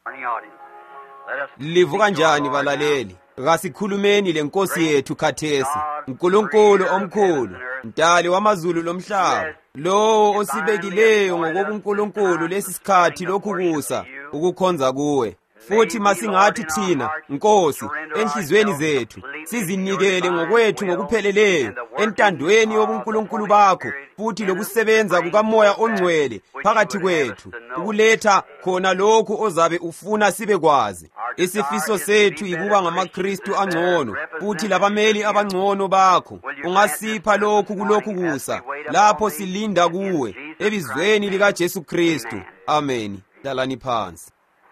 Livuka njani balaleli? Kasikhulumeni lenkosi yethu khathesi. uNkulunkulu omkhulu, mdali wamazulu lomhlaba, lo osibekileyo ngokobuNkulunkulu lesisikhathi lokhu kusa ukukhonza kuwe. Futhi masingathi thina, Nkosi, enhlizweni zethu sizinikele ngokwethu ngokupheleleyo entandweni yobuNkulunkulu bakho, futhi lokusebenza kukaMoya oNgcwele phakathi kwethu ukuletha khona lokhu ozabe ufuna sibekwazi. Isifiso sethu ikuba ngamaKristu angcono, futhi labameli abangcono bakho. Ungasipha lokhu kulokhu kusa lapho silinda kuwe ebizweni lika Jesu Kristu. Amen. Hlalani phansi.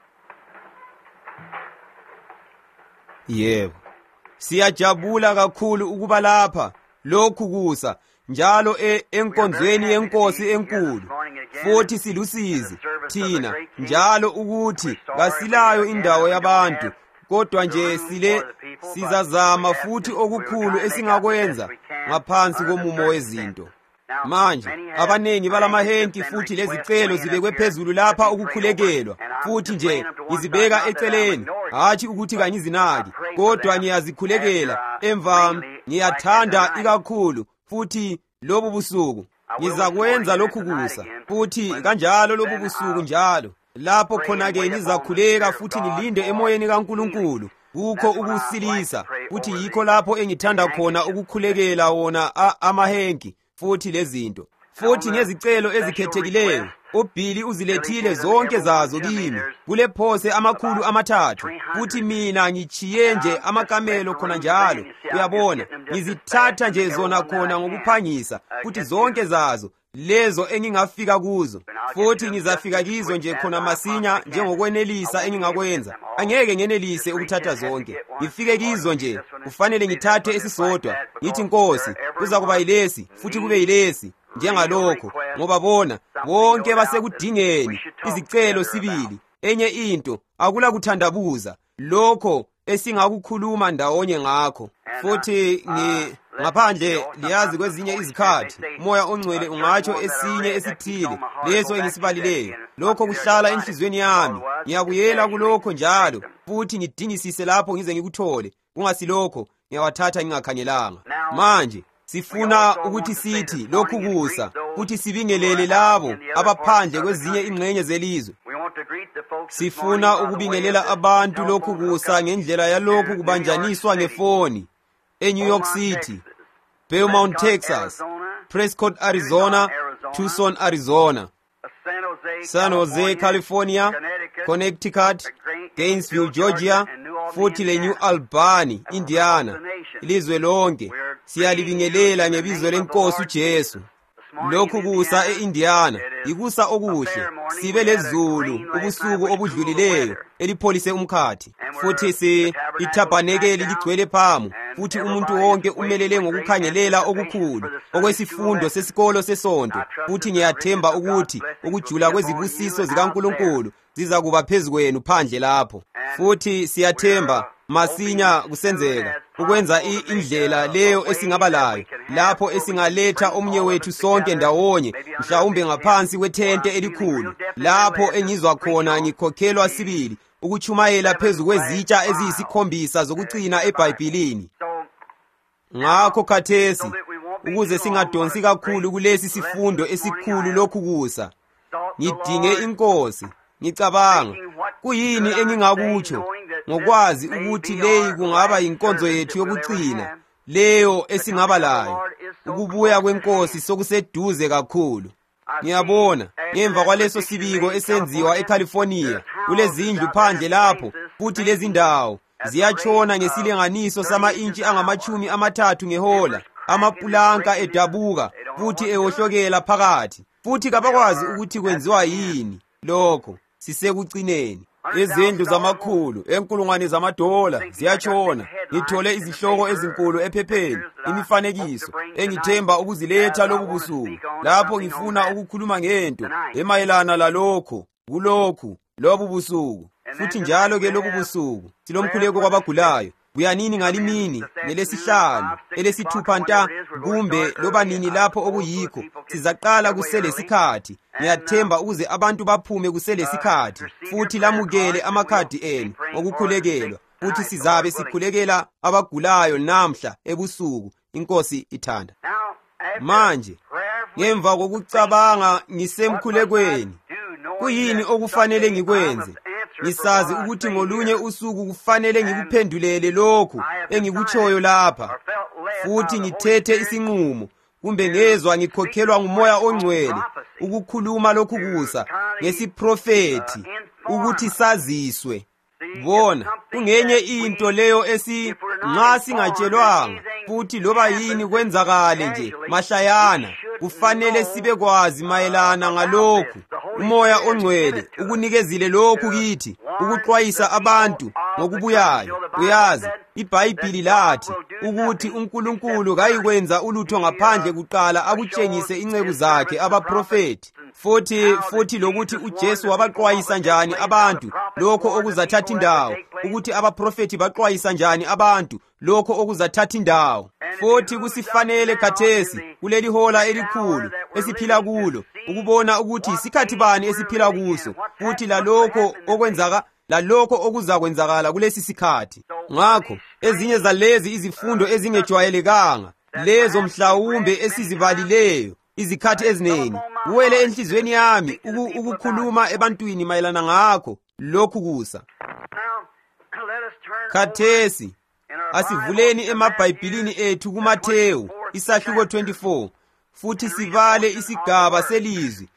Yebo, siyajabula kakhulu ukuba lapha lokhu kusa njalo enkonzweni yenkosi enkulu, futhi silusizi thina njalo ukuthi kasilayo indawo yabantu, kodwa nje sizazama futhi okukhulu esingakwenza ngaphansi komumo wezinto. Manje abanengi balamahenki futhi lezicelo zibekwe phezulu lapha ukukhulekelwa, futhi nje ngizibeka eceleni, hatshi ukuthi kangizinaki, kodwa ngiyazikhulekela emva. Ngiyathanda ikakhulu futhi lobu busuku ngizakwenza lokhu kusa, futhi kanjalo lobu busuku njalo. Lapho khona-ke ngizakhuleka futhi ngilinde emoyeni kaNkulunkulu kukho ukusilisa, futhi yikho lapho engithanda khona ukukhulekela wona amahenki futhi lezinto. Futhi ngezicelo ezikhethekileyo uBhili uzilethile zonke zazo kimi kule phose 300, futhi mina ngichiye nje amakamelo khona njalo. Uyabona, ngizithatha nje zona khona ngokuphangisa, futhi zonke zazo lezo engingafika kuzo, futhi ngizafika kizo nje khona masinya njengokwenelisa engingakwenza. Angeke ngenelise ukuthatha zonke, ngifike kizo nje. Kufanele ngithathe esisodwa, ngithi Nkosi, kuza kuba yilesi futhi kube yilesi njengalokho, ngoba bona bonke basekudingeni izicelo sibili. Enye into akula kuthandabuza lokho esingakukhuluma ndawonye ngakho. Futhi ngaphandle liyazi kwezinye izikhathi Moya oNgcwele ungatsho esinye esithile leso engisibalileyo. Lokho kuhlala enhlizweni yami, ngiyabuyela kulokho njalo, futhi ngidingisise lapho ngize ngikuthole. Kungasilokho ngiyawathatha ngingakhangelanga. Manje sifuna ukuthi sithi lokhu kusa, futhi sibingelele labo abaphandle kwezinye ingxenye zelizwe. Sifuna ukubingelela abantu lokhu kusa ngendlela yalokhu kubanjaniswa ngefoni eNew York City, Beaumont, Texas, Prescott, Arizona, Tucson, Arizona, San Jose, California, Connecticut, Gainesville, Georgia, futhi leNew Albany, Indiana. Ilizwe lonke siyalibingelela ngebizo lenkosi uJesu. Lokhu kusa eIndiana ikusa okuhle. Sibe lezulu ubusuku obudlulileyo elipholise umkhathi, futhi ithabanekeli ligcwele phamu, futhi umuntu wonke umelele ngokukhangelela okukhulu okwesifundo sesikolo sesonto. Futhi ngiyathemba ukuthi ukujula kwezibusiso zikaNkulunkulu ziza kuba phezu kwenu phandle lapho. Futhi siyathemba masinya kusenzeka ukwenza indlela leyo esingaba layo, lapho esingaletha omunye wethu sonke ndawonye, mhlawumbe ngaphansi kwethente elikhulu, lapho engizwa khona ngikhokhelwa sibili ukuchumayela phezu kwezitsha eziyisikhombisa zokucina eBhayibhelini. Ngakho khathesi, ukuze singadonsi kakhulu kulesi sifundo esikhulu lokhu kusa, ngidinge inkosi. Ngicabanga kuyini engingakutsho ngokwazi ukuthi leyi kungaba yinkonzo yethu yokucina, leyo esingaba layo. Ukubuya kwenkosi sokuseduze kakhulu. Ngiyabona ngemva kwaleso sibiko esenziwa eCalifornia, kulezindlu phandle lapho, futhi lezi ndawo ziyatshona ngesilinganiso sama-intshi angama-30 ngehola. Amapulanka edabuka futhi ewohlokela phakathi, futhi kabakwazi ukuthi kwenziwa yini lokho. Sisekucineni, izindlu zamakhulu enkulungwane zamadola ziyatshona. Ngithole izihloko ezinkulu ephepheni, imifanekiso engithemba ukuziletha lobu busuku, lapho ngifuna ukukhuluma ngento emayelana lalokho kulokhu lobu busuku. Futhi njalo ke lobu busuku silomkhuleko kwabagulayo, buya nini ngalimini, ngelesihlanu, elesithupha nta, kumbe loba nini lapho okuyikho. Sizaqala kuselesikhathi. Ngiyathemba ukuze abantu baphume kuselesikhathi, futhi lamukele amakhadi enu okukhulekelwa, futhi sizabe sikhulekela abagulayo namhla ebusuku. Inkosi ithanda. Manje, ngemva kokucabanga ngisemkhulekweni, kuyini okufanele ngikwenze? Ngisazi ukuthi ngolunye usuku kufanele ngikuphendulele lokhu engikutshoyo lapha, futhi ngithethe isinqumo, kumbe ngezwa ngikhokhelwa nguMoya oNgcwele ukukhuluma lokhu kusa ngesiprofethi ukuthi saziswe. Bona, kungenye into leyo nxa singatshelwanga, futhi loba yini kwenzakale nje mahlayana, kufanele sibe kwazi mayelana ngalokhu. uMoya oNgcwele ukunikezile lokhu kithi, ukuxwayisa abantu ngokubuyayo. Uyazi, iBhayibhili lathi ukuthi uNkulunkulu kayikwenza ulutho ngaphandle kuqala akutshengise inceku zakhe abaprofeti, futhi lokuthi uJesu wabaxwayisa njani abantu lokho okuzathatha indawo, ukuthi abaprofeti baxwayisa njani abantu lokho okuzathatha indawo. Futhi kusifanele khathesi kuleli hola elikhulu esiphila kulo ukubona ukuthi isikhathi bani esiphila kuso, futhi lalokho okuzakwenzakala kulesi sikhathi. Ngakho ezinye zalezi izifundo ezingejwayelekanga, lezo mhlawumbe esizibalileyo izikhathi eziningi, uwele enhlizweni yami ukukhuluma ebantwini mayelana ngakho lokhu kusa. Khathesi asivuleni emabhayibhilini ethu kuMathewu isahluko 24, futhi sibale isigaba selizwi.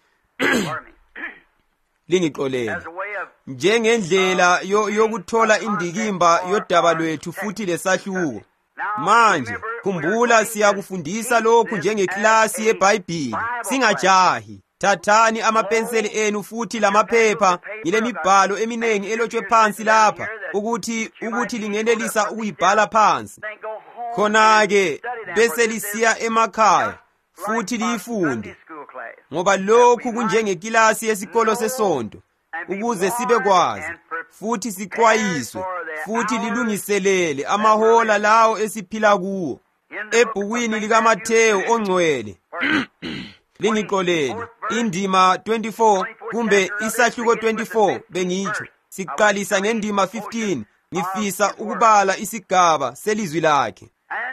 Lingixolele. Njengendlela yokuthola indikimba yodaba lwethu futhi lesahluko. Manje khumbula siyakufundisa lokhu njengeklasi yeBhayibhili, singajahi. Thathani amapenseli enu futhi lamaphepha, ngilemibhalo eminengi elotshwe phansi lapha ukuthi lingenelisa ukuyibhala phansi. Khona-ke bese lisiya emakhaya futhi liyifunde, ngoba lokhu kunjengekilasi yesikolo sesonto, ukuze sibe kwazi futhi sixwayiswe futhi lilungiselele amahola lawo esiphila kuwo. Ebhukwini likaMathewu oNgcwele lingixolele, indima 24 kumbe isahluko 24 bengitsho, siqalisa ngendima 15, ngifisa ukubala isigaba selizwi lakhe.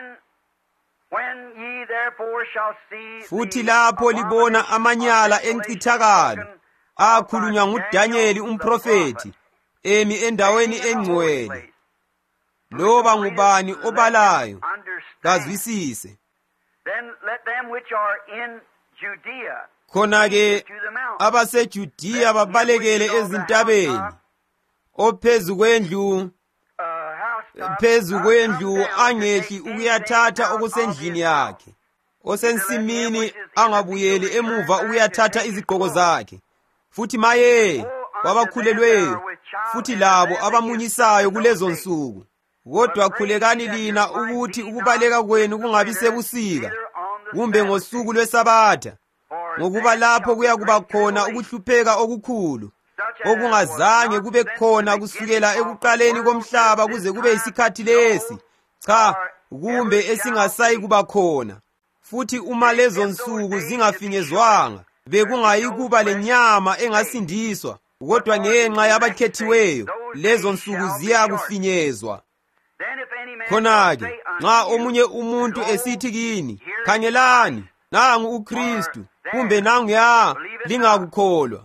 Futhi lapho libona amanyala encithakalo akhulunywa nguDanyeli umprofeti emi endaweni engcwele, loba ngubani obalayo kazwisise. Khona-ke abaseJudiya babalekele ezintabeni, ophezu kwendlu angehli ukuyathatha okusendlini yakhe, osensimini angabuyeli emuva ukuyathatha izigqoko zakhe. Futhi maye wabakhulelweyo, futhi labo abamunyisayo kulezo nsuku. Kodwa khulekani lina ukuthi ukubaleka kwenu kungabi sebusika, kumbe ngosuku lweSabatha, ngokuba lapho kuyakuba khona ukuhlupheka okukhulu, okungazange kube khona kusukela ekuqaleni komhlaba kuze kube isikhathi lesi, cha, kumbe esingasayi kuba khona. Futhi uma lezo nsuku zingafinyezwanga, bekungayi kuba lenyama engasindiswa, kodwa ngenxa yabakhethiweyo lezo nsuku ziyakufinyezwa. Khona-ke nxa omunye umuntu esithi kini, khangelani, nangu uKristu, kumbe nanguya, lingakukholwa.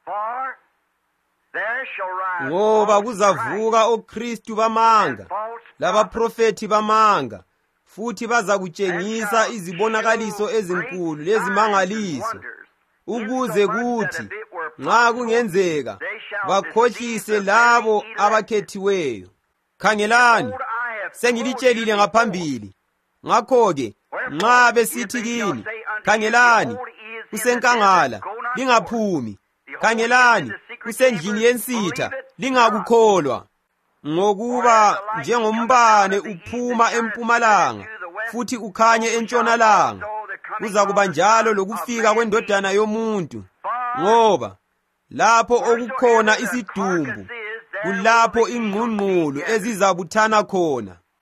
Ngoba kuzavuka oKristu bamanga, labaprofethi bamanga, futhi bazakutshengisa izibonakaliso ezinkulu lezimangaliso, ukuze kuthi nxa kungenzeka bakhohlise labo abakhethiweyo. Khangelani, sengilitshelile ngaphambili. Ngakho-ke nxa besithi kini, khangelani, kusenkangala, lingaphumi. Khangelani, kusendlini yensitha, lingakukholwa. Ngokuba njengombane uphuma empumalanga futhi ukhanye entshonalanga, kuzakuba njalo lokufika kweNdodana yoMuntu. Ngoba lapho okukhona isidumbu, kulapho ingqungqulu ezizabuthana khona.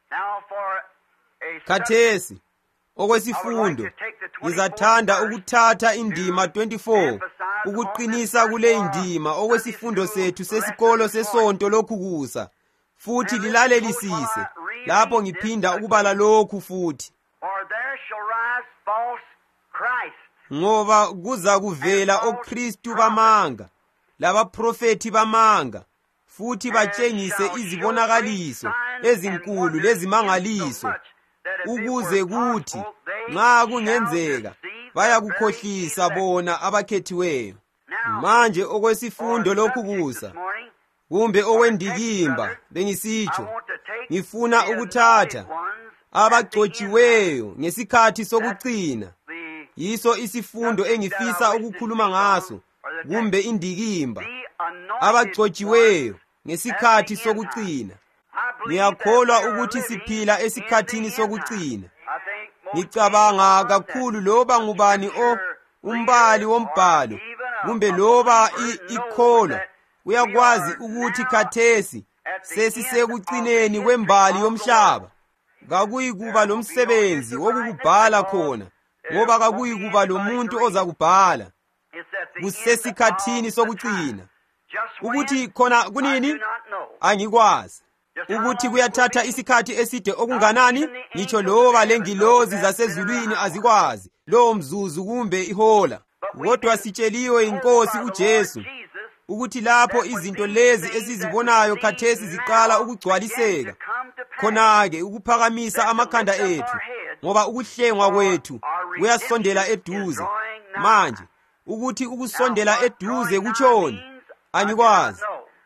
Khathesi okwesifundo ngizathanda ukuthatha indima 24 ukuqinisa kule ndima okwesifundo sethu sesikolo sesonto lokhukusa, futhi lilalelisise lapho ngiphinda ukubala lokhu futhi. Ngoba kuza kuvela oKristu bamanga labaprofethi bamanga, futhi batshengise izibonakaliso ezinkulu lezimangaliso, ukuze kuthi nxa kungenzeka bayakukhohlisa bona abakhethiweyo. Manje okwesifundo lokhukusa kumbe okwendikimba bengisitsho, ngifuna ukuthatha abagcotshiweyo ngesikhathi sokucina. Yiso isifundo engifisa ukukhuluma ngaso, kumbe indikimba, abagcotshiweyo ngesikhathi sokucina. Ngiyakholwa ukuthi siphila esikhathini sokucina. Ngicabanga kakhulu loba ngubani umbali wombhalo kumbe loba ikholwa uyakwazi ukuthi khathesi sesisekucineni kwembali yomhlaba. Kakuyikuba lomsebenzi wokukubhala khona, ngoba kakuyikuba lomuntu ozakubhala. Kusesikhathini sokucina. Ukuthi khona kunini angikwazi. Ukuthi kuyathatha isikhathi eside okunganani, ngitsho loba lengilozi zasezulwini azikwazi lowo mzuzu kumbe ihola. Kodwa sitsheliwe iNkosi uJesu ukuthi lapho izinto lezi esizibonayo khathesi ziqala ukugcwaliseka, khona-ke ukuphakamisa amakhanda ethu, ngoba ukuhlengwa kwethu kuyasondela eduze. Manje ukuthi ukusondela eduze kutshoni angikwazi.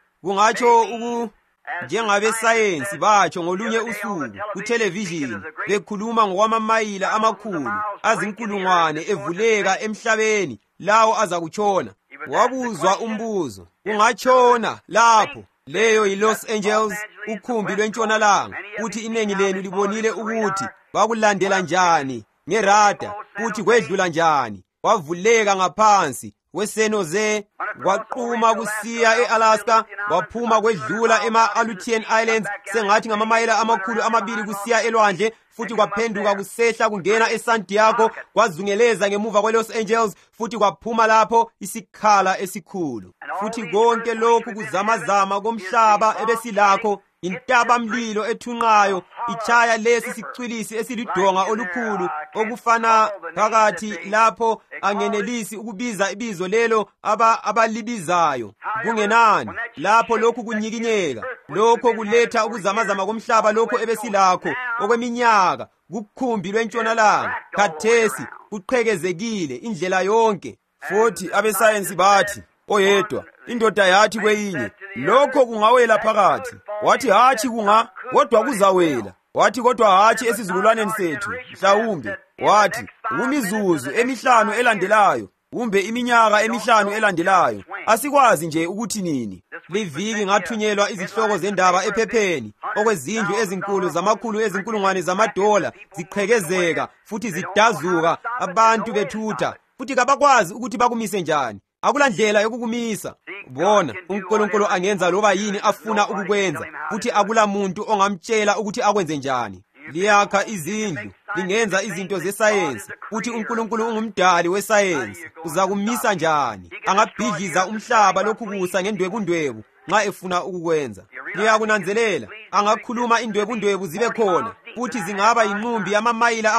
Kungatsho njengabesayensi batsho ngolunye usuku kuthelevishini bekhuluma ngokwamamayila amakhulu azinkulungwane evuleka emhlabeni lawo azakutshona. Wabuzwa umbuzo, kungatshona lapho? Leyo yiLos Angeles, ukhumbi lwentshonalanga. Futhi inengi lenu libonile ukuthi bakulandela njani ngerada, futhi kwedlula njani. Wavuleka ngaphansi kweSan Jose, kwaqhuma kusiya eAlaska, waphuma kwedlula ema-Aleutian Islands sengathi ngamamayela amakhulu 2 kusiya elwandle, futhi kwaphenduka kusehla kungena eSantiago, kwazungeleza ngemuva kweLos Angeles, futhi kwaphuma lapho isikhala esikhulu. Futhi konke lokhu kuzamazama komhlaba ebesilakho, intabamlilo ethunqayo ichaya lesi sicwilisi esilidonga olukhulu, okufana phakathi lapho angenelisi ukubiza ibizo lelo abalibizayo. Kungenani lapho lokhu kunyikinyeka, lokho kuletha ukuzamazama komhlaba lokho ebesilakho okweminyaka kukhumbi lwentshonalanga. Khathesi kuqhekezekile indlela yonke. Futhi abesayensi bathi oyedwa, indoda yathi kweyinye, lokho kungawela phakathi. Wathi hatshi kodwa kuzawela. Wathi kodwa hatshi esizukulwaneni sethu mhlawumbe. Wathi kumizuzu emihlanu elandelayo kumbe iminyaka emihlanu elandelayo. Asikwazi nje ukuthi nini. Liviki ngathunyelwa izihloko zendaba ephepheni okwezindlu ezinkulu zamakhulu ezinkulungwane zamadola ziqhekezeka futhi zidazuka, abantu bethutha, futhi kabakwazi ukuthi bakumise njani. Akulandlela yokukumisa. Bona uNkulunkulu angenza loba yini afuna ukukwenza, futhi akula muntu ongamtshela ukuthi akwenze njani. Liyakha izindlu, lingenza izinto zesayensi, futhi uNkulunkulu ungumdali wesayensi. Uzakumisa njani? Angabhidliza umhlaba lokhukusa ngendwebundwebu nxa efuna ukukwenza. Liyakunanzelela, angakhuluma indwebundwebu zibe khona, futhi zingaba yinqumbi yamamayila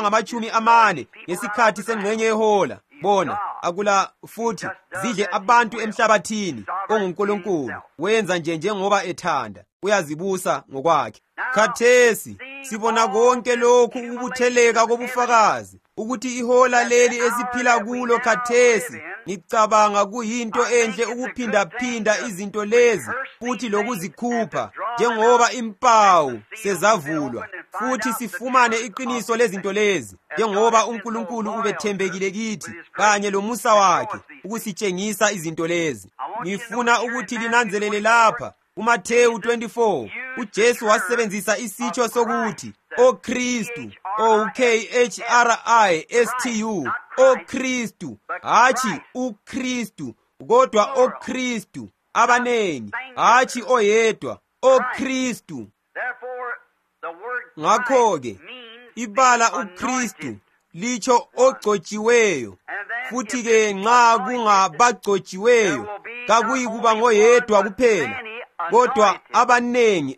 40 ngesikhathi sengxenye yehola. Bona akula futhi zidle abantu emhlabathini. OnguNkulunkulu wenza njengoba ethanda, uyazibusa ngokwakhe. Khathesi sibona konke lokhu ukubutheleka kobufakazi ukuthi ihola leli esiphila kulo khathesi, ngicabanga kuyinto enhle ukuphindaphinda izinto lezi futhi lokuzikhupha njengoba impawu sezavulwa, futhi sifumane iqiniso lezinto lezi njengoba uNkulunkulu ubethembekile kithi kanye lomusa wakhe ukusitshengisa izinto lezi. Ngifuna ukuthi linanzelele lapha kuMathewu 24 uJesu wasebenzisa isitsho sokuthi oKristu, OKHRISTU, oKristu, hatshi uKristu, kodwa oKristu abanengi, hatshi oyedwa, oKristu. Ngakho-ke ibala uKristu litsho ogcotshiweyo. Futhi-ke nxa kungabagcotshiweyo kakuyikuba ngoyedwa kuphela, kodwa abanengi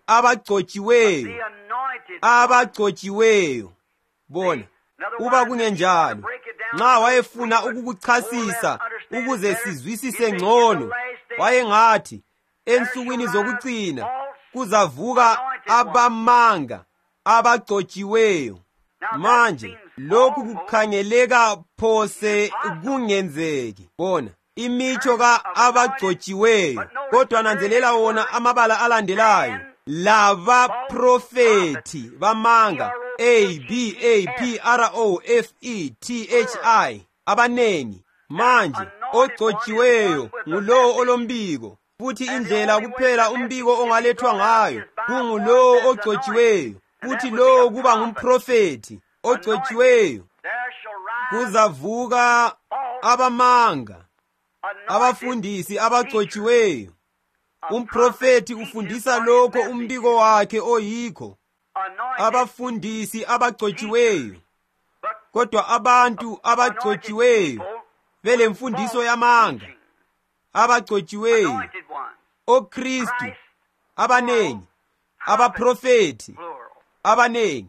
abagcotshiweyo. Bona, uba kungenjalo, nxa wayefuna ukukuchasisa ukuze sizwisise ngcono, wayengathi ensukwini zokucina kuzavuka abamanga abagcotshiweyo. Manje lokhu kukhangeleka phose kungenzeki. Bona, imitsho abagcotshiweyo, kodwa nanzelela wona amabala alandelayo. Laba profeti bamanga, ABAPROFETHI, abanengi. Manje ogcotshiweyo ngulowo olombiko, futhi indlela kuphela umbiko ongalethwa ngayo kungulowo ogcotshiweyo. Futhi lowo kuba ngumprofeti ogcotshiweyo. Kuzavuka abamanga, abafundisi abagcotshiweyo. Umprofeti ufundisa lokho umbiko wakhe oyikho. Abafundisi abagcotshiweyo. Kodwa abantu abagcotshiweyo belemfundiso yamanga, abagcotshiweyo, oKristu abanengi, abaprofeti abanengi.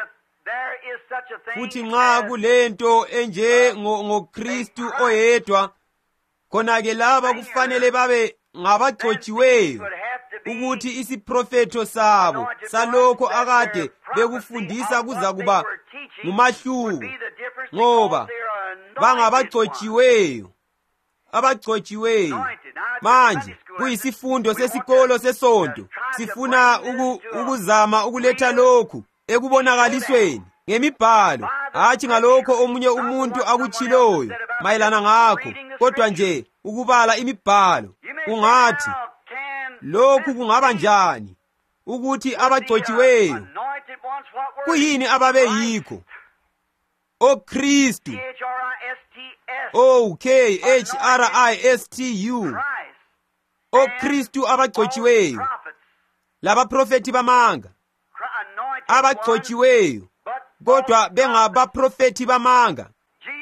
Futhi nxa kulento enje ngoKristu oyedwa, khona-ke laba kufanele babe ngabagcotshiweyo ukuthi isiprofeto sabo salokho akade bekufundisa kuzakuba ngumahluko, ngoba bangabagcotshiweyo, abagcotshiweyo. Manje kuyisifundo sesikolo sesonto, sifuna ukuzama ukuletha lokhu ekubonakalisweni ngemibhalo, hatshi ngalokho omunye umuntu akutshiloyo mayelana ngakho, kodwa nje ukubala imibhalo. Ungathi lokhu kungaba njani ukuthi abagcotshiweyo kuyini ababe yikho? oKristu, OKHRISTU, oKristu abagcotshiweyo, labaprofeti bamanga abagcotshiweyo, kodwa bengabaprofeti bamanga.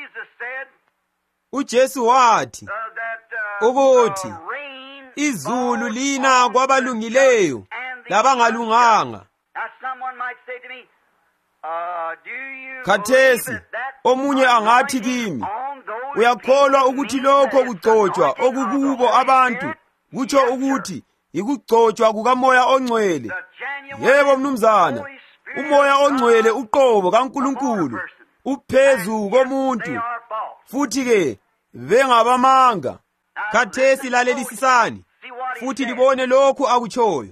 uJesu wathi ukuthi izulu lina kwabalungileyo labangalunganga. Khathesi omunye angathi kimi, uyakholwa ukuthi lokho kugcotshwa okukubo abantu kutsho ukuthi ikugcotshwa kukaMoya oNgcwele? Yebo mnumzana, uMoya oNgcwele uqobo kaNkulunkulu uphezu komuntu, futhi-ke bengabamanga. Khathesi lalelisisani futhi libone lokhu akutshoyo.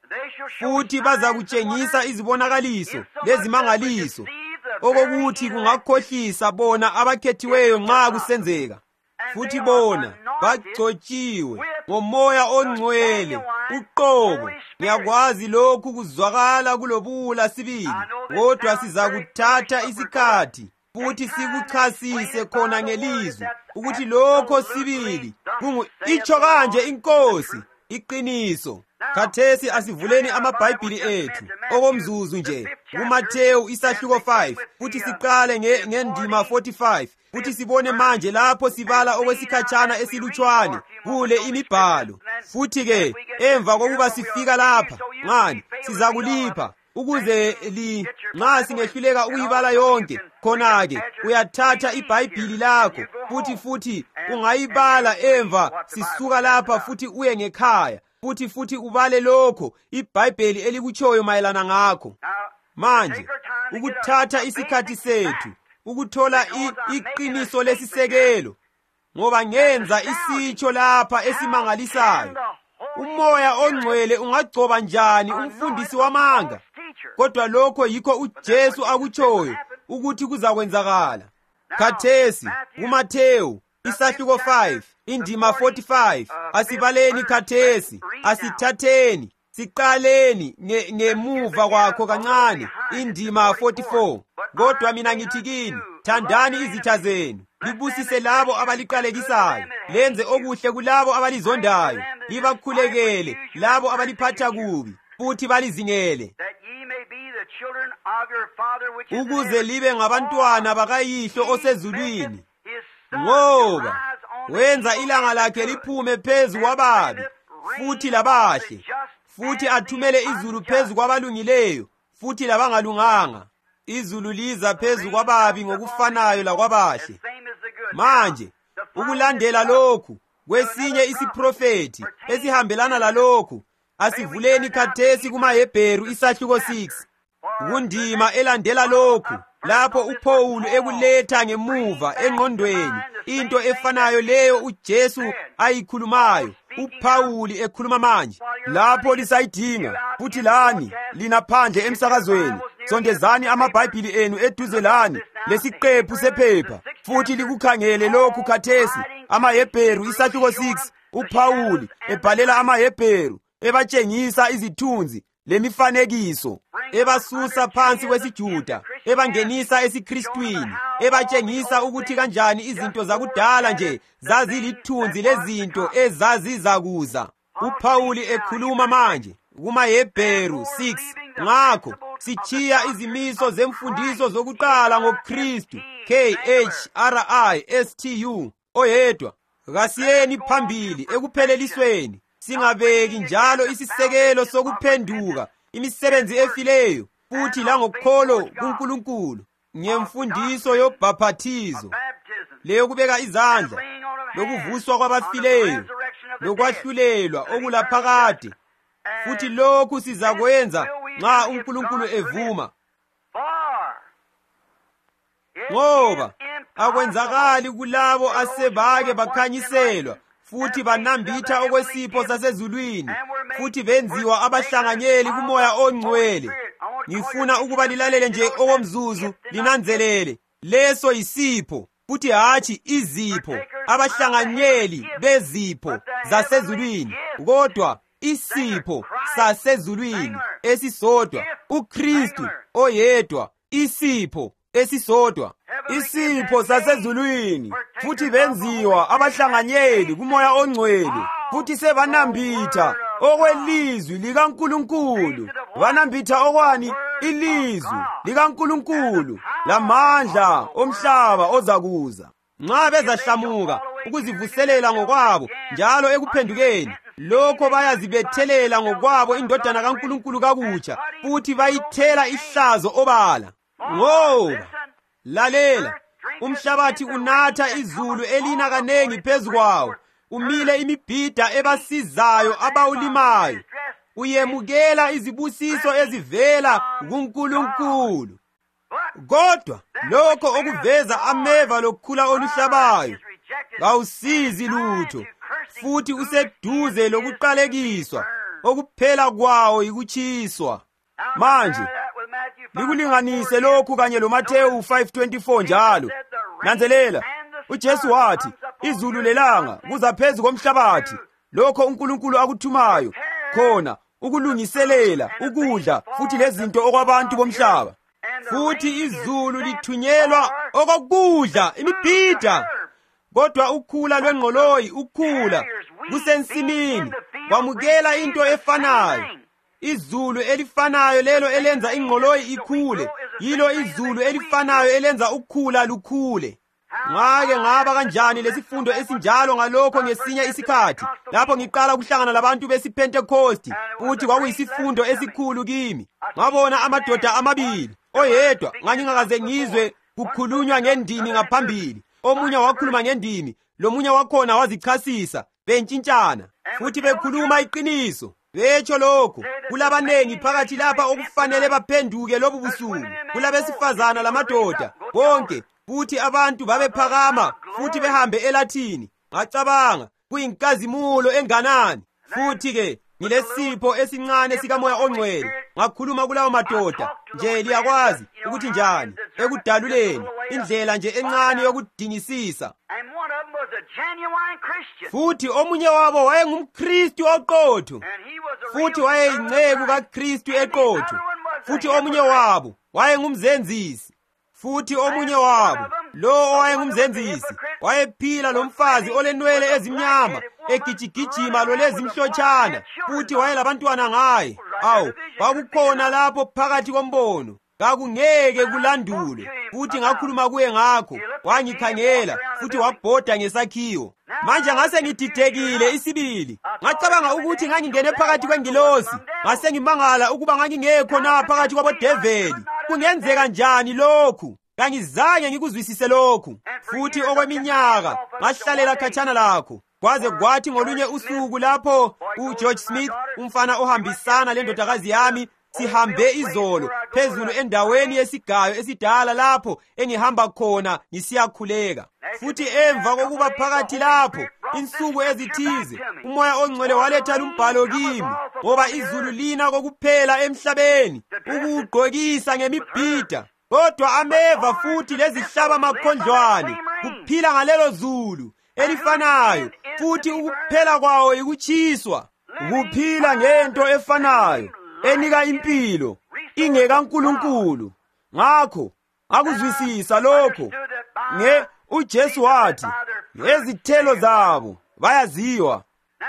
Futhi bazakutshengisa izibonakaliso lezimangaliso okokuthi kungakhohlisa bona abakhethiweyo nxa kusenzeka. Futhi bona bagcotshiwe ngoMoya oNgcwele uqobo. Ngiyakwazi lokhu kuzwakala kulobula sibili, kodwa sizakuthatha isikhathi futhi sikuchasise khona ngelizwi ukuthi lokho sibili itsho kanje iNkosi iqiniso. Khathesi asivuleni amabhayibhili ethu okomzuzu nje kuMathewu isahluko 5, futhi siqale ngendima 45, futhi sibone manje lapho sibala okwesikhatshana esilutshwane kule imibhalo. Futhi-ke emva kokuba sifika lapha, ngani sizakulipha ukuze nxa singehluleka ukuyibala yonke, khona-ke uyathatha ibhayibhili lakho futhi ungayibala emva sisuka lapha, futhi uye ngekhaya futhi ubale lokho ibhayibheli elikutshoyo mayelana ngakho. Manje ukuthatha isikhathi sethu ukuthola iqiniso lesisekelo, ngoba ngenza isitsho lapha esimangalisayo. uMoya oNgcwele ungagcoba njani umfundisi wamanga? Kodwa lokho yikho uJesu akutshoyo ukuthi kuzakwenzakala. Khathesi kuMathewu isahluko 5 indima 45, asibaleni khathesi, asithatheni siqaleni ngemuva kwakho kancane indima 44. Kodwa mina ngithi kini, thandani izitha zenu, libusise labo abaliqalekisayo, lenze okuhle kulabo abalizondayo, libakhulekele labo abaliphatha kubi, futhi balizingele, ukuze libe ngabantwana bakayihlo osezulwini, ngoba wenza ilanga lakhe liphume phezu kwababi futhi labahle, futhi athumele izulu phezu kwabalungileyo futhi labangalunganga. Izulu liza phezu kwababi ngokufanayo lakwabahle. Manje ukulandela lokhu kwesinye isiprofeti esihambelana lalokhu, asivuleni khathesi kumaHebheru isahluko 6 kundima elandela lokhu, lapho uPawulu ekuletha ngemuva engqondweni into efanayo leyo uJesu ayikhulumayo. uPawuli ekhuluma manje, lapho lisayidinga futhi lani lina phandle emsakazweni, sondezani amabhayibhili enu eduze lani lesiqephu sephepha, futhi likukhangele lokhu khathesi. AmaHebheru isahluko 6, uPawuli ebhalela amaHebheru ebatshengisa izithunzi lemifanekiso, ebasusa phansi kwesiJuda ebangenisa esiKristwini, ebatshengisa ukuthi kanjani izinto zakudala nje zazilithunzi lezinto ezazizakuza. uPawuli ekhuluma manje kumaHebheru 6, ngakho sichiya izimiso zemfundiso zokuqala ngoKristu, KHRISTU, oyedwa. Kasiyeni phambili ekuphelelisweni, singabeki njalo isisekelo sokuphenduka imisebenzi efileyo, futhi langokholo kuNkulunkulu, ngemfundiso yobhaphathizo, leyokubeka izandla, lokuvuswa kwabafileyo, lokwahlulelwa okulaphakade, futhi lokhu sizakwenza nxa uNkulunkulu evuma. Ngoba akwenzakali kulabo asebake bakhanyiselwa futhi banambitha okwesipho sasezulwini, futhi benziwa abahlanganyeli kuMoya oNgcwele. Ngifuna ukuba lilalele nje okomzuzu linanzelele, leso yisipho futhi hatshi izipho, abahlanganyeli bezipho zasezulwini, kodwa isipho sasezulwini esisodwa, uKristu oyedwa, isipho esisodwa, isipho sasezulwini, futhi benziwa abahlanganyeli kuMoya oNgcwele, futhi sebanambitha okwelizwi likaNkulunkulu. Banambitha okwani? Ilizwi likaNkulunkulu lamandla omhlaba ozakuza. Nxa bezahlamuka ukuzivuselela ngokwabo njalo ekuphendukeni, lokho bayazibethelela ngokwabo indodana kaNkulunkulu kakutsha, futhi bayithela ihlazo obala. Ngoba lalela, umhlabathi unatha izulu elina kanengi phezu kwawo, umile imibhida ebasizayo abawulimayo, uyemukela izibusiso ezivela kuNkulunkulu. Kodwa lokho okuveza ameva lokukhula oluhlabayo kawusizi lutho, futhi useduze lokuqalekiswa, okuphela kwawo yikutshiswa. Manje likulinganise lokhu kanye loMathewu 5:24 njalo. Nanzelela, uJesu wathi, izulu lelanga kuza phezu komhlabathi, lokho uNkulunkulu akuthumayo khona ukulungiselela ukudla futhi lezinto okwabantu bomhlaba. Futhi izulu lithunyelwa okokudla, imibhida. Kodwa ukhula lwengqoloyi, ukhula kusensimini, kwamukela into efanayo. Izulu elifanayo lelo elenza ingqoloyi ikhule, yilo izulu elifanayo elenza ukhula lukhule. Ngake ngaba kanjani lesifundo esinjalo ngalokho ngesinye isikhathi, lapho ngiqala ukuhlangana labantu besiPentecost, futhi kwakuyisifundo esikhulu kimi. Ngabona amadoda amabili, oyedwa ngangingakaze ngizwe kukhulunywa ngendimi ngaphambili, omunye wakhuluma ngendimi, lomunye wakhona wazichasisa, bentshintshana, futhi bekhuluma iqiniso. Betsho lokhu, kulabanengi phakathi lapha okufanele baphenduke lobu busuku, kulabesifazana lamadoda, bonke, futhi abantu babephakama futhi behambe elathini. Ngacabanga, kuyinkazimulo enganani. Futhi-ke, ngilesipho esincane sikaMoya oNgcwele. Ngakhuluma kulawo madoda, nje liyakwazi ukuthi njani, ekudaluleni, indlela nje encane yokudingisisa. Futhi omunye wabo wayengumKristu oqotho, futhi wayeyinceku kaKristu eqotho. Futhi omunye wabo wayengumzenzisi. Futhi omunye wabo, lo owayengumzenzisi, wayephila lomfazi olenwele ezimnyama, egijigijima lolezimhlotshana, futhi wayelabantwana ngaye. Awu, kwakukhona lapho phakathi kombono. Kakungeke kulandulwe, futhi ngakhuluma kuye ngakho. Wangikhangela, futhi wabhoda ngesakhiwo. Manje ngase ngididekile isibili. Ngacabanga ukuthi ngangingene phakathi kwengilosi. Ngase ngimangala ukuba ngangingekho na phakathi kwabodeveli. Kungenzeka njani lokhu? Kangizange ngikuzwisise lokhu. Futhi okweminyaka ngahlalela khatshana lakho. Kwaze kwathi ngolunye usuku lapho uGeorge Smith, umfana ohambisana lendodakazi yami, sihambe izolo phezulu endaweni yesigayo esidala lapho engihamba khona ngisiyakhuleka. Futhi emva kokuba phakathi lapho insuku ezithize, umoya ongcwele waletha umbhalo kimi, ngoba izulu lina kokuphela emhlabeni ukugqokisa ngemibhida. Kodwa ameva futhi lezihlaba makhondlwane kuphila ngalelo zulu elifanayo, futhi ukuphela kwawo yikutshiswa. Ukuphila ngento efanayo enika impilo ingekaNkulunkulu. Ngakho ngakuzwisisa lokho. uJesu wathi ngezithelo zabo bayaziwa.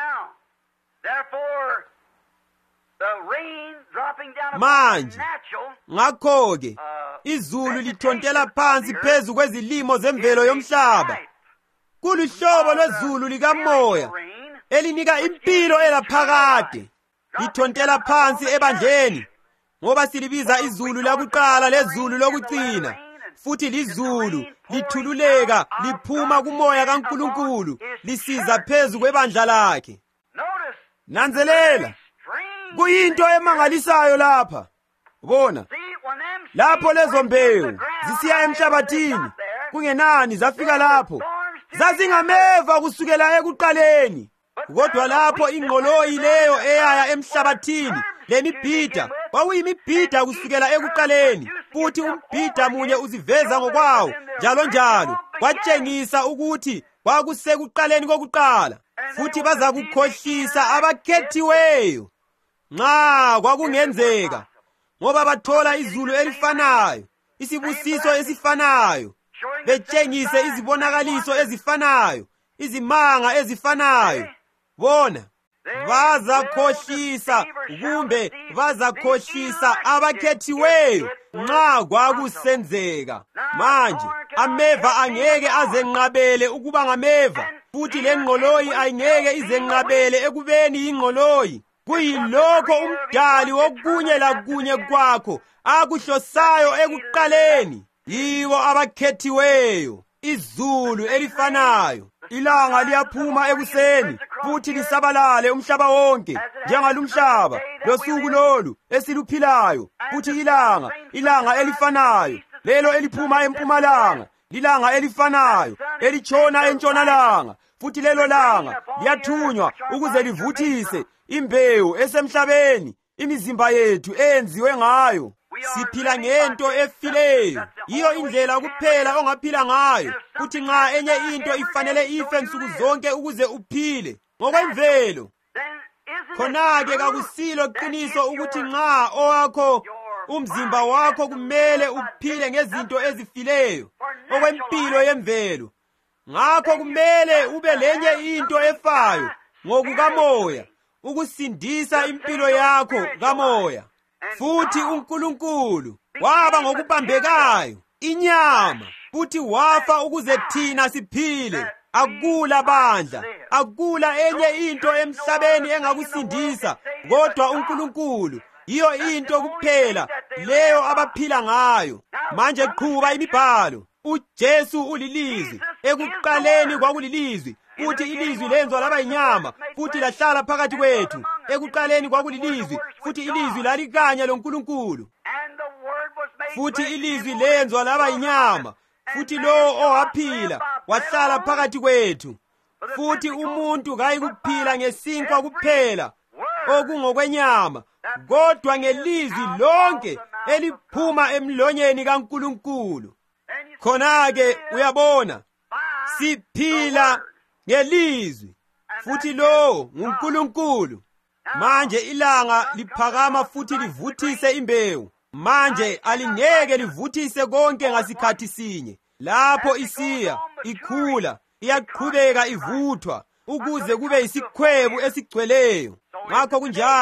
Manje ngakho-ke izulu lithontela phansi phezu kwezilimo zemvelo yomhlaba. Kuluhlobo lwezulu likamoya elinika impilo elaphakade. Lithontela phansi ebandleni, ngoba silibiza izulu lakuqala lezulu lokugcina. Futhi lizulu lithululeka liphuma kumoya kaNkulunkulu lisiza phezu kwebandla lakhe. Nanzelela, kuyinto emangalisayo lapha. Bona, lapho lezo mbewu zisiya emhlabathini, kungenani zafika lapho, zazingameva kusukela ekuqaleni. Kodwa lapho ingqoloyi leyo eyaya emhlabathini, lemibhida, kwakuyimibhida kusukela ekuqaleni, futhi umbhida munye uziveza ngokwawo, njalo njalo. Kwatshengisa ukuthi kwakusekuqaleni kokuqala. Futhi bazakukhohlisa abakhethiweyo nxa kwakungenzeka, ngoba bathola izulu elifanayo, isibusiso esifanayo, betshengise izibonakaliso ezifanayo, izimanga ezifanayo. Bona, bazakhohlisa kumbe bazakhohlisa abakhethiweyo nxa kwakusenzeka. Manje ameva angeke azenqabele ukuba ngameva, futhi lengqoloyi ayingeke izenqabele ekubeni yingqoloyi. Kuyilokho umdali wokunye lakunye kwakho akuhlosayo ekuqaleni. Yibo abakhethiweyo, izulu elifanayo. Ilanga liyaphuma ekuseni futhi lisabalale umhlaba wonke njengalumhlaba losuku lolu esiluphilayo. Futhi ilanga elifanayo, lelo eliphuma empumalanga, ilanga elifanayo elitshona entshonalanga. Futhi lelo langa liyathunywa ukuze livuthise imbewu esemhlabeni, imizimba yethu eyenziwe ngayo. Siphila ngento efileyo. Iyo indlela kuphela ongaphila ngayo. Futhi nxa enye into ifanele ife nsuku zonke ukuze uphile ngokwemvelo, khona-ke kakusilo qiniso ukuthi nxa owakho umzimba wakho kumele uphile ngezinto ezifileyo okwempilo yemvelo. Ngakho kumele ube lenye into efayo ngokukamoya, ukusindisa impilo yakho kamoya. Futhi uNkulunkulu waba ngokubambekayo inyama, futhi wafa ukuze thina siphile. Akula bandla, akula enye into emhlabeni engakusindisa kodwa uNkulunkulu. Iyo into kuphela leyo abaphila ngayo. Manje qhuba imibhalo. uJesu ulilizwi, ekuqaleni kwakulilizwi, futhi ilizwi lenzwa laba yinyama, futhi lahlala phakathi kwethu. Ekuqaleni kwakulilizwi, futhi ilizwi lalikanye loNkulunkulu. Futhi ilizwi lenzwa laba yinyama, futhi lo owaphila wahlala phakathi kwethu. Futhi umuntu kayikuphila ngesinkwa kuphela okungokwenyama, kodwa ngelizwi lonke eliphuma emlonyeni kaNkulunkulu. Khona-ke uyabona, siphila ngelizwi, futhi lo nguNkulunkulu. Manje ilanga liphakama futhi livuthise imbewu. Manje alingeke livuthise konke ngasikhathi sinye. Lapho isiya, ikhula, iyaqhubeka ivuthwa ukuze kube yisikhwebu esigcweleyo. Ngakho kunjalo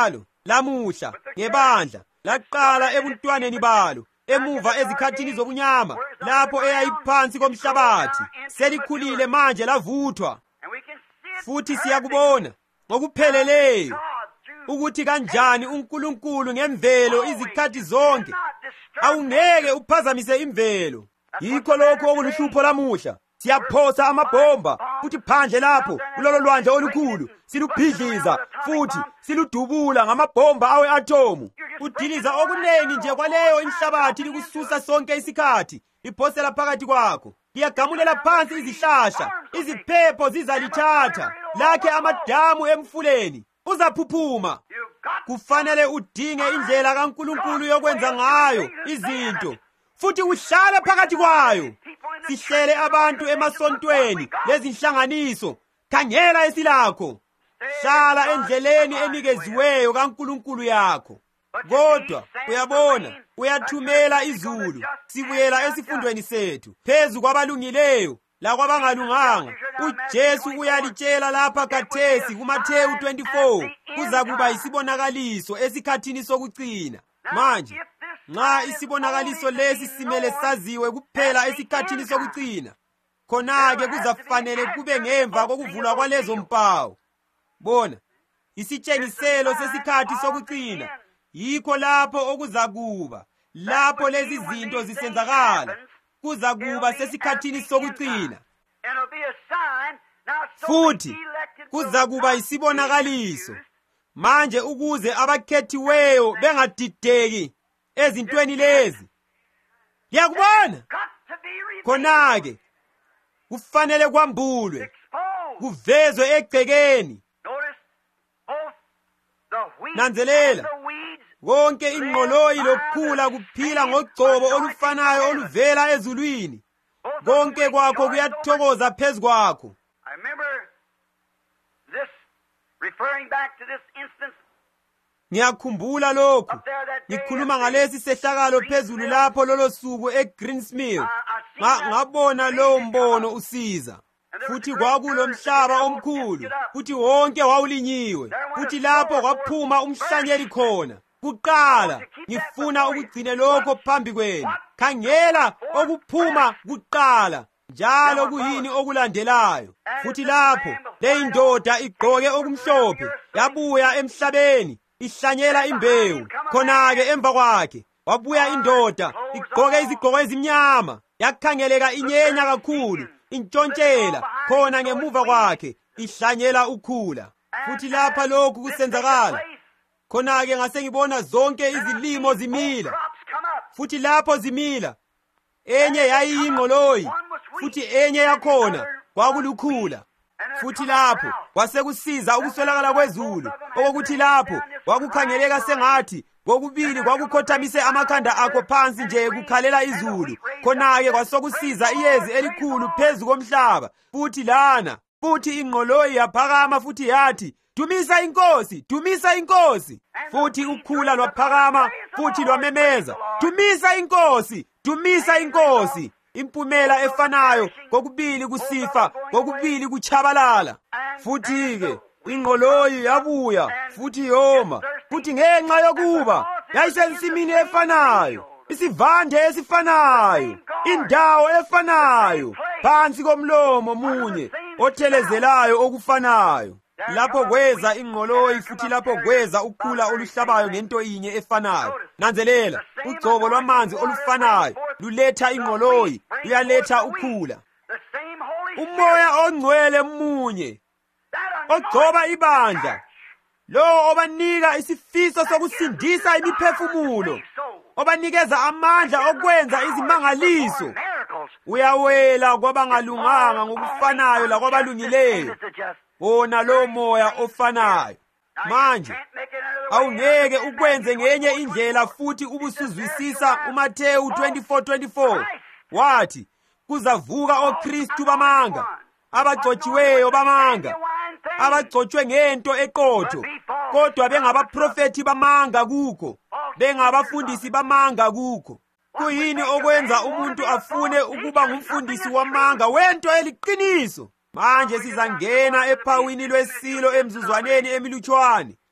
lamuhla ngebandla laqala ebuntwaneni balo, emuva ezikhathini zobunyama, lapho eyayiphansi komhlabathi, selikhulile manje lavuthwa. Futhi siyakubona ngokupheleleyo ukuthi kanjani uNkulunkulu ngemvelo izikhathi zonke awungeke uphazamise imvelo. Yikho lokho okuluhlupho lamuhla. Siyaphosa amabhomba futhi phandle lapho kulolo lwandle olukhulu silubhidliza futhi siludubula ngamabhomba awe-atomu. Udiliza okuningi nje kwaleyo inhlabathi likususa sonke isikhathi, liphosela phakathi kwakho. Liyagamulela phansi izihlahla, iziphepho zizalithatha, lakhe amadamu emfuleni, uzaphuphuma. Kufanele udinge indlela kaNkulunkulu yokwenza ngayo izinto, futhi uhlale phakathi kwayo. Sihlele abantu emasontweni lezinhlanganiso. Khangela esilakho. Hlala endleleni enikeziweyo kaNkulunkulu yakho. Kodwa uyabona, uyathumela izulu. Sibuyela esifundweni sethu. Phezu kwabalungileyo lakwabangalunganga. uJesu uyalitshela lapha khathesi kuMathewu 24. Kuzakuba isibonakaliso esikhathini sokucina. Manje nxa isibonakaliso lesi simele saziwe kuphela esikhathini sokucina, khona-ke kuzafanele kube ngemva kokuvulwa kwalezo mpawu. Bona, isitshengiselo sesikhathi sokucina yikho lapho okuzakuba, lapho lezi zinto zisenzakala, kuzakuba sesikhathini sokucina. Futhi kuzakuba isibonakaliso manje ukuze abakhethiweyo bengadideki ezintweni lezi. Liyakubona? Khona-ke kufanele kwambulwe, kuvezwe egcekeni. Nanzelela, konke ingqoloyi lokhula kuphila ngogcobo olufanayo oluvela ezulwini. Konke kwakho kuyathokoza phezu kwakho. Ngiyakhumbula lokhu. Ngikhuluma ngalesi sehlakalo phezulu lapho lolo suku eGreensmill. Ngabona lowo mbono usiza. Futhi kwakulo mhlaba omkhulu, futhi wonke wawulinyiwe. Futhi lapho kwaphuma umhlanyeli khona. Kuqala, ngifuna ukugcina lokho phambi kwenu. Khangela okuphuma kuqala, njalo kuyini okulandelayo. Futhi lapho le indoda igqoke okumhlophe yabuya emhlabeni ihlanyela imbewu. Khona-ke emva kwakhe wabuya indoda igqoke izigqoko ezimnyama, yakhangeleka inyenya kakhulu, intshontshela khona ngemuva kwakhe ihlanyela ukhula. Futhi lapha lokhu kusenzakala, khona-ke ngase ngibona zonke izilimo zimila. Futhi lapho zimila, enye yayiyingqoloyi, futhi enye yakhona kwakulukhula. Futhi lapho kwasekusiza ukuswelakala kwezulu, okokuthi lapho kwakukhangeleka sengathi kokubili kwakukhothamise amakhanda akho phansi nje kukhalela izulu. Khona-ke kwasokusiza iyezi elikhulu phezu komhlaba. Futhi lana, futhi ingqoloyi yaphakama futhi yathi, "Dumisa inkosi, dumisa inkosi." Futhi ukhula lwaphakama futhi lwamemeza, "Dumisa inkosi, dumisa inkosi." Impumela efanayo, kokubili kusifa, kokubili kuchabalala. Futhi-ke ingqoloyi yabuya futhi yoma, futhi ngenxa yokuba yayisensimini efanayo, isivande esifanayo, indawo efanayo, phansi komlomo munye othelezelayo okufanayo. Lapho kweza ingqoloyi futhi lapho kweza ukhula oluhlabayo ngento inye efanayo. Nanzelela, ugcobo lwamanzi olufanayo luletha ingqoloyi, luyaletha ukhula. Umoya ongcwele munye ogcoba ibandla, lo obanika isifiso sokusindisa imiphefumulo, obanikeza amandla okwenza izimangaliso, uyawela kwabangalunganga ngokufanayo lakwabalungileyo. Wona lo moya ofanayo. Manje awungeke ukwenze ngenye indlela futhi ubusuzwisisa uMathewu 24:24. Wathi kuzavuka oKristu bamanga, abagcotshiweyo bamanga, abagcotshwe ngento eqotho, kodwa bengabaprofethi bamanga kukho, bengabafundisi bamanga kukho. Kuyini okwenza umuntu afune ukuba ngumfundisi wamanga wento eliqiniso? Manje sizangena ephawini lwesilo emzuzwaneni emilutshwane.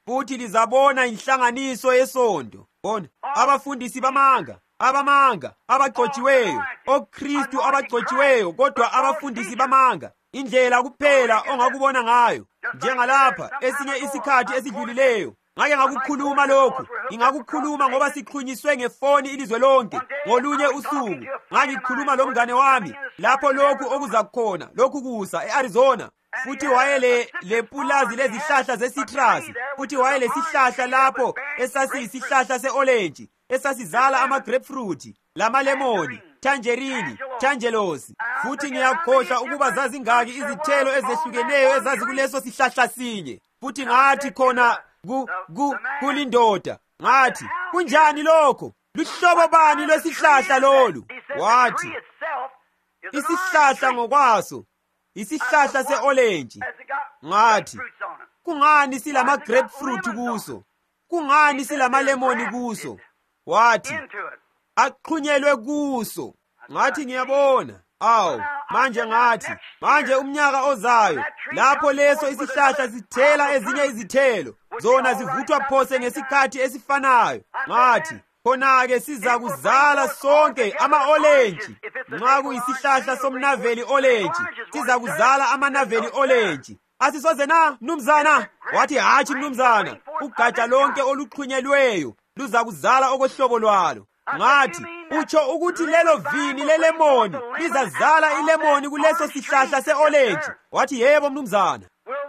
futhi lizabona inhlanganiso yesonto. Bona abafundisi bamanga, abagcotshiweyo, oKristu abagcotshiweyo, kodwa abafundisi bamanga. Indlela kuphela ongakubona ngayo. Njengalapha esinye isikhathi esidlulileyo ngake ngakukhuluma lokhu. Ngingakukhuluma ngoba sixhunyiswe ngefoni ilizwe lonke. Ngolunye usuku ngangikhuluma lomngane wami lapho lokhu okuzakhona, lokhu kusa eArizona. Futhi wayele lepulazi lezihlahla zesitrus, futhi wayele sihlahla lapho esasiyisihlahla seorange esasizala ama-grapefruit, lama-lemon, tangerine, tangelos. Futhi ngiyakhohlwa ukuba zazingaki izithelo ezehlukeneyo ezazi kuleso sihlahla sinye. Futhi ngathi khona kulindoda, ngathi, kunjani lokho? Luhlobo bani lwesihlahla lolu? Wathi, isihlahla ngokwaso isihlahla se-orange. Ngathi, kungani silama grapefruit kuso? Kungani silama lemon kuso? Wathi, axhunyelwe kuso. Ngathi ngiyabona. Awu, manje umnyaka ozayo lapho leso isihlahla sithela ezinye izithelo, zona zivuthwa phose ngesikhathi esifanayo. Ngathi, khona-ke sizakuzala sonke ama-olenji. Nxa kuyisihlahla somnaveli olenji, sizakuzala amanaveli olenji. Asisoze na, mnumzana? Wathi, hatshi mnumzana, ugatsha lonke oluxhunyelweyo luzakuzala okohlobo lwalo. Ngathi, utsho ukuthi lelo vini lelemoni lizazala ilemoni kuleso sihlahla se-olenji? Wathi, yebo mnumzana.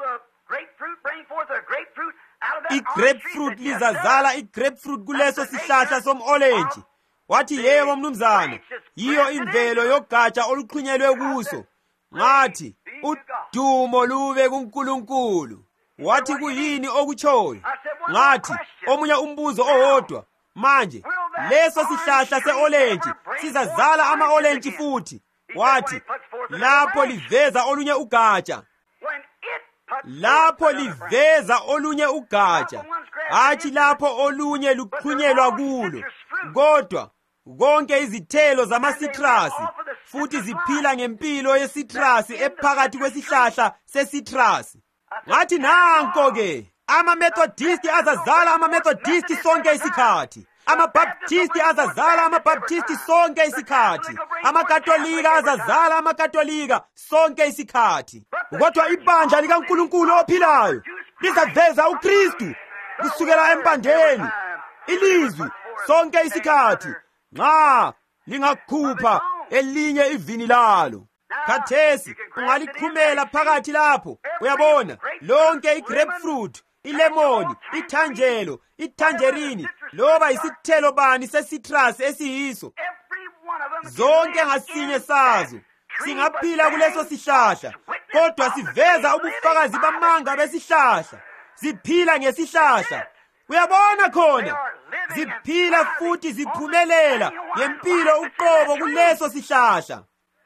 I-grapefruit lizazala i-grapefruit kuleso sihlahla som-orange? Wathi, yebo mnumzana, yiyo imvelo yogatsha oluxhunyelwe kuso. Ngathi, udumo lube kuNkulunkulu. Wathi, kuyini okutshoyo? Ngathi, omunye umbuzo owodwa. Manje leso sihlahla se-orange sizazala ama-orange futhi. Wathi, lapho liveza olunye ugatsha. Lapho liveza olunye ugatsha, hatshi lapho olunye luxhunyelwa kulo. Kodwa konke izithelo zama-citrus futhi ziphila ngempilo ye-citrus ephakathi kwesihlahla se-citrus. Ngathi, nanko-ke ama-Methodisti azazala ama-Methodisti sonke isikhathi. Ama-Baptisti azazala ama-Baptisti sonke isikhathi. Amakatolika azazala amakatolika sonke isikhathi. Kodwa ibandla likaNkulunkulu ophilayo lizaveza uKristu kusukela empandeni, ilizwi sonke isikhathi, nxa lingakhupha elinye ivini lalo. Khathesi ungaliqhumela phakathi lapho. Uyabona, lonke i-grapefruit, ilemoni, ithangelo, itangerine, loba isithelo bani sesitrus esiyiso, zonke ngasinye sazo singaphila kuleso sihlahla, kodwa siveza ubufakazi bamanga besihlahla. Ziphila ngesihlahla. Uyabona khona, ziphila futhi ziphumelela ngempilo uqobo kuleso sihlahla.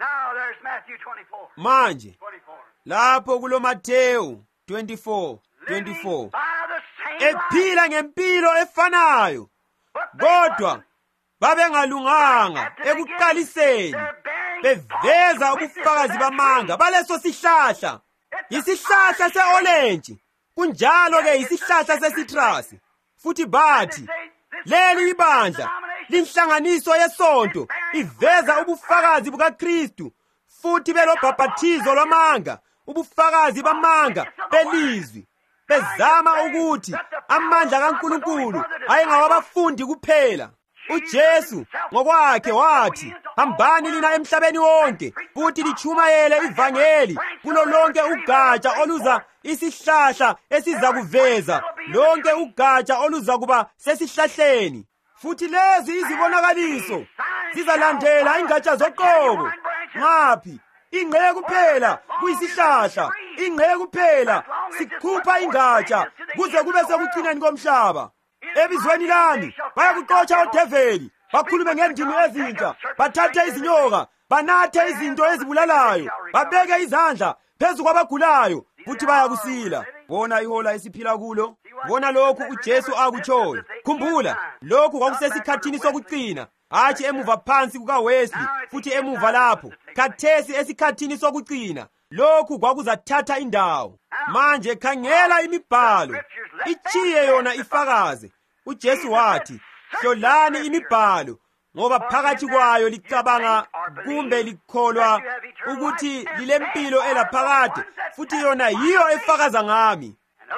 Manje lapho kulo Mateyu 24:24, ephila ngempilo efanayo, kodwa babengalunganga ekuqaliseni, beveza ubufakazi bamanga baleso sihlahla. Isihlahla se-orange kunjalo-ke isihlahla sesitrus. Futhi bathi, leli ibandla linhlanganiso yesonto iveza ubufakazi bukaKristu, futhi belobhaphathizo lwamanga, ubufakazi bamanga belizwi, bezama ukuthi amandla kaNkulunkulu ayengawabafundi kuphela. UJesu ngokwakhe wathi, hambani lina emhlabeni wonke futhi lichumayele ivangeli kulo lonke ugatsha oluza isihlahla esizakuveza lonke ugatsha oluzakuba sesihlahleni. Futhi lezi izibonakaliso zizalandela ingatsha zoqobo. Ngaphi? Ingqeke kuphela kuyisihlahla, ingqeke kuphela sikhupha ingatsha kuze kube sekucineni komhlaba. Ebizweni lami bayakuxotsha odeveli, bakhulume ngendimi ezintsha, bathathe izinyoka, banathe izinto ezibulalayo, babeke izandla phezu kwabagulayo, futhi bayakusila. Bona ihola esiphila kulo, bona lokhu uJesu akutshoyo. Khumbula, lokhu kwakusesikhathini sokucina, hatshi emuva phansi kukaWesley, futhi emuva lapho. Khathesi esikhathini sokucina, lokhu kwakuzathatha indawo. Manje khangela imibhalo, ichiye yona ifakaze. UJesu wathi, hlolani imibhalo, ngoba phakathi kwayo licabanga kumbe likholwa ukuthi lilempilo elaphakade, futhi yona yiyo efakaza ngami.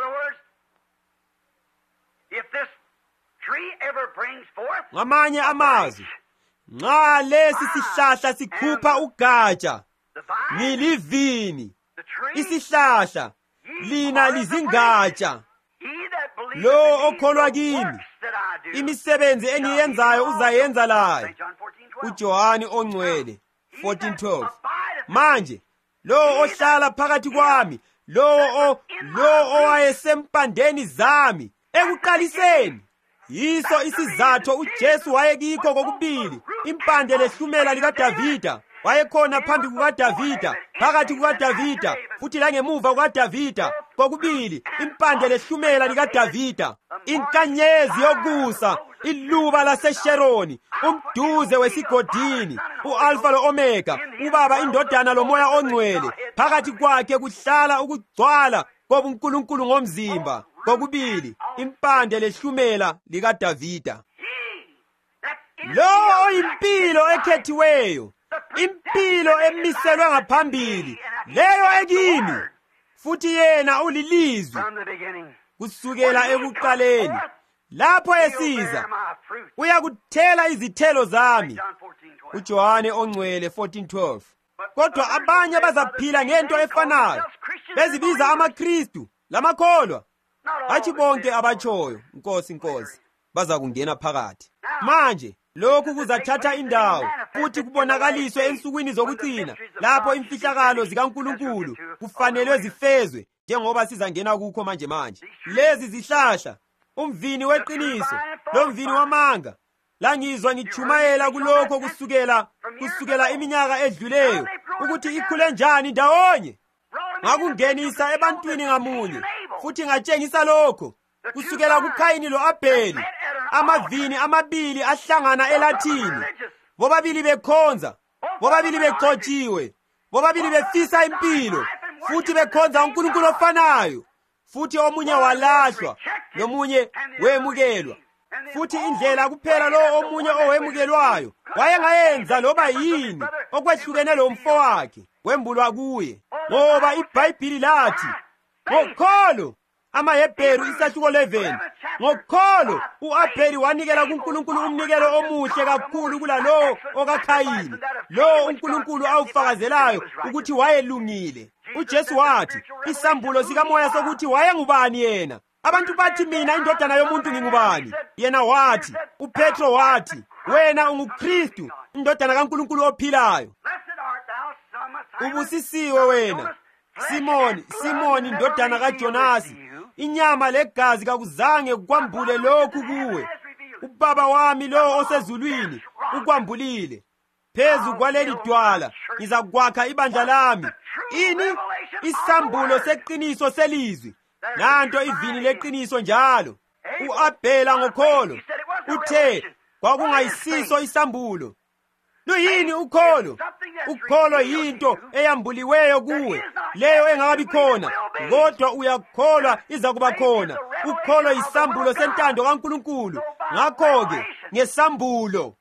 Ngamanye amazwi, nxa lesi sihlahla sikhupha ugatsha, ngilivini, isihlahla, lina lizingatsha. Lo okholwa kimi, imisebenzi engiyenzayo uzayenza laye. uJohane ongcwele 14:12. Manje lo ohlala phakathi kwami, lo owayesempandeni zami ekuqaliseni, yiso isizathu uJesu wayekikho kokubili. Impande lehlumela likaDavida, wayekhona phambi kukaDavida, phakathi kukaDavida, futhi langemuva kukaDavida, kokubili impande lehlumela likaDavida. Inkanyezi yokusa, iluba laseSheroni, umduze wesigodini, uAlfa lo-Omega, uBaba, iNdodana loMoya oNgcwele. Phakathi kwakhe kuhlala ukugcwala kobuNkulunkulu ngomzimba, kokubili impande lehlumela likaDavida. Lo oyimpilo ekhethiweyo, impilo emiselwe ngaphambili, leyo ekimi, futhi yena ulilizwi kusukela ekuqaleni. Lapho esiza, uyakuthela izithelo zami. uJohane ongcwele 14:12. Kodwa abanye bazaphila ngento efanayo, bezibiza amaKristu lamakholwa. Hatshi bonke abatshoyo, Nkosi, Nkosi, baza kungena phakathi. Manje lokhu kuzathatha indawo, futhi kubonakaliswe ensukwini zokucina, lapho imfihlakalo zikaNkulunkulu kufanelwe zifezwe, njengoba sizangena kukho manje. Lezi zihlahla, umvini weqiniso lomvini wamanga, langizwa ngichumayela kulokho kusukela iminyaka edluleyo, ukuthi ikhule njani ndawonye. Ngakungenisa ebantwini ngamunye, futhi ngatshengisa lokho kusukela kuKhayini lo-Abheli, amavini amabili ahlangana elathini, bobabili bekhonza, bobabili begcotshiwe, bobabili befisa impilo, futhi bekhonza uNkulunkulu ofanayo, futhi omunye walahlwa nomunye wemukelwa. Futhi indlela kuphela lo omunye owemukelwayo wayengayenza loba yini okwehlukene lomfowakhe, wembulwa kuye. Ngoba iBhayibhili lathi, ngokholo, amaHebheru 11, ngokholo u-Abheli wanikela kuNkulunkulu umnikelo omuhle kakhulu kulalo okaKhayini, lo uNkulunkulu awufakazelayo ukuthi wayelungile. UJesu wathi, isambulo sikamoya sokuthi wayengubani yena. Abantu bathi, mina indodana yomuntu ngingubani? Yena wathi, uPetro wathi, wena unguKristu, indodana kaNkulunkulu ophilayo. Ubusisiwe wena, Simoni, indodana kaJonasi, inyama legazi kakuzange kwambule lokhu kuwe. uBaba wami lo osezulwini ukwambulile. Phezu kwaleli dwala ngizakwakha ibandla lami. Ini? Isambulo seqiniso selizwi. Nanto ivini leqiniso njalo. U-Abhela ngokholo uthe kwakungayisiso isambulo. Luyini ukholo? Ukholo yinto eyambuliweyo kuwe, leyo engakabi khona, kodwa uyakholwa iza kuba khona. Ukholo yisambulo sentando kaNkulunkulu. Ngakho-ke ngesambulo.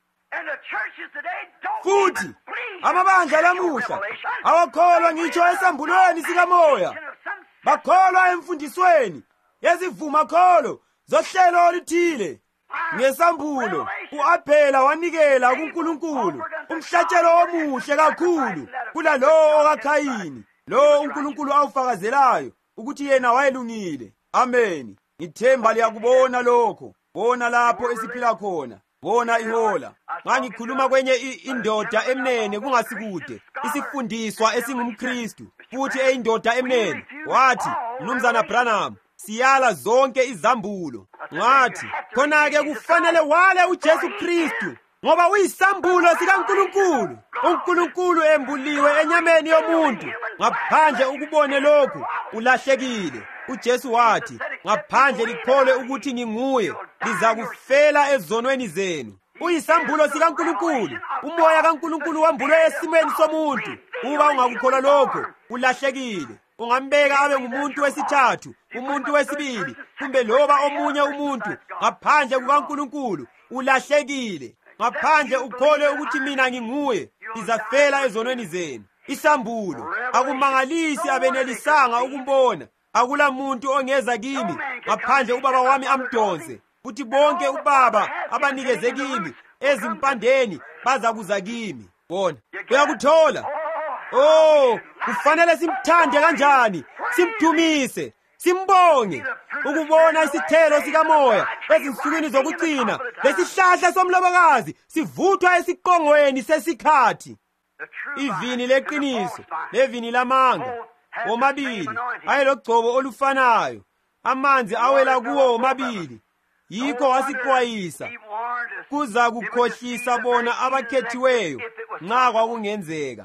Futhi amabandla lamuhla awakholwa ngitsho esambulweni sikamoya, bakholwa emfundisweni yezivumakholo zohlelo oluthile. Ngesambulo u-Abhela wanikela kuNkulunkulu umhlatshelo omuhle kakhulu kulalowo okaKhayini, lo uNkulunkulu awufakazelayo ukuthi yena wayelungile. Amen. Ngithemba liyakubona lokho. Bona lapho esiphila khona. Bona ihola. Nxa ngikhuluma kwenye indoda emnene kungasikude, isifundiswa esingumKristu, futhi eyindoda emnene, wathi, Mnumzana Branham, siyala zonke izambulo. Ngathi, khona-ke kufanele wale uJesu Kristu, ngoba uyisambulo sikaNkulunkulu. uNkulunkulu embuliwe enyameni yomuntu. Ngaphandle ukubone lokhu, ulahlekile. uJesu wathi, ngaphandle likholwe ukuthi nginguye, lizakufela ezonweni zenu. Uyisambulo sikaNkulunkulu. Umoya kaNkulunkulu wambulwe esimweni somuntu. Uba ungakukholwa lokho, ulahlekile. Ungambeka abe ngumuntu wesithathu, umuntu wesibili, kumbe loba omunye umuntu ngaphandle kukaNkulunkulu. Ulahlekile. Ngaphandle ukholwe ukuthi mina nginguye, izafela ezonweni zenu. Isambulo, akumangalisi abenelisanga ukumbona. Akula muntu ongeza kimi ngaphandle ubaba wami amdonse. Futhi bonke ubaba abanikeze kimi ezimpandeni bazakuza kimi. Bona, uyakuthola? Oh, kufanele simthande kanjani, simdumise, simbonge. Ukubona isithelo sikamoya ezinsukwini zokugcina, lesihlahla somlobokazi sivuthwa esiqongweni sesikhathi. Ivini leqiniso levini lamanga omabili ayelogcobo olufanayo, amanzi awela kuwo omabili. Yikho wasixwayisa, kuza kukhohlisa bona abakhethiweyo nxa kwakungenzeka.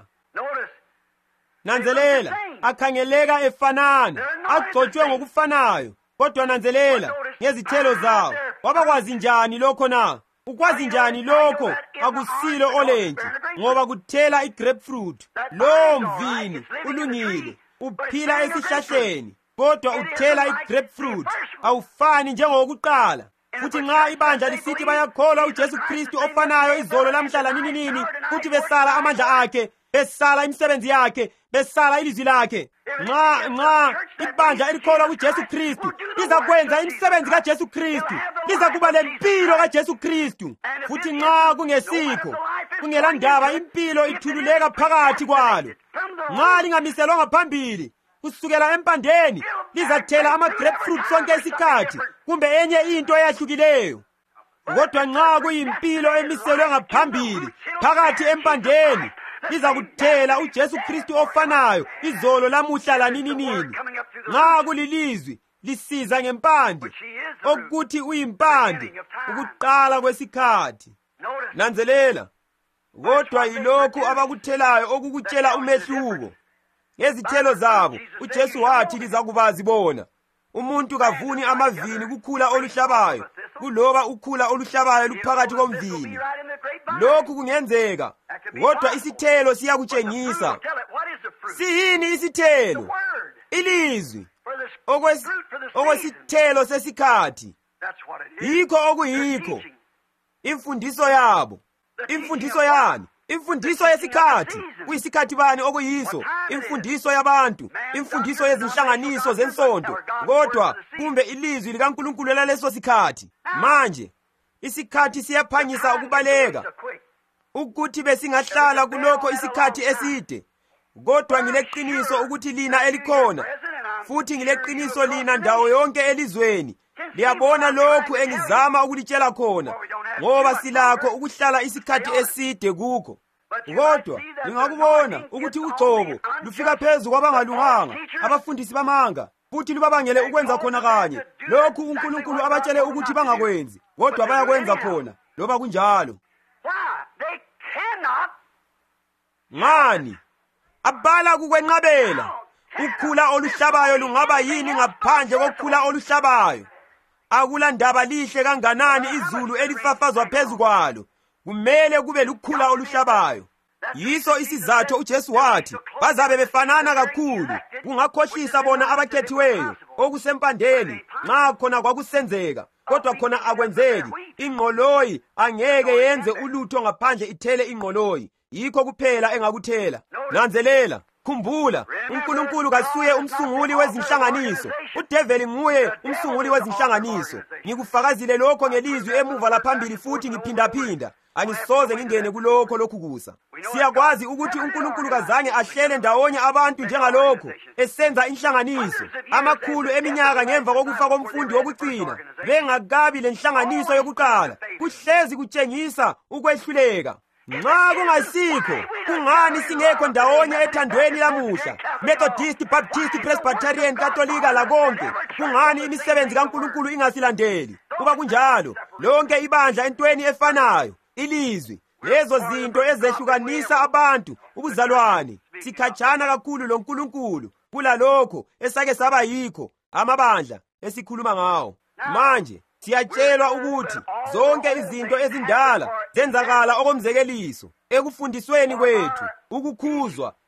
Nanzelela, akhangeleka efanana, agcotshwe ngokufanayo, kodwa nanzelela ngezithelo zawo. Wabakwazi njani lokho na? Ukwazi njani lokho? Akusilo olentshi, ngoba kuthela igrapefruit. Lo mvini ulungile, uphila esihlahleni, kodwa uthela igrapefruit. Awufani njengokuqala. Futhi nxa ibandla lisithi bayakholwa uJesu Kristu ofanayo izolo lamhla lanini, futhi besala amandla akhe, besala imisebenzi yakhe, besala ilizwi lakhe. Nxa ibandla elikholwa kuJesu Kristu lizakwenza imisebenzi kaJesu Kristu, lizakuba lempilo kaJesu Kristu. Futhi nxa kungesikho, kungela ndaba impilo ithululeka phakathi kwalo. Nxa lingamiselwanga phambili, kusukela empandeni, lizathela ama-grapefruit sonke isikhathi, kumbe enye into eyahlukileyo. Kodwa nxa kuyimpilo emiselwe ngaphambili, phakathi empandeni, lizakuthela uJesu Kristu ofanayo izolo lamuhla lanini. Nxa kulilizwi lisiza ngempande, okuthi uyimpande, ukuqala kwesikhathi. Nanzelela, kodwa yilokhu abakuthelayo okukutshela umehluko. Ngezithelo zabo uJesu wathi lizakubazi bona. Umuntu kavuni amavini kukhula oluhlabayo, kuloba ukhula oluhlabayo luphakathi komvini. Lokhu kungenzeka, kodwa isithelo siyakutshengisa. Siyini isithelo? Ilizwi. Okwesithelo sesikhathi. Yikho okuyikho. Imfundiso yabo. Imfundiso yani? Imfundiso yesikhathi. Kuyisikhathi bani okuyiso? Imfundiso yabantu, imfundiso yezinhlanganiso zensonto, kodwa kumbe ilizwi likaNkulunkulu laleso sikhathi. Manje isikhathi siyaphangisa ukubaleka, ukuthi besingahlala kulokho isikhathi eside. Kodwa ngileqiniso ukuthi lina elikhona, futhi ngileqiniso lina ndawo yonke elizweni, liyabona lokhu engizama ukulitshela khona, ngoba silakho ukuhlala isikhathi eside kukho. Kodwa lingakubona ukuthi ugcobo lufika phezu kwabangalunganga, abafundisi bamanga, futhi lubabangele ukwenza khona kanye lokhu uNkulunkulu abatshele ukuthi bangakwenzi, kodwa bayakwenza khona loba kunjalo. Ngani? Abala kukwenqabela. Ukhula oluhlabayo lungaba yini ngaphandle kokhula oluhlabayo? Akula ndaba lihle kanganani izulu elifafazwa phezu kwalo, kumele kube lukhula oluhlabayo. Yiso isizathu uJesu wathi bazabe befanana kakhulu, kungakhohlisa bona abakhethiweyo okusempandeni nxa khona kwakusenzeka, kodwa khona akwenzeki. Ingqoloyi angeke yenze ulutho ngaphandle ithele ingqoloyi. Yikho kuphela engakuthela. Nanzelela, khumbula, uNkulunkulu kasuye umsunguli wezinhlanganiso. UDeveli nguye umsunguli wezinhlanganiso. Ngikufakazile lokho ngelizwi emuva laphambili, futhi ngiphindaphinda. Angisoze ngingene kulokho lokhukusa. Siyakwazi ukuthi uNkulunkulu kazange ahlele ndawonye abantu njengalokho, esenza inhlanganiso amakhulu eminyaka ngemva kokufa komfundi wokucina, bengakabi lenhlanganiso yokuqala. Kuhlezi kutshengisa ukwehluleka. Nxa kungasikho, kungani singekho ndawonye ethandweni lamuhla? Methodist, Baptist, Presbyterian, Katolika lakonke. Kungani imisebenzi kaNkulunkulu ingasilandeli? Kuba kunjalo, lonke ibandla entweni efanayo. Ilizwi, lezo zinto ezehlukanisa abantu, ubuzalwane, sikhatshana kakhulu loNkulunkulu kulalokho esake saba yikho amabandla esikhuluma ngawo. Manje siyatshelwa ukuthi zonke izinto ezindala zenzakala okomzekeliso ekufundisweni kwethu, ukukhuzwa,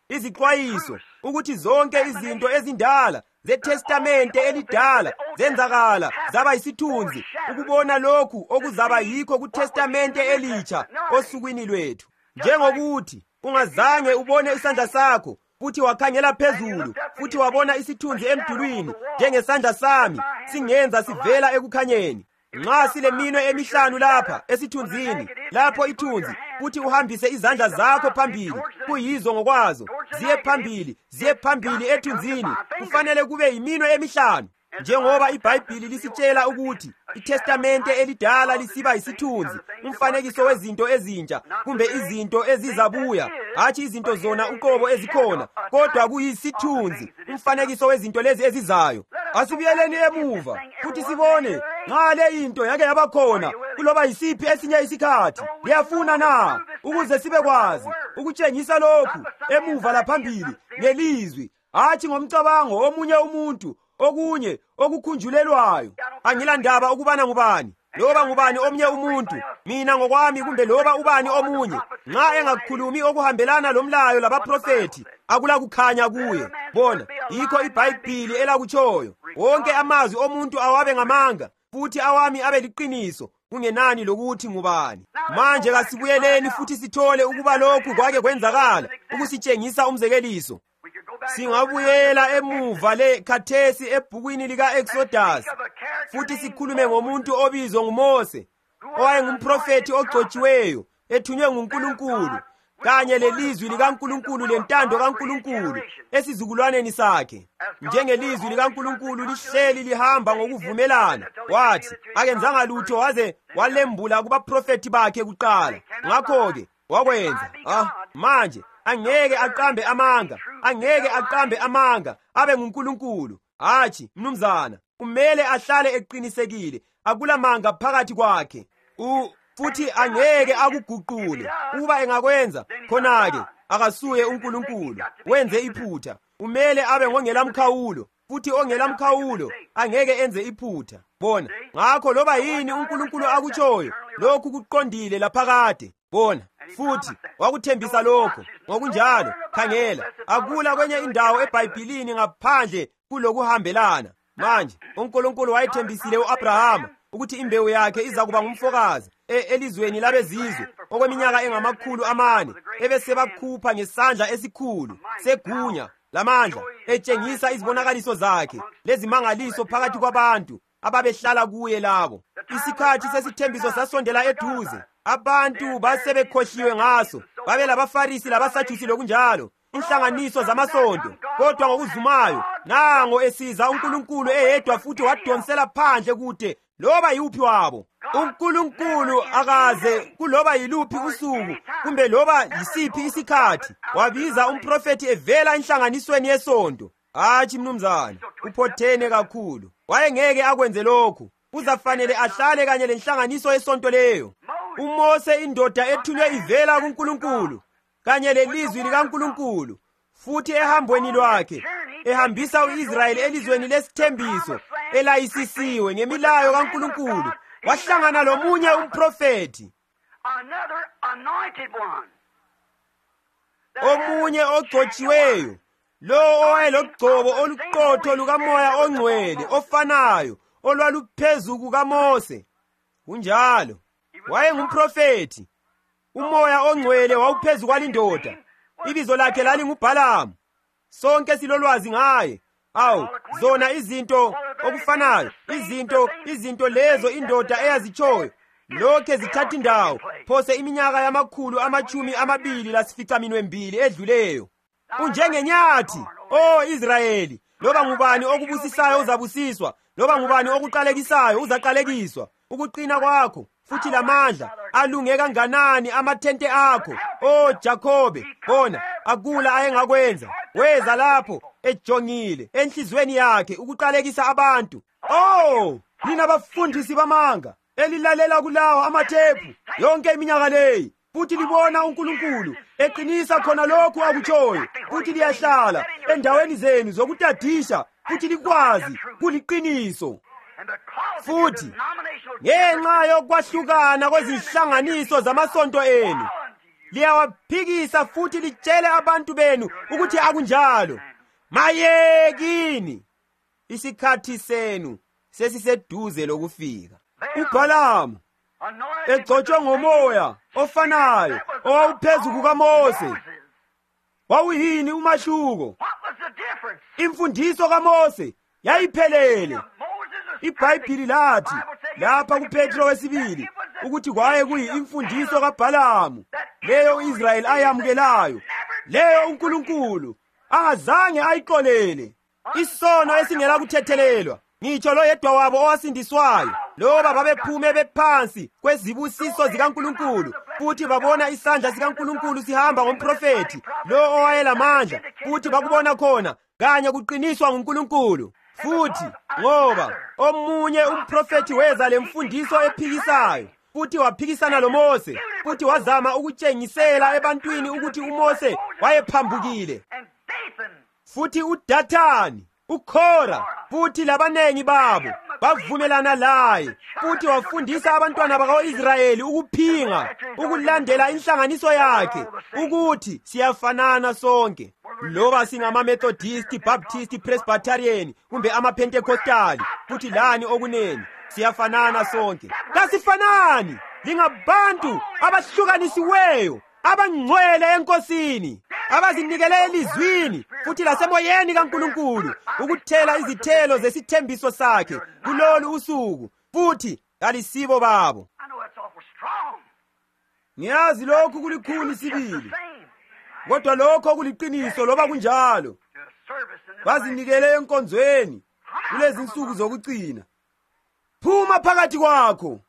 izixwayiso ukuthi zonke izinto ezindala zeTestamente elidala zenzakala zaba yisithunzi ukubona lokhu okuzaba yikho kuTestamente elitsha osukwini lwethu. Njengokuthi ungazange ubone isandla sakho futhi wakhangela phezulu futhi wabona isithunzi emdulwini njengesandla sami singenza sivela ekukhanyeni. Nxa sile minwe emihlanu lapha esithunzini, lapho ithunzi, futhi uhambise izandla zakho phambili, kuyizo ngokwazo, ziye phambili ethunzini, kufanele kube yiminwe emihlanu. Njengoba iBhayibhili lisitshela ukuthi iTestamente elidala lisiba yisithunzi, umfanekiso wezinto ezintsha kumbe izinto ezizabuya, hatshi izinto zona uqobo ezikhona, kodwa kuyisithunzi, umfanekiso wezinto lezi ezizayo. Asibuyeleni emuva futhi sibone nxa le into yake yabakhona kuloba yisiphi esinye isikhathi. Liyafuna na ukuze sibe kwazi ukutshengisa lokhu emuva laphambili ngelizwi, hatshi ngomcabango womunye umuntu, okunye okukhunjulelwayo. Angilandaba ukubana ngubani, loba ngubani omnye umuntu, mina ngokwami kumbe loba ubani omunye, nxa engakhulumi okuhambelana lomlayo labaprofeti, akula kukhanya kuye. Bona, yikho iBhayibhili elakutshoyo. Wonke amazwi omuntu awabe ngamanga, futhi awami abe liqiniso, kungenani lokuthi ngubani. Manje kasibuyeleni futhi sithole ukuba lokhu kwake kwenzakala, ukusitshengisa umzekeliso. Singabuyela emuva le khathesi ebhukwini lika-Exodus, futhi sikhulume ngomuntu obizwa nguMose, owayengumprofeti ogcotshiweyo, ethunywe nguNkulunkulu, kanye lelizwi likaNkulunkulu lentando kaNkulunkulu esizukulwaneni sakhe. Njengelizwi likaNkulunkulu lihleli lihamba ngokuvumelana, wathi akenzanga lutho waze walembula kubaprofeti bakhe kuqala. Ngakho-ke wakwenza. Manje angeke aqambe amanga abe nguNkulunkulu. Hatshi mnumzana, kumele ahlale eqinisekile, akulamanga phakathi kwakhe. Futhi angeke akuguqule. Uba engakwenza khona-ke akasuye uNkulunkulu, wenze iphutha. Kumele abe ngongelamkhawulo, futhi ongelamkhawulo angeke enze iphutha. Bona, ngakho loba yini uNkulunkulu akutshoyo, lokhu kuqondile laphakade. Bona, futhi wakuthembisa lokho. Ngokunjalo, khangela, akula kwenye indawo eBhayibhilini ngaphandle kulokuhambelana. Manje uNkulunkulu wayethembisile u-Abrahama ukuthi imbewu yakhe iza kuba ngumfokazi elizweni labezizwe okweminyaka engama400, ebesebakhupha ngesandla esikhulu segunya lamandla, etshengisa izibonakaliso zakhe lezimangaliso phakathi kwabantu ababehlala kuye labo. Isikhathi sesithembiso sasondela eduze, abantu basebekhohliwe ngaso, babe labaFarisi labaSadusi lokunjalo, inhlanganiso zamasonto. Kodwa ngokuzumayo nango esiza uNkulunkulu eyedwa, futhi wadonsela phandle kude loba yuphi wabo. uNkulunkulu akaze kuloba yiluphi usuku kumbe loba yisiphi isikhathi wabiza umprofeti evela inhlanganisweni yesonto. Hatshi mnumzana, uphothene kakhulu. Wayengeke akwenze lokhu. Kuzafanele ahlale kanye lenhlanganiso yesonto leyo. uMose, indoda ethunywe ivela kuNkulunkulu, kanye lelizwi likaNkulunkulu, futhi ehambweni lwakhe ehambisa u-Israyeli elizweni lesithembiso elayisisiwe ngemilayo kaNkulunkulu, wahlangana lomunye umprofeti, omunye ogcotshiweyo, lo owayelogcobo oluqotho lukaMoya oNgcwele ofanayo olwaluphezu kukaMose. Kunjalo wayengumprofeti. uMoya oNgcwele wawuphezu kwalindoda. Ibizo lakhe lalinguBhalamu. Sonke silolwazi ngaye. Zona izinto okufanayo, izinto lezo indoda eyazitshoyo, lokhe zithatha indawo phose iminyaka yama212 edluleyo. Unjengenyathi, Israyeli, loba ngubani okubusisayo uzabusiswa, loba ngubani okuqalekisayo uzaqalekiswa. Ukuqina kwakho futhi lamandla alunge kanganani amathente akho, Jakhobe. Bona akula ayengakwenza, weza lapho ejongile enhlizweni yakhe ukuqalekisa abantu. Nina bafundisi bamanga elilalela kulawo amathephu yonke iminyaka leyi, futhi libona uNkulunkulu eqinisa khona lokhu akutshoyo, futhi liyahlala endaweni zenu zokutadisha, futhi likwazi kuliqiniso. Futhi ngenxa yokwahlukana kwezinhlanganiso zamasonto enu, liyawaphikisa futhi litshele abantu benu ukuthi akunjalo. Mayekini, isikhathi senu sesiseduze lokufika. uBhalamu egcotshwe ngomoya ofanayo owawuphezu kukaMose. Wawuyini umahluko? Imfundiso kaMose yayiphelele. iBhayibhili lathi lapha kuPetro wesibili ukuthi kwaye kuyimfundiso kaBhalamu, leyo uIsrayeli ayamukelayo, leyo uNkulunkulu angazange ayiqolele. Isono esingela kuthethelelwa, ngitsho lo yedwa wabo owasindiswayo, loba babephume bephansi kwezibusiso zikaNkulunkulu futhi babona isandla sikaNkulunkulu sihamba ngomprofeti lo owayelamandla, futhi bakubona khona kanye kuqiniswa nguNkulunkulu. Futhi ngoba omunye umprofeti weza lemfundiso ephikisayo, futhi waphikisana loMose, futhi wazama ukutshengisela ebantwini ukuthi uMose wayephambukile. Futhi uDathani, uKhora, futhi labanengi babo bavumelana laye, futhi wafundisa abantwana baka-Israyeli ukuphinga, ukulandela inhlanganiso yakhe, ukuthi siyafanana sonke. Loba singama-Methodist, Baptist, Presbyterian kumbe ama-Pentecostali, futhi lani okuneni, siyafanana sonke. Kasifanani, lingabantu abahlukanisiweyo, abangcwele enkosini, abazinikele elizwini futhi lasemoyeni kaNkulunkulu ukuthela izithelo zesithembiso sakhe kulolu usuku, futhi kalisibo babo. Ngiyazi lokhu kulikhuni sibili, kodwa lokho kuliqiniso loba kunjalo. Bazinikele enkonzweni kulezi insuku zokucina. Phuma phakathi kwakho.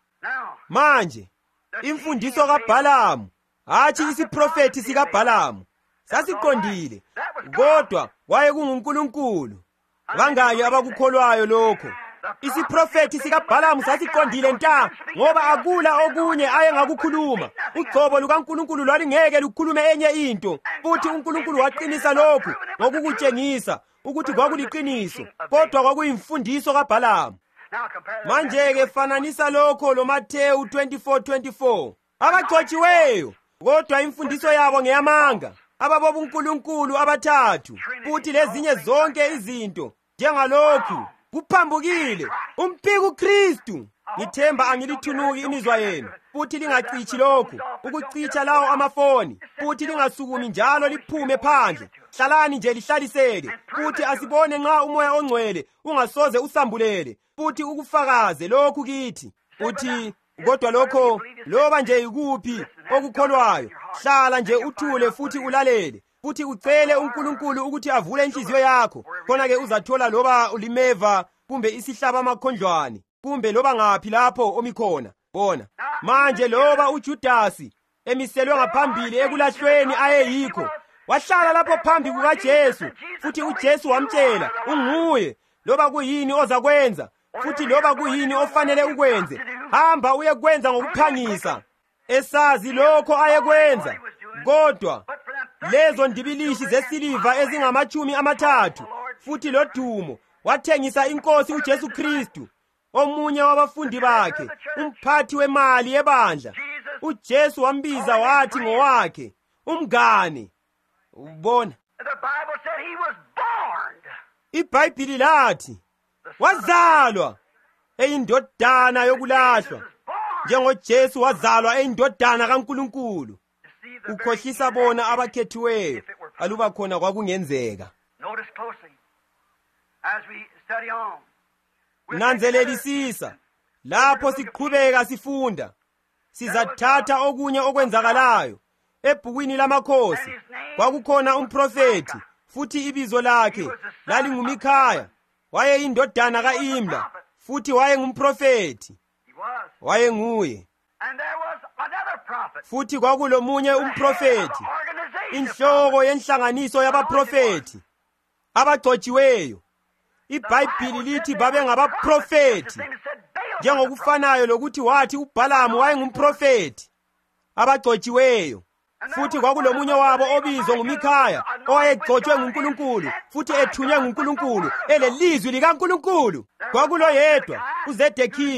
Manje imfundiso kaBhalamu, hatshi isiprofeti sikaBhalamu, sasiqondile, kodwa waye kunguNkulunkulu. Bangaki abakukholwayo lokho? Isiprofeti sikaBhalamu sasiqondile nta, ngoba akula okunye ayengakukhuluma. Ugcobo lukaNkulunkulu lwalingeke lukhulume enye into, futhi uNkulunkulu waqinisa lokhu ngokukutshengisa ukuthi kwakuliqiniso, kodwa kwakuyimfundiso kaBhalamu. Manje-ke fananisa lokho loMathewu 24:24. Abagcotshiweyo, kodwa imfundiso yabo ngeyamanga, ababoba uNkulunkulu abathathu, futhi lezinye zonke izinto njengalokhu kuphambukile. Umpiko uKristu. Ngithemba angilithunuki imizwa yenu, futhi lingacithi lokhu, ukucicha lawo amafoni, futhi lingasukumi njalo liphume phandle. Hlalani nje lihlaliseke, futhi asibone nxa umoya ongcwele ungasoze usambulele, futhi ukufakaze lokhu kithi. Uthi kodwa lokho loba nje yikuphi okukholwayo, hlala nje uthule futhi ulalele, futhi ucele uNkulunkulu ukuthi avule inhliziyo yakho. Khona-ke uzathola loba ulimeva kumbe isihlaba amakhondlwane kumbe loba ngaphi lapho omikhona. Bona manje loba uJudasi emiselwe ngaphambili ekulahlweni ayeyikho, wahlala lapho phambi kukaJesu, futhi uJesu wamtshela unguye, loba kuyini ozakwenza, futhi loba kuyini ofanele ukwenze, hamba uyekwenza ngokuphangisa. Esazi lokho ayekwenza, kodwa lezo ndibilishi zesiliva ezingama-30 futhi lodumo wathengisa iNkosi uJesu Kristu. Omunye wabafundi bakhe, umphathi wemali yebandla, uJesu wambiza wathi ngowakhe, umngane. Ubona, iBhayibhili lathi wazalwa eyindodana yokulahlwa, njengoJesu wazalwa eyindodana kaNkulunkulu. Ukhohlisa bona abakhethiweyo, aluba khona kwakungenzeka. Nanzelelisisa lapho siqhubeka sifunda, sizathatha okunye okwenzakalayo. Ebhukwini lamakhosi kwakukhona umprofeti, futhi ibizo lakhe lalinguMikhaya. Wayeyindodana kaImla, futhi wayengumprofeti. Wayenguye. Futhi kwakulomunye umprofeti, inhloko yenhlanganiso yabaprofeti abagcotshiweyo. iBhayibhili lithi babengabaprofeti, njengokufanayo lokuthi wathi uBhalamu wayengumprofeti. Abagcotshiweyo. Futhi kwakulomunye wabo obizwa nguMikhaya, owayegcotshwe nguNkulunkulu, futhi ethunywe nguNkulunkulu, elelizwi likaNkulunkulu. Kwakulo yedwa, uZedekhiya,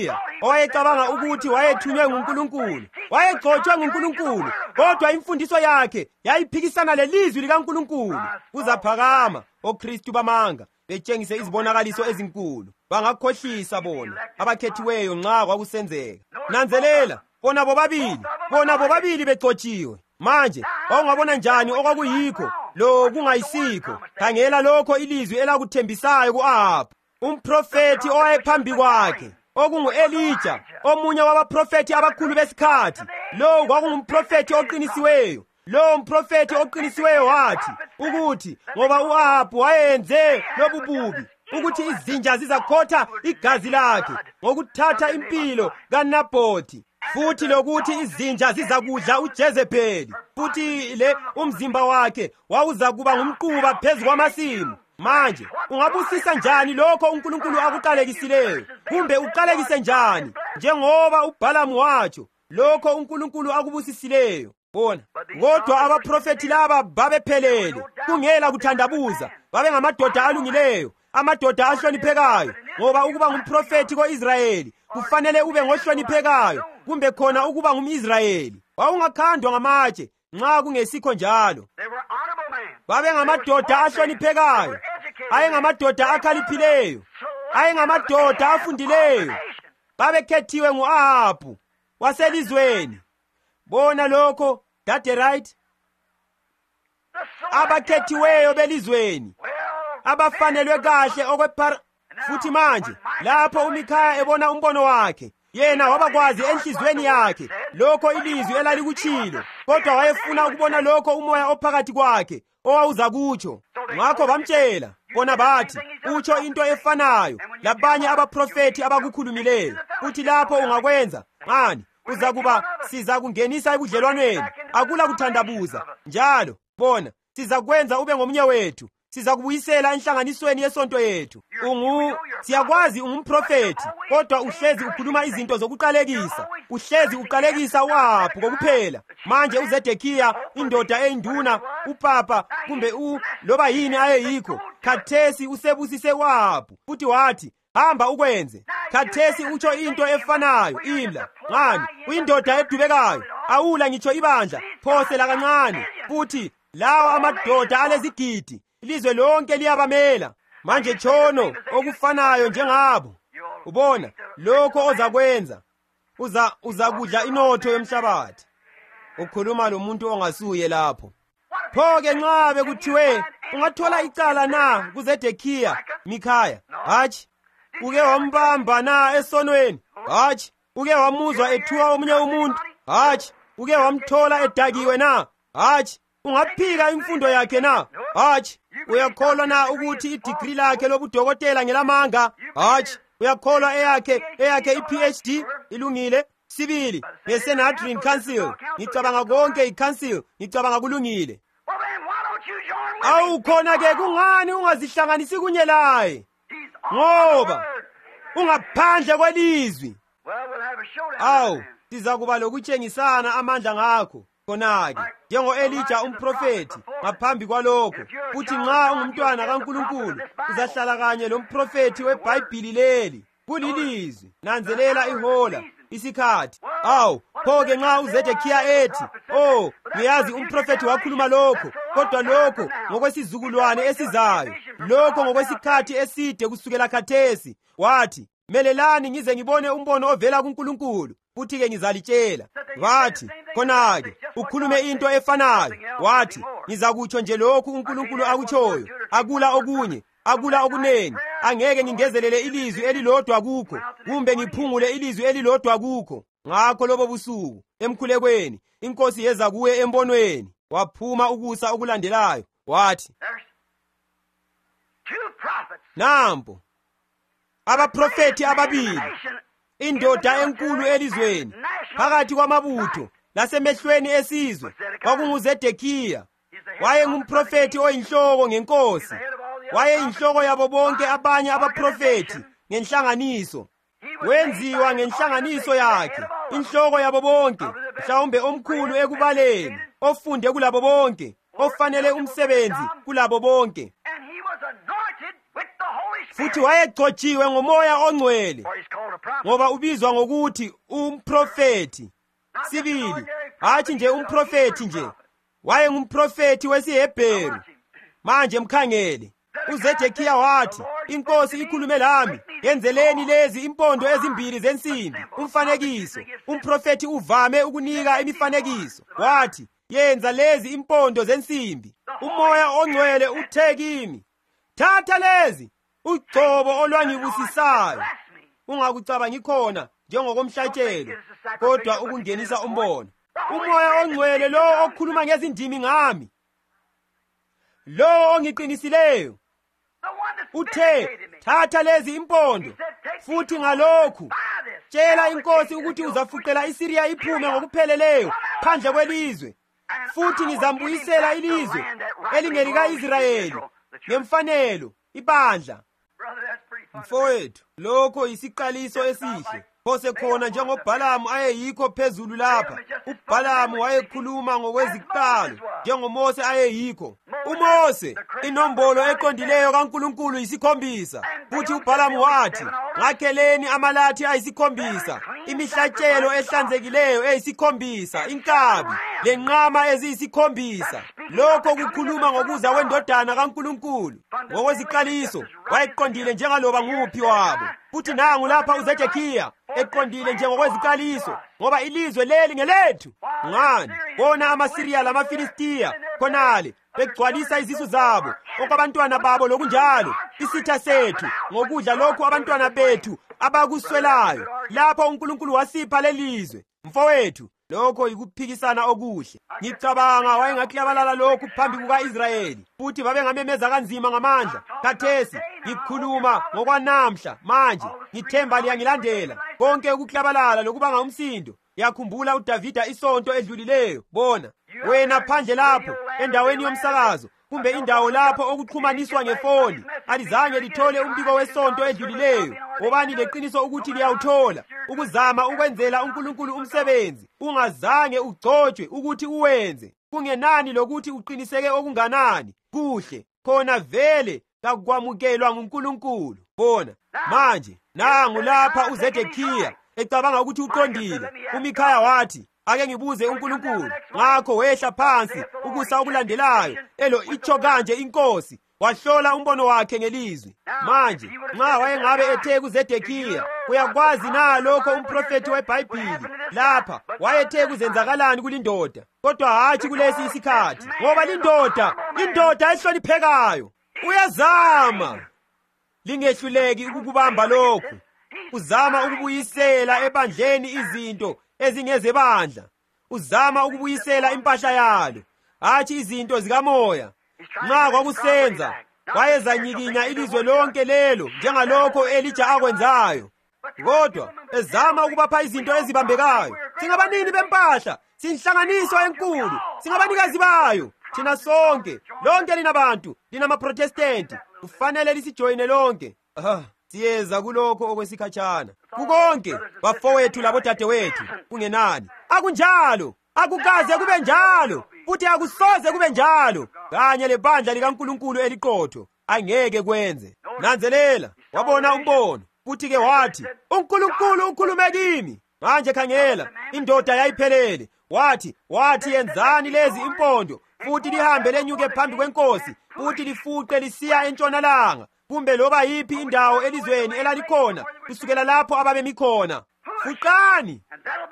owayecabanga ukuthi wayethunywe nguNkulunkulu, wayegcotshwe nguNkulunkulu, kodwa imfundiso yakhe yayiphikisana lelizwi likaNkulunkulu. Kuzaphakama oKristu bamanga betshengise izibonakaliso ezinkulu. Bangakhohlisa bona abakhethiweyo nxa kwakusenzeka. Nanzelela, bona bobabili begcotshiwe. Manje ungabona njani okwakuyikho lo kungayisikho? Khangela lokho ilizwi elakuthembisayo ku-Ahabu, umprofeti owayephambi kwakhe, okungu-Elija, omunye wabaprofeti abakhulu besikhathi. Lo kwakungumprofeti oqinisiweyo. Lo mprofeti oqinisiweyo wathi ukuthi ngoba u-Ahabu wayenze lobu bubi, ukuthi izinja zizakhotha igazi lakhe ngokuthatha impilo kaNabhothi, futhi lokuthi izinja zizakudla uJezebheli, futhi umzimba wakhe wawuzakuba ngumquba phezu kwamasimu. Manje ungabusisa njani lokho uNkulunkulu akuqalekisileyo? Kumbe uqalekise njani njengoba uBhalamu watsho lokho uNkulunkulu akubusisileyo? Bona kodwa abaprofeti laba babephelele, kungela kuthandabuza. Babengamadoda alungileyo, amadoda ahloniphekayo, ngoba ukuba ngumprofeti ko-Israyeli kufanele ube ngohloniphekayo, kumbe khona ukuba ngum'Israyeli. Wawungakhandwa ngamatshe nxa kungesikho njalo. Babengamadoda ahloniphekayo, ayengamadoda akhaliphileyo, ayengamadoda afundileyo. Babekhethiwe ngu-Ahabu waselizweni. Bona lokho, dade right? Abakhethiweyo belizweni, abafanelwe kahle futhi manje lapho uMikhaya ebona umbono wakhe, yena wabakwazi enhlizweni yakhe lokho ilizwi elalikuchilo, kodwa wayefuna ukubona lokho umoya ophakathi kwakhe owawuza kutsho. Ngakho bamtshela, bona bathi, utsho into efanayo labanye abaprofeti abakukhulumileyo. Uthi lapho ungakwenza, ngani siza kungenisa ebudlelwaneni, akula kuthandabuza. Njalo bona sizakwenza ube ngomunye wethu, siza kubuyisela enhlanganisweni yesonto yethu. Siyakwazi ungumprofeti, kodwa uhlezi ukhuluma izinto zokuqalekisa. Uhlezi uqalekisa uAhabu kokuphela. Manje uZedekhiya, indoda eyinduna, upapa kumbe loba yini ayeyikho, khathesi usebusise uAhabu, futhi wathi, hamba ukwenze. Khathesi utsho into efanayo, imla. Ngani? Uyindoda edubekayo, awula ngitsho ibandla, phosela kancane. Futhi lawo amadoda alezigidi, ilizwe lonke liyabamela. Manje tshono okufanayo njengabo. Ubona lokho ozakwenza, uzakudla inotho yomhlabathi. Ukhuluma lomuntu ongasuye lapho. Pho-ke nxa bekuthiwe ungathola icala na kuZedekhiya, Mikhaya? Hatshi. Uke wambamba na esonweni? Hatshi. Uke wamuzwa ethuka omunye umuntu? Hatshi. Uke wamthola edakiwe na? Hatshi. Ungaphika imfundo yakhe na? Hatshi. Uyakholwa na ukuthi idegree lakhe lobudokotela ngelamanga? Hatshi. Uyakholwa eyakhe iPhD ilungile? Sibili, ngeSanhedrin Council, ngicabanga konke iCouncil, ngicabanga kulungile. Awukhona-ke kungani ungazihlanganisi kunye laye? Ngoba ungaphandle kwelizwi. Siza kuba lokutshengisana amandla ngakho. Khona-ke njengo-Elija umprofeti ngaphambi kwalokho, futhi nxa ungumntwana kaNkulunkulu uzahlala kanye lomprofeti weBhayibhili leli. Kulilizwi. Nanzelela ihola, isikhathi. Pho-ke nxa uZedekhiya ethi, ngiyazi umprofeti wakhuluma lokho, kodwa lokho ngokwesizukulwane esizayo, lokho ngokwesikhathi eside kusukela khathesi, wathi, melelani ngize ngibone umbono ovela kuNkulunkulu, futhi-ke ngizalitshela. Wathi, khona-ke ukhulume into efanayo. Wathi, ngizakutsho nje lokhu uNkulunkulu akutshoyo, akula okunye, akula okunengi. Angeke ngingezelele ilizwi elilodwa kukho, kumbe ngiphungule ilizwi elilodwa kukho. Ngakho lobo busuku emkhulekweni inkosi yeza kuye embonweni, waphuma ukusa okulandelayo. Wathi, nampo abaprofeti ababili, indoda enkulu elizweni, phakathi kwamabutho lasemehlweni esizwe, kwakunguZedekhiya. Wayengumprofeti oyinhloko ngenkosi, wayeyinhloko yabo bonke abanye abaprofeti ngenhlanganiso. Wenziwa ngenhlanganiso yakhe inhloko yabo bonke, mhlawumbe omkhulu ekubaleni, ofunde kulabo bonke, ofanele umsebenzi kulabo bonke. Futhi wayegcotshiwe ngomoya ongcwele, ngoba ubizwa ngokuthi umprofeti. Sibili, hatshi nje umprofeti nje, wayengumprofeti wesiHebheru. Manje mkhangele, uZedekhiya wathi, inkosi ikhulume lami, yenzeleni lezi impondo ezimbili zensimbi, umfanekiso. Umprofeti uvame ukunika imifanekiso. Wathi, yenza lezi impondo zensimbi. Umoya ongcwele uthe kimi, thatha lezi, ugcobo olwangibusisayo. Ungakucabangi khona njengokomhlatshelo, kodwa ukungenisa umbono. Umoya ongcwele lo okhuluma ngezindimi ngami, lo ongiqinisileyo, uthe thatha lezi impondo, futhi ngalokhu tshela inkosi ukuthi uzafuqela iSiriya iphume ngokupheleleyo phandle kwelizwe, futhi ngizambuyisela ilizwe elingelika-Israyeli ngemfanelo ibandla. Mfowethu, lokho yisiqaliso esihle. Phose khona njengoBhalamu ayeyikho phezulu lapha. uBhalamu wayekhuluma ngokweziqalo njengoMose ayeyikho. uMose, inombolo eqondileyo kaNkulunkulu yisikhombisa. Futhi uBhalamu wathi, ngakheleni amalathi ayisikhombisa, imihlatshelo ehlanzekileyo eyisikhombisa, inkabi lenqama eziyisikhombisa. Lokho kukhuluma ngokuza kwendodana kaNkulunkulu. Ngokweziqaliso wayeqondile njengaloba nguphi wabo. Futhi nangu lapha uZedekhiya eqondile njengokweziqaliso, ngoba ilizwe leli ngelethu. Ngani? Bona amaSiriya lamaFilistiya khonale begcwalisa izisu zabo okwabantwana babo, lokunjalo isitha sethu ngokudla lokhu abantwana bethu abakuswelayo. Lapho uNkulunkulu wasipha lelizwe. Mfowethu, lokho yikuphikisana okuhle. Ngicabanga wayengaklabalala lokhu phambi kuka-Israyeli, futhi babengamemeza kanzima ngamandla. Khathesi ngikhuluma ngokwanamhla, manje ngithemba liyangilandela. Konke ukuklabalala lokubanga umsindo. Yakhumbula uDavida isonto edlulileyo. Bona wena phandle lapho endaweni yomsakazo, kumbe indawo lapho okuxhumaniswa ngefoni, alizange lithole umbiko wesonto edlulileyo. Wobani leqiniso ukuthi liyawuthola, ukuzama ukwenzela uNkulunkulu umsebenzi ungazange ugcotshwe ukuthi uwenze, kungenani lokuthi uqiniseke okunganani. Kuhle khona vele kakwamukelwa nguNkulunkulu. Bona manje nangu lapha uZedekhiya ecabanga ukuthi uqondile. uMikhaya wathi, ake ngibuze uNkulunkulu. Ngakho wehla phansi ukusa okulandelayo, elo itsho kanje inkosi. Wahlola umbono wakhe ngelizwi. Manje nxa wayengabe ethe kuZedekhiya, uyakwazi na lokho umprofeti weBhayibhili lapha wayethe kuzenzakalani kulindoda, kodwa hatshi kulesi isikhathi, ngoba indoda ehloniphekayo uyazama. Lingehluleki ukubamba lokhu. Uzama ukubuyisela ebandleni izinto ezingezebandla. Uzama ukubuyisela impahla yalo, hatshi izinto zikamoya. Nxa kwakusenza, wayezanyikinya ilizwe lonke lelo njengalokho Elija akwenzayo. Kodwa ezama ukubapha izinto ezibambekayo. Singabanini bempahla, sinhlanganiso enkulu, singabanikazi bayo. Thina sonke, lonke lina bantu, lina maProtestenti, kufanele lisijoyine lonke. Siyeza kulokho okwesikhatshana. Kukonke, bafowethu labodadewethu, kungenani. Akunjalo, akukaze kube njalo, futhi akusoze kube njalo. Kanye lebandla likaNkulunkulu eliqotho angeke kwenze. Nanzelela, wabona umbono, futhi-ke wathi, uNkulunkulu ukhulume kimi. Manje khangela, indoda yayiphelele. Wathi yenzani lezi impondo, futhi lihambe lenyuke phambi kwenkosi, futhi lifuqe lisiya entshonalanga, kumbe loba yiphi indawo elizweni elalikhona kusukela lapho ababemi khona. Fuqani,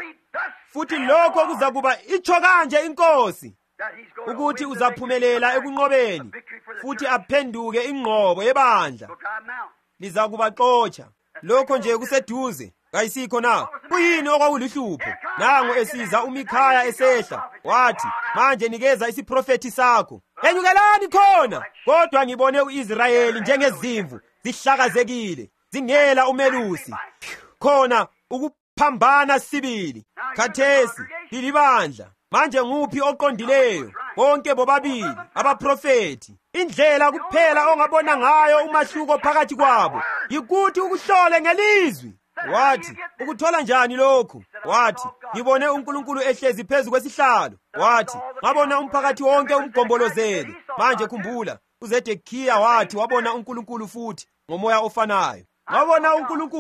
futhi lokho kuzakuba itsho kanje inkosi, ukuthi uzaphumelela ekunqobeni, futhi aphenduke ingqobo yebandla. Lizakubaxotsha. Lokho nje kuseduze, kayisikho na? Kuyini okwakuluhlupho? Nangu esiza uMikhaya esehla, wathi, manje nikeza isiprofeti sakho. Enyukelani khona. Kodwa ngibone u-Israyeli njengezimvu, zihlakazekile, zingela umelusi, khona ukuphambana sibili. Khathesi lilibandla. Manje nguphi oqondileyo? Bonke bobabili abaprofeti. Indlela kuphela ongabona ngayo umahluko phakathi kwabo yikuthi ukuhlole ngelizwi. Wathi, ukuthola njani lokhu? Wathi, ngibone uNkulunkulu ehlezi phezu kwesihlalo. Wathi, ngabona umphakathi wonke umgombolozele. Manje khumbula, uZedekhiya wathi wabona uNkulunkulu futhi ngomoya ofanayo. Ngabona uNkulunkulu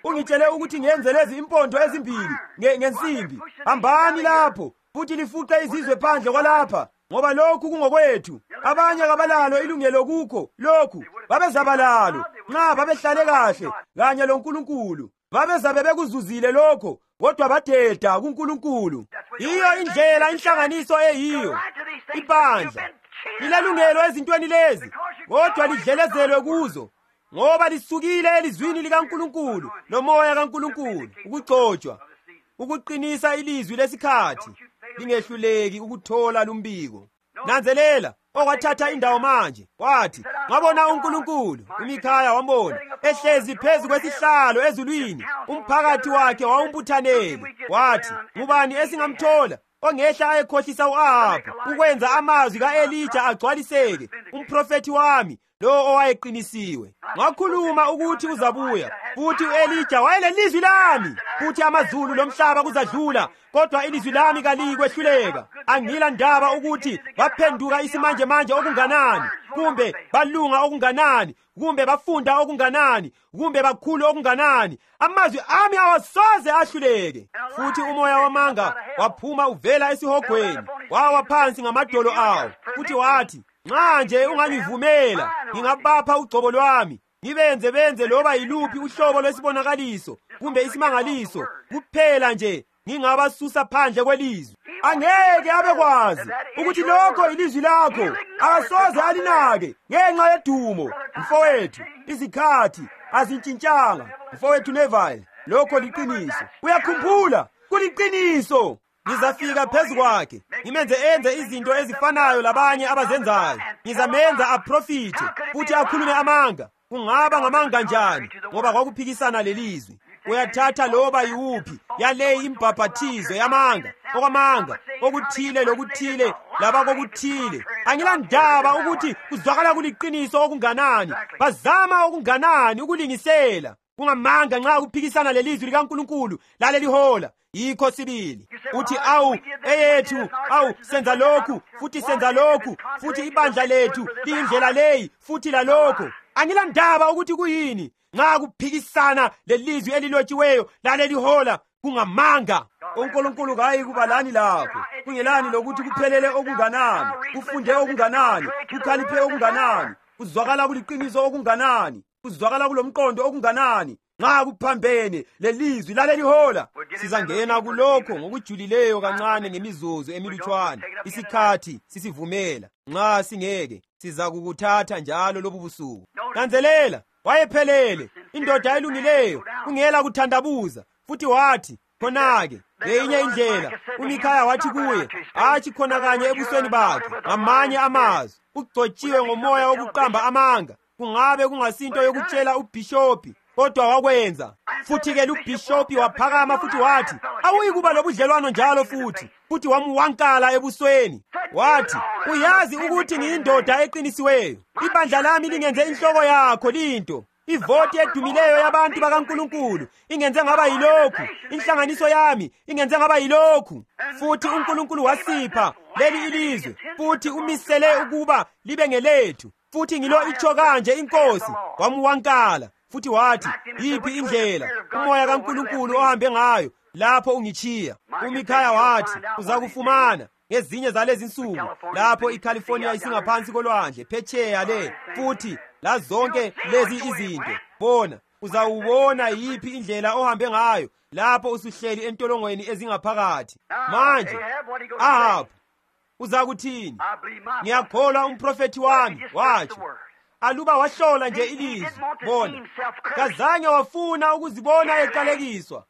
ungitshele ukuthi ngiyenze lezi impondo ezimbili ngensimbi. Hambani lapho futhi lifuqe izizwe phandle kwalapha, ngoba lokhu kungokwethu. Abanye kabalalo ilungelo kukho lokhu, babezabalalo nxa babehlale kahle kanye loNkulunkulu. Babezabe bekuzuzile lokho, kodwa badeda kuNkulunkulu. Iyo indlela inhlanganiso eyiyo. Ibandla lilelungelo ezintweni lezi, kodwa lidlelezelwe kuzo, ngoba lisukile elizwini likaNkulunkulu lomoya kaNkulunkulu, ukugcotshwa, ukuqinisa ilizwi lesikhathi. Lingehluleki ukuthola lumbiko. Nanzelela okwathatha indawo manje. Wathi, ngabona uNkulunkulu, uMikhaya wambona, ehlezi phezu kwesihlalo ezulwini, umphakathi wakhe wawumbuthanele. Wathi, ngubani esingamthola ongehla ayekhohlisa u-Ahabu ukwenza amazwi ka-Elija agcwaliseke, umprofethi wami lo owayeqinisiwe? Ngakhuluma ukuthi uzabuya, futhi u-Elija wayelelizwi lami, futhi amazulu lomhlaba kuzadlula, kodwa ilizwi lami kalikwehluleka. Angila ndaba ukuthi baphenduka isimanjemanje okunganani, kumbe balunga okunganani, kumbe bafunda okunganani, kumbe bakhulu okunganani. Amazwi ami awasoze ahluleke. Futhi umoya wamanga waphuma uvela esihogweni, wawa phansi ngamadolo awo, futhi wathi, nxa nje ungangivumela, ngingabapha ugcobo lwami, benze loba yiluphi uhlobo lwesibonakaliso kumbe isimangaliso, kuphela nje ngingabasusa phandle kwelizwi. Angeke abekwazi ukuthi lokho ilizwi lakho, akasoze alinake ngenxa yedumo. Mfowethu, izikhathi azintshintshanga. Mfowethu Neville, lokho liqiniso. Uyakhumbula, kuliqiniso. Ngizafika phezu kwakhe, ngimenze enze izinto ezifanayo labanye abazenzayo. Ngizamenza aprofithe, futhi akhulume amanga. Kungaba ngamanga njani, ngoba kwakuphikisana lelizwi. Uyathatha loba yiwuphi yaleyi imbhabhathizo yamanga, okwamanga, okuthile lokuthile labakokuthile. Angilandaba ukuthi kuzwakala kuliqiniso okunganani, bazama okunganani ukulingisela. Kungamanga nxa kuphikisana lelizwi likaNkulunkulu lalelihola. Yikho sibili uthi, awu eyethu, awu senza lokhu futhi senza lokhu, futhi ibandla lethu liyindlela leyi futhi lalokho. Angilandaba ukuthi kuyini nxa kuphikisana lelizwi elilotshiweyo lalelihola. Kungamanga. uNkulunkulu kayikubalani lakho. Kungelani lokuthi kuphelele okunganani, kufunde okunganani, kukhaliphe okunganani, kuzwakala kuliqiniso okunganani, kuzwakala kulomqondo okunganani. Nxa kuphambene lelizwi lalelihola, sizangena kulokho ngokujulileyo kancane ngemizuzu emilutshwana, isikhathi sisivumela. Nxa singeke, sizakukuthatha njalo lobu busuku. Nanzelela, wayephelele, indoda elungileyo, kungela kuthandabuza. Futhi wathi, khona-ke, ngeyinye indlela, uMikhaya wathi kuye, hatshi khona kanye ebusweni bakhe, ngamanye amazwi, ugcotshiwe ngomoya wokuqamba amanga. Kungabe kungasinto yokutshela ubhishophi, kodwa wakwenza. Futhi-ke ubhishophi waphakama futhi wathi, awuyikuba lobudlelwano njalo futhi wamuwankala ebusweni. Wathi, uyazi ukuthi ngiyindoda eqinisiweyo. Ibandla lami lingenze inhloko yakho linto. Ivoti edumileyo yabantu bakaNkulunkulu ingenze ngaba yilokhu. Inhlanganiso yami ingenze ngaba yilokhu. Futhi uNkulunkulu wasipha leli ilizwe, futhi umisele ukuba libe ngelethu. Futhi ngilo itsho kanje inkosi, wamuwankala. Futhi wathi, yiphi indlela umoya kaNkulunkulu ohambe ngayo lapho ungichiya? uMikhaya wathi, uzakufumana ngezinye zalezi insuku, lapho iCalifornia isingaphansi kolwandle, phetsheya le, futhi la zonke lezi izinto. Bona, uzawubona yiphi indlela ohambe ngayo lapho usuhleli entolongweni ezingaphakathi. Manje, Ahabu, uzakuthini? Ngiyakholwa umprofethi wami watsho. Aluba wahlola nje ilizwi, bona, kazange wafuna ukuzibona eqalekiswa.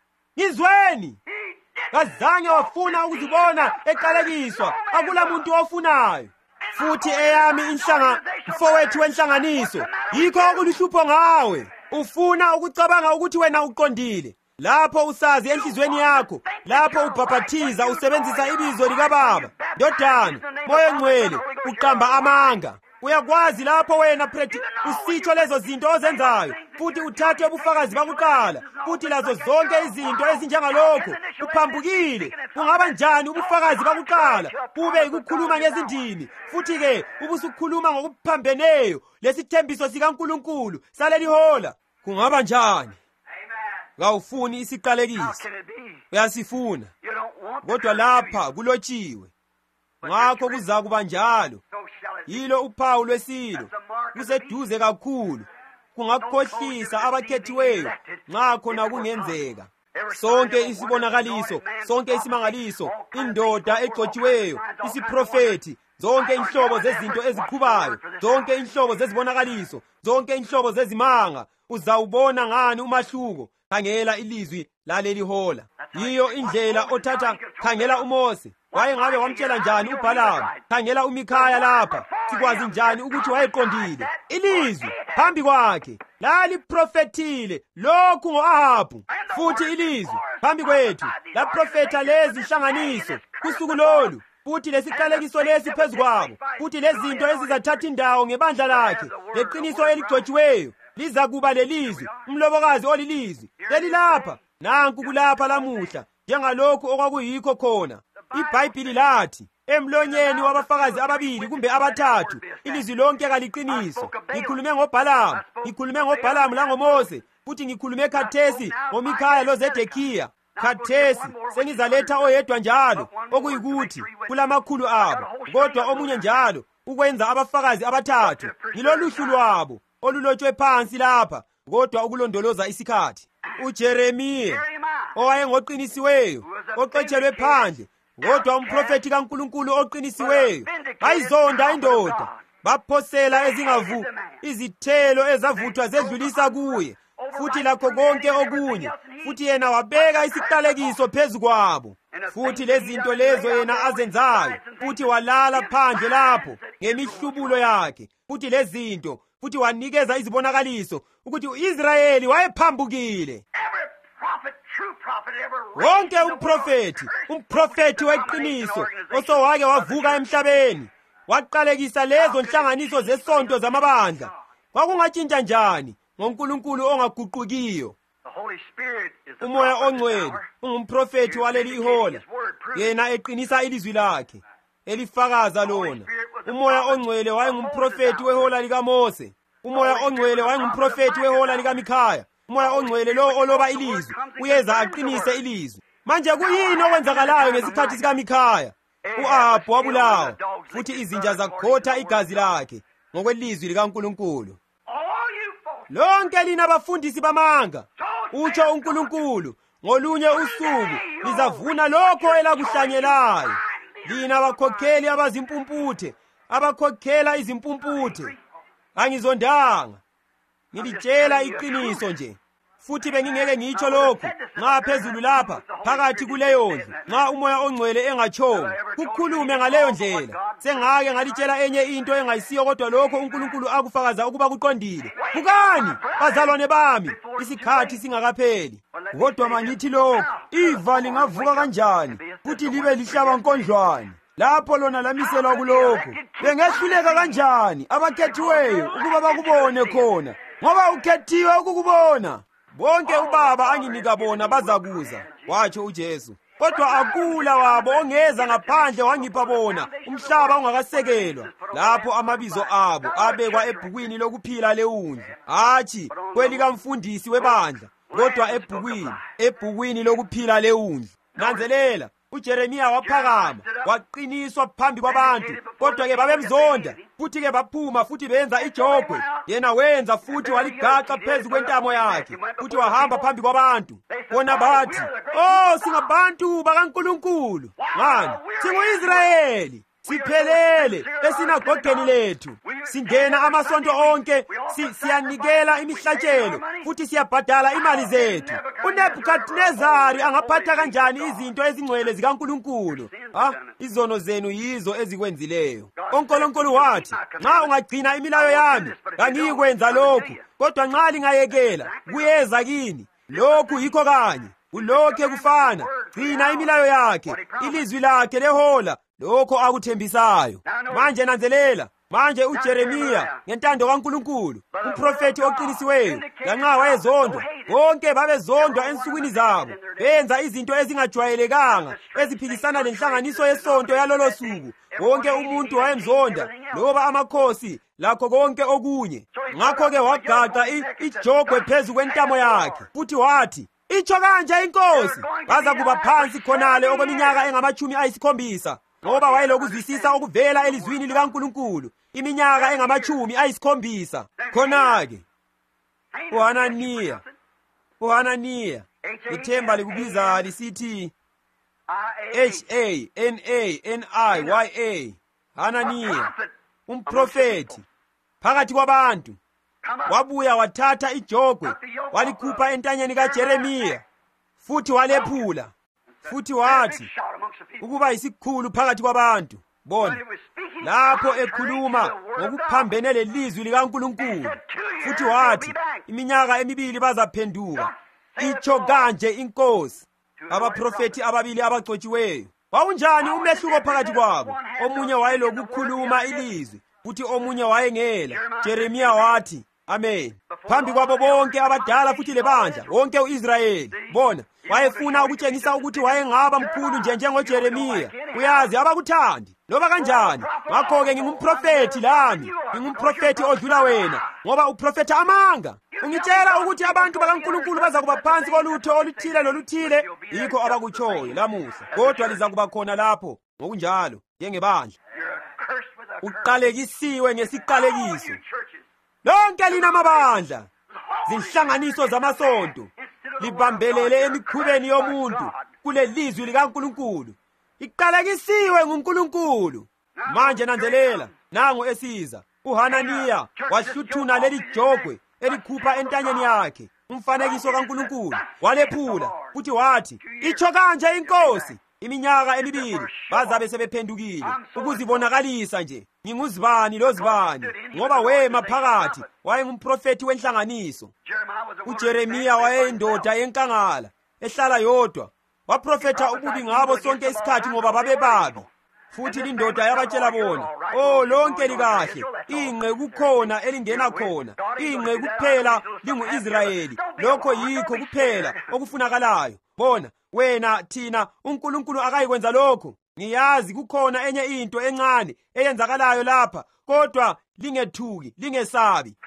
Ngizweni, kazange wafuna ukuzibona eqalekiswa. Akula muntu ofunayo. Futhi eyami mfowethu wenhlanganiso, yikho okuluhlupho ngawe. Ufuna ukucabanga ukuthi wena uqondile. Lapho usazi enhlizweni yakho, lapho ubhaphathiza usebenzisa ibizo likaBaba, Ndodana, Moya Ngcwele, uqamba amanga. Uyakwazi lapho wena usitsho lezo zinto ozenzayo, futhi uthathe ubufakazi bakuqala, futhi lazo zonke izinto ezinjengalokho, uphambukile. Kungaba njani ubufakazi bakuqala kube ukukhuluma ngezindimi, futhi-ke ubusukhuluma ngokuphambeneyo lesithembiso sikaNkulunkulu salelihola? Kungaba njani? Kawufuni isiqalekiso. Uyasifuna. Kodwa lapha kulotshiwe. Ngakho kuzakuba njalo. Yilo uphawu lwesilo. Kuseduze kakhulu. Kungakhohlisa abakhethiweyo nxa khona kungenzeka. Sonke isibonakaliso, sonke isimangaliso, indoda egcotshiweyo, isiprofeti, zonke inhlobo zezinto ezikhubayo, zonke inhlobo zezibonakaliso, zonke inhlobo zezimanga, uzawubona ngani umahluko. Khangela ilizwi laleli hola. Yiyo indlela othatha. Khangela uMose. Wayengabe wamtshela njani uBhalamu? Khangela uMikhaya lapha. Sikwazi njani ukuthi wayeqondile. Ilizwi phambi kwakhe laliprofethile lokhu ngo-Ahabu. Futhi ilizwi phambi kwethu laprofetha lezi nhlanganiso kusuku lolu. Futhi lesiqalekiso lesi phezu kwabo. Futhi lezinto ezizathatha indawo ngebandla lakhe. Leqiniso eligcotshiweyo lizakuba lelizwi, umlobokazi olilizwi. Leli lapha, nanku kulapha lamuhla, njengalokhu okwakuyikho khona. IBhayibhili lathi, emlonyeni wabafakazi ababili kumbe abathathu, ilizwi lonke kaliqiniso. Ngikhulume ngoBhalamu, ngikhulume ngoBhalamu langoMose, futhi ngikhulume khathesi ngoMikhaya loZedekhiya. Khathesi sengizaletha oyedwa njalo, okuyikuthi kulamakhulu abo, kodwa omunye njalo, ukwenza abafakazi abathathu. Ngiloluhlu lwabo olulotshwe phansi lapha, kodwa ukulondoloza isikhathi. uJeremiya owayengoqinisiweyo, oqetshelwe phandle, kodwa umprofeti kaNkulunkulu oqinisiweyo. Bayizonda indoda, baphosela ezingavu, izithelo ezavuthwa zedlulisa kuye, futhi lakho konke okunye. Futhi yena wabeka isiqalekiso phezu kwabo. Futhi lezinto lezo yena azenzayo, futhi walala phandle lapho ngemihlubulo yakhe. Futhi lezinto, futhi wanikeza izibonakaliso ukuthi u-Israyeli wayephambukile. Wonke umprofeti weqiniso osowake wavuka emhlabeni, waqalekisa lezo nhlanganiso zesonto zamabandla. Kwakungatshintsha njani ngoNkulunkulu ongaguqukiyo? Umoya ongcwele ungumprofeti waleli ihola, yena eqinisa ilizwi lakhe, elifakaza lona. Umoya ongcwele wayengumprofeti wehola likaMose. Umoya ongcwele wayengumprofeti wehola likaMikhaya. Umoya ongcwele lo oloba ilizwi uyeza aqinise ilizwi. Manje kuyini okwenzakalayo ngesikhathi sikaMikhaya? U-Ahabu wabulawa, futhi izinja zakhotha igazi lakhe ngokwelizwi likaNkulunkulu. Lonke lina bafundisi bamanga, utsho uNkulunkulu, ngolunye usuku lizavuna lokho elakuhlanyelayo. Lina bakhokheli abazimpumputhe, abakhokhela izimpumputhe. Angizondanga, ngilitshela iqiniso nje. Futhi bengingeke ngitsho lokhu nxa phezulu lapha phakathi kuleyo ndlu, nxa umoya ongcwele engatshongo kukhulume ngaleyo ndlela. Sengake ngalitshela enye into engayisiyo kodwa lokho uNkulunkulu akufakaza ukuba kuqondile. Bukani bazalwane bami, isikhathi singakapheli. Kodwa mangithi lokhu, iva lingavuka kanjani futhi libe lihlabankondlwane lapho lona lamiselwa kulokho? Bengehluleka kanjani abakhethiweyo ukuba bakubone khona, ngoba ukhethiwe ukukubona? Bonke uBaba anginika bona bazakuza, watsho uJesu. Kodwa akula wabo ongeza ngaphandle wangipha bona umhlaba ungakasekelwa, lapho amabizo abo abekwa ebhukwini lokuphila leundlu. Hatshi kwelikamfundisi webandla, kodwa ebhukwini lokuphila leundlu. Nanzelela, uJeremiya waphakama, waqiniswa phambi kwabantu, kodwa-ke babemzonda, futhi-ke baphuma futhi benza ijogwe. Yena wenza futhi waligaqa phezu kwentamo yakhe, futhi wahamba phambi kwabantu. Bona bathi, "Oh, singabantu bakaNkulunkulu." Ngani? Singu-Israyeli. Siphelele esinagogeni lethu, singena amasonto onke, siyanikela imihlatshelo, futhi siyabhadala imali zethu. uNebhukhadinezari angaphatha kanjani izinto ezingcwele zikaNkulunkulu? Izono zenu yizo ezikwenzileyo. uNkulunkulu wathi, nxa ungagcina imilayo yami, kangiyikwenza lokhu, kodwa nxa lingayekela kuyeza kini. Lokhu yikho kanye, kulokhe kufana. Gcina imilayo yakhe, ilizwi lakhe lehola lokho akuthembisayo. Manje nanzelela, manje uJeremiya ngentando kaNkulunkulu, umprofeti oqinisiweyo, lanxa wayezondwa, bonke babezondwa ensukwini zabo, benza izinto ezingajwayelekanga eziphikisana lenhlanganiso yesonto yalolo suku. Wonke umuntu wayemzonda, loba amakhosi lakho konke okunye. Ngakho-ke wagaqa ijogwe phezu kwentamo yakhe, futhi wathi, itsho kanje inkosi, bazakuba phansi khonale okweminyaka engama-70, ngoba wayelokuzwisisa okuvela elizwini likaNkulunkulu iminyaka engama-70. Khona-ke uHananiya, ithemba likubiza lisithi Hananiya, Hananiya, umprofeti phakathi kwabantu, wabuya wathatha ijogwe walikhupha entanyeni kaJeremiya, futhi walephula, futhi wathi ukuba yisikhulu phakathi kwabantu. Bona lapho ekhuluma ngokuphambene lelizwi likaNkulunkulu, futhi wathi iminyaka 2 bazaphenduka. Itsho kanje inkosi. Abaprofeti ababili abagcotshiweyo, wawunjani umehluko phakathi kwabo? Omunye wayelokukhuluma ilizwi, futhi omunye wayengela. Jeremiya wathi amen phambi kwabo bonke abadala futhi lebandla wonke uIsrayeli. Bona wayefuna ukutshengisa ukuthi wayengaba mkhulu njengoJeremiya. Uyazi abakuthandi loba kanjani. Ngakho-ke ngingumprofeti lami, ngingumprofeti odlula wena, ngoba uprofetha amanga. Ungitshela ukuthi abantu bakaNkulunkulu bazakuba phansi kolutho oluthile loluthile. Yikho abakutshoyo lamuhla, kodwa lizakuba khona lapho ngokunjalo njengebandla. Uqalekisiwe ngesiqalekiso. Lonke lina mabandla, zinhlanganiso zamasonto, libambelele emikhubeni yomuntu kule lizwi likaNkulunkulu. Iqalekisiwe nguNkulunkulu. Manje nanzelela, nangu esiza. uHananiya wahluthuna leli jogwe elikhupha entanyeni yakhe umfanekiso kaNkulunkulu, walephula, futhi wathi itsho kanje inkosi, iminyaka 2 bazabe sebephendukile ukuzibonakalisa nje nginguzibani lozibani, ngoba wema phakathi wayengumprofeti wenhlanganiso. uJeremiya wayeyindoda yenkangala ehlala yodwa, waprofetha ububi ngabo sonke isikhathi ngoba babebabi. Futhi lindoda yabatshela bona, lonke likahle, ingqe kukhona elingena khona, ingqe kuphela lingu-Israyeli, lokho yikho kuphela okufunakalayo. Bona wena thina uNkulunkulu akayikwenza lokho. Ngiyazi kukhona enye into encane eyenzakalayo lapha, kodwa lingethuki, lingesabi.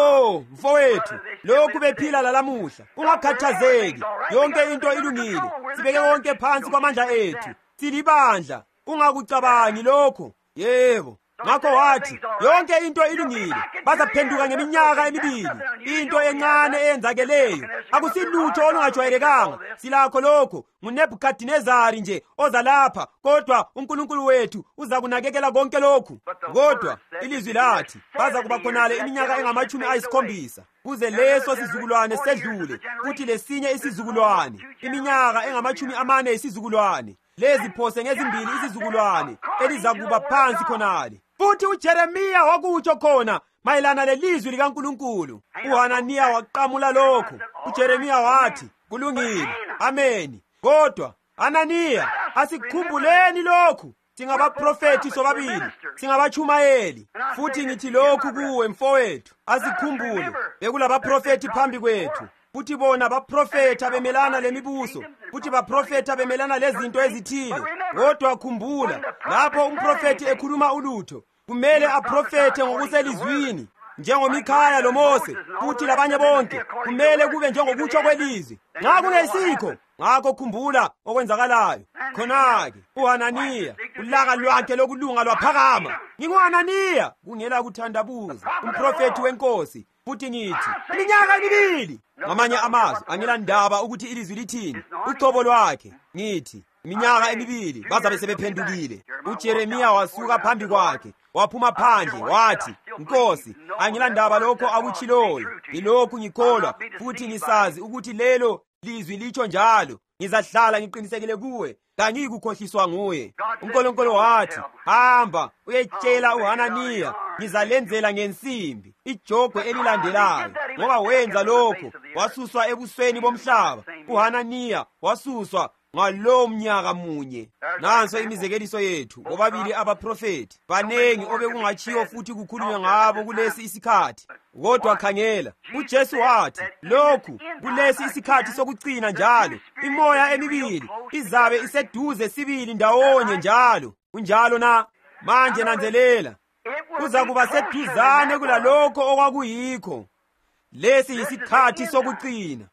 Mfowethu, lokhu bephila lalamuhla, ungakhathazeki, yonke into ilungile. Sibeke wonke phansi kwamandla ethu, silibandla, ungakucabangi lokho. Yebo, ngakho wathi yonke into ilungile, bazaphenduka ngeminyaka 2. Into encane eyenzakeleyo, akusilutho olungajwayelekanga. Silakho lokho, nguNebhukhadinezari nje oza lapha, kodwa uNkulunkulu wethu uza kunakekela konke lokhu. Kodwa ilizwi lathi bazakuba khonale iminyaka engama-70 kuze leso sizukulwane sedlule, futhi lesinye isizukulwane iminyaka engama-40 isizukulwane, leziphose ngezimbili isizukulwane elizakuba phansi khonale. Futhi uJeremiya wakutsho khona mayelana lelizwi likaNkulunkulu. uHananiya waqamula lokho. uJeremiya wathi kulungile, ameni. Kodwa Hananiya, asikhumbuleni lokhu, singabaprofethi sobabili, singabatshumayeli. Futhi ngithi lokhu kuwe mfowethu, asikhumbule bekulabaprofethi phambi kwethu, futhi bona baprofetha bemelana lemibuso, futhi baprofetha bemelana lezinto ezithile. Kodwa khumbula, lapho umprofethi ekhuluma ulutho, kumele aprofethe ngokuselizwini, njengoMikhaya loMose, futhi labanye bonke kumele kube njengokutsho kwelizwi. Nxa kungesikho, ngakho khumbula okwenzakalayo. Khona-ke uHananiya, ulaka lwakhe lokulunga lwaphakama. NginguHananiya, kungela kuthandabuza, umprofethi wenkosi. Futhi ngithi iminyaka 2. Ngamanye amazwi, angilandaba ukuthi ilizwi lithini. Uqobo lwakhe ngithi iminyaka 2 bazabe sebephendukile. uJeremiya wasuka phambi kwakhe, waphuma phandle, wathi, Nkosi, angilandaba lokho akutshiloyo. Ngilokhu ngikholwa, futhi ngisazi ukuthi lelo lizwi litsho njalo. Ngizahlala ngiqinisekile kuwe, kangiyikukhohliswa nguye. uNkulunkulu wathi, hamba uyetshela uHananiya, ngizalenzela ngensimbi ijogwe elilandelayo. Ngoba wenza lokho, wasuswa ebusweni bomhlaba. uHananiya wasuswa ngalo mnyaka munye. Nanso imizekeliso yethu bobabili abaprofeti, banengi obekungatshiwo futhi kukhulunywe ngabo kulesi isikhathi. Kodwa khangela, uJesu wathi lokhu kulesi isikhathi sokucina njalo, imoya 2 izabe iseduze sibili ndawonye njalo. Kunjalo na manje nanzelela, kuzakuba seduzane kulalokho okwakuyikho. Lesi yisikhathi sokucina.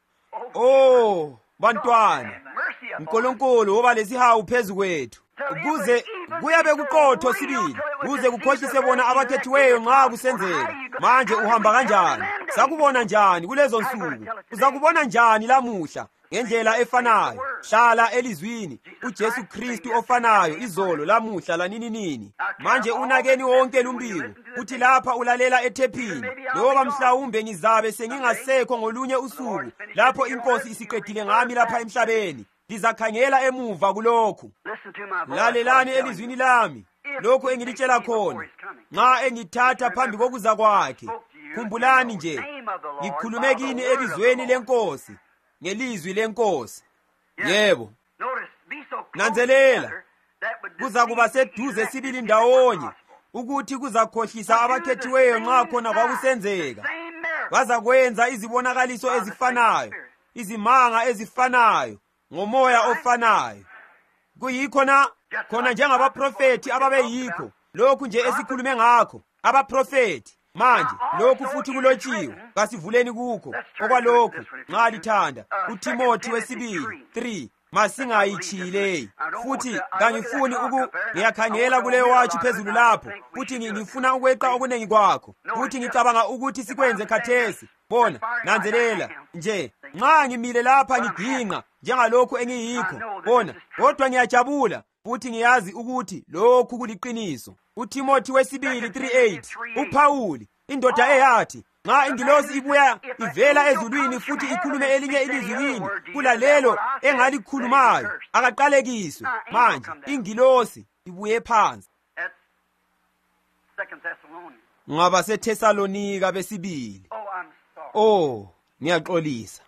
Oh, bantwana, uNkulunkulu woba lesihawu phezu kwethu, kuze kuyabe kuqotho sibili, kuze kukhohlise bona abakhethiweyo nxa kusenzeka. Manje uhamba kanjani? Sakubona njani kulezo nsuku? Uzakubona njani lamuhla? Ngendlela efanayo. Hlala elizwini, uJesu Kristu ofanayo izolo, lamuhla, lanini. Manje unakeni wonke lumbiko, uthi lapha ulalela ethephini, loba mhlawumbe ngizabe sengingasekho ngolunye usuku, lapho iNkosi isiqedile ngami lapha emhlabeni. Lizakhangela emuva kulokhu. Lalelani elizwini lami, lokhu engilitshela khona, nxa engithatha phambi kokuza kwakhe. Khumbulani nje, ngikhulume kini elizweni leNkosi, ngelizwi leNkosi. Yebo, nanzelela, kuzakuba seduze sibili ndawonye, ukuthi kuzakhohlisa abakhethiweyo nxa khona kwakusenzeka. Bazakwenza izibonakaliso ezifanayo, izimanga ezifanayo, ngomoya ofanayo. Kuyikho na khona njengabaprofeti ababeyikho, lokhu nje esikhulume ngakho, abaprofeti. Manje lokhu futhi kulotshiwe, kasivuleni kukho okwalokhu nxa lithanda, uTimothi wesibili 3. Masingayitshile futhi kangifuni ngiyakhangela kuleyo watshi phezulu lapho, futhi ngifuna ukweqa okunengi kwakho, futhi ngicabanga ukuthi sikwenze khathesi. Bona, nanzelela nje, nxa ngimile lapha ngiginqa njengalokhu engiyikho, bona, kodwa ngiyajabula futhi ngiyazi ukuthi lokhu kuliqiniso. uTimothi wesibili 3:8. uPawuli, indoda eyathi, nxa ingilosi ibuya ivela ezulwini futhi ikhulume elinye ilizwi kini kulalelo engalikhulumayo, akaqalekiswe. Manje ingilosi ibuye phansi. Ngaba seThesalonika besibili. Oh, ngiyaxolisa.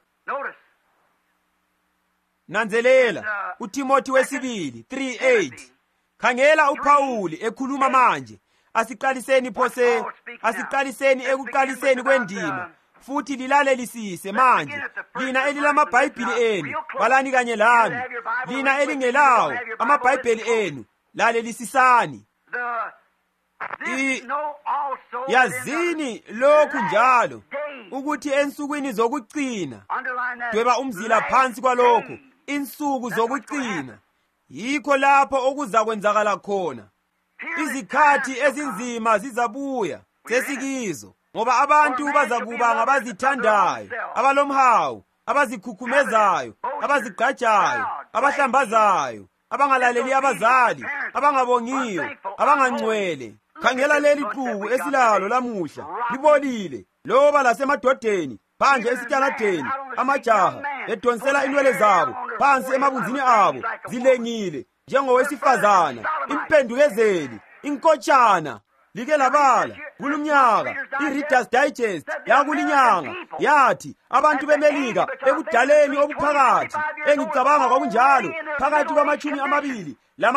Nanzelela, uTimothi wesibili 3:8. Khangela uPawuli ekhuluma manje. Asiqaliseni ekuqaliseni kwendima, futhi lilalelisise manje. Lina elilamabhayibhili enu, balani kanye lami. Lina elingelawo amabhayibhili enu, lalelisisani. Yazini lokhu njalo, ukuthi ensukwini zokucina, dweba umzila phansi kwalokho, insuku zokucina, yikho lapho okuzakwenzakala khona. Izikhathi ezinzima zizabuya, sesikizo, ngoba abantu bazakuba ngabazithandayo, abalomhawu, abazikhukhumezayo, abazigqajayo, abahlambazayo, abangalaleli abazali, abangabongiyo, abangangcwele. Khangela leli xuku esilalo lamuhla, libolile, loba lasemadodeni, phandle esitaladeni, amajaha edonsela inwele zabo phansi emabunzini abo, zilengile njengowesifazana, impendukezeli, inkotshana. Like labala kulumnyaka iReader's Digest yakulinyanga yathi abantu beMelika ekudaleni obuphakathi, engicabanga kwakunjalo phakathi kwama-20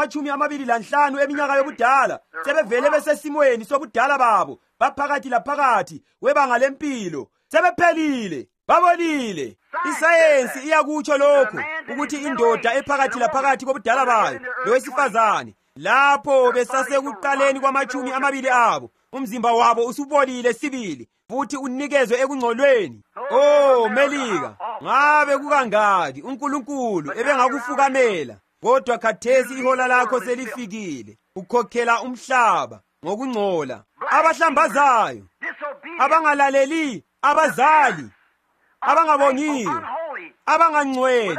lama-25 eminyaka yobudala, sebevele besesimweni sobudala babo, baphakathi laphakathi kwebanga lempilo, sebephelile, babolile. Isayensi iyakutsho lokhu, ukuthi indoda ephakathi laphakathi kobudala bayo lowesifazane, lapho besasekuqaleni kwama-20 abo, umzimba wabo usubolile sibili, futhi unikezwe ekungcolweni. Oh Melika, ngabe kukangaki uNkulunkulu ebengakufukamela, kodwa khathesi ihola lakho selifikile. Ukhokhela umhlaba ngokungcola, abahlambazayo, abangalaleli abazali, abangabongiyo, abangangcwele,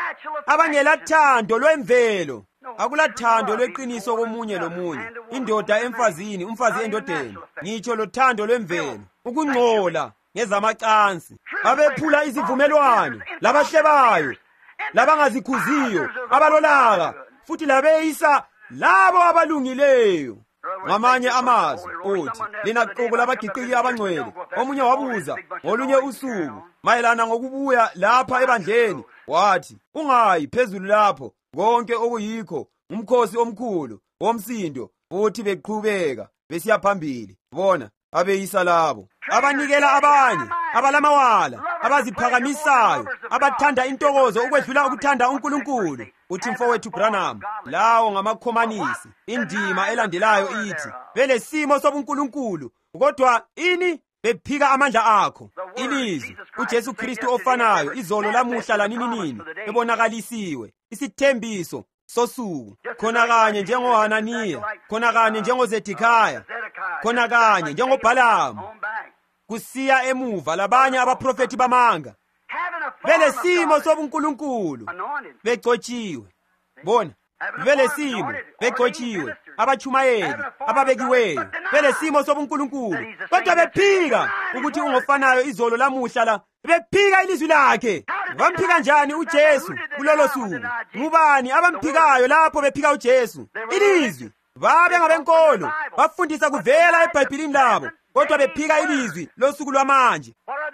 abangelathando lwemvelo, akulathando lweqiniso komunye lomunye, indoda emfazini, umfazi endodeni, ngitsho lothando lwemvelo, ukungcola ngezamacansi, abephula izivumelwano, labahlebayo, labangazikhuziyo, abalolaka, futhi labeyisa labo abalungileyo. Ngamanye amazwi uthi, lina xuku labagiqiki abangcwele. Omunye wabuza ngolunye usuku mayelana ngokubuya lapha ebandleni, wathi, ungayi phezulu lapho, konke okuyikho umkhosi omkhulu womsindo, futhi beqhubeka besiya phambili. Bona abeyisa labo abanikela abanye, abalamawala, abaziphakamisayo, abathanda intokozo ukwedlula ukuthanda uNkulunkulu. Uthi mfowethu Branham, lawo ngamakhomanisi. Indima elandelayo ithi, belesimo sobuNkulunkulu, kodwa ini bephika amandla akho. Ilizwi, uJesu Kristu ofanayo, izolo lamuhla lanini, ebonakalisiwe. Isithembiso sosuku, khona kanye njengoHananiya, khona kanye njengoZedekhiya, khona kanye njengoBhalamu, kusiya emuva labanye abaprofeti bamanga, belesimo sobunkulunkulu, begcotshiwe. Bona, belesimo, begcotshiwe, abachumayeli, ababekiweyo, belesimo sobunkulunkulu, kodwa bephika ukuthi ungofanayo izolo lamuhla la, bephika ilizwi lakhe. Bamphika njani uJesu kulolo suku? Ngubani abamphikayo lapho bephika uJesu? Ilizwi. Babe ngabenkolo, bafundisa kuvela eBhayibhelini labo, kodwa bephika ilizwi losuku lwamanje.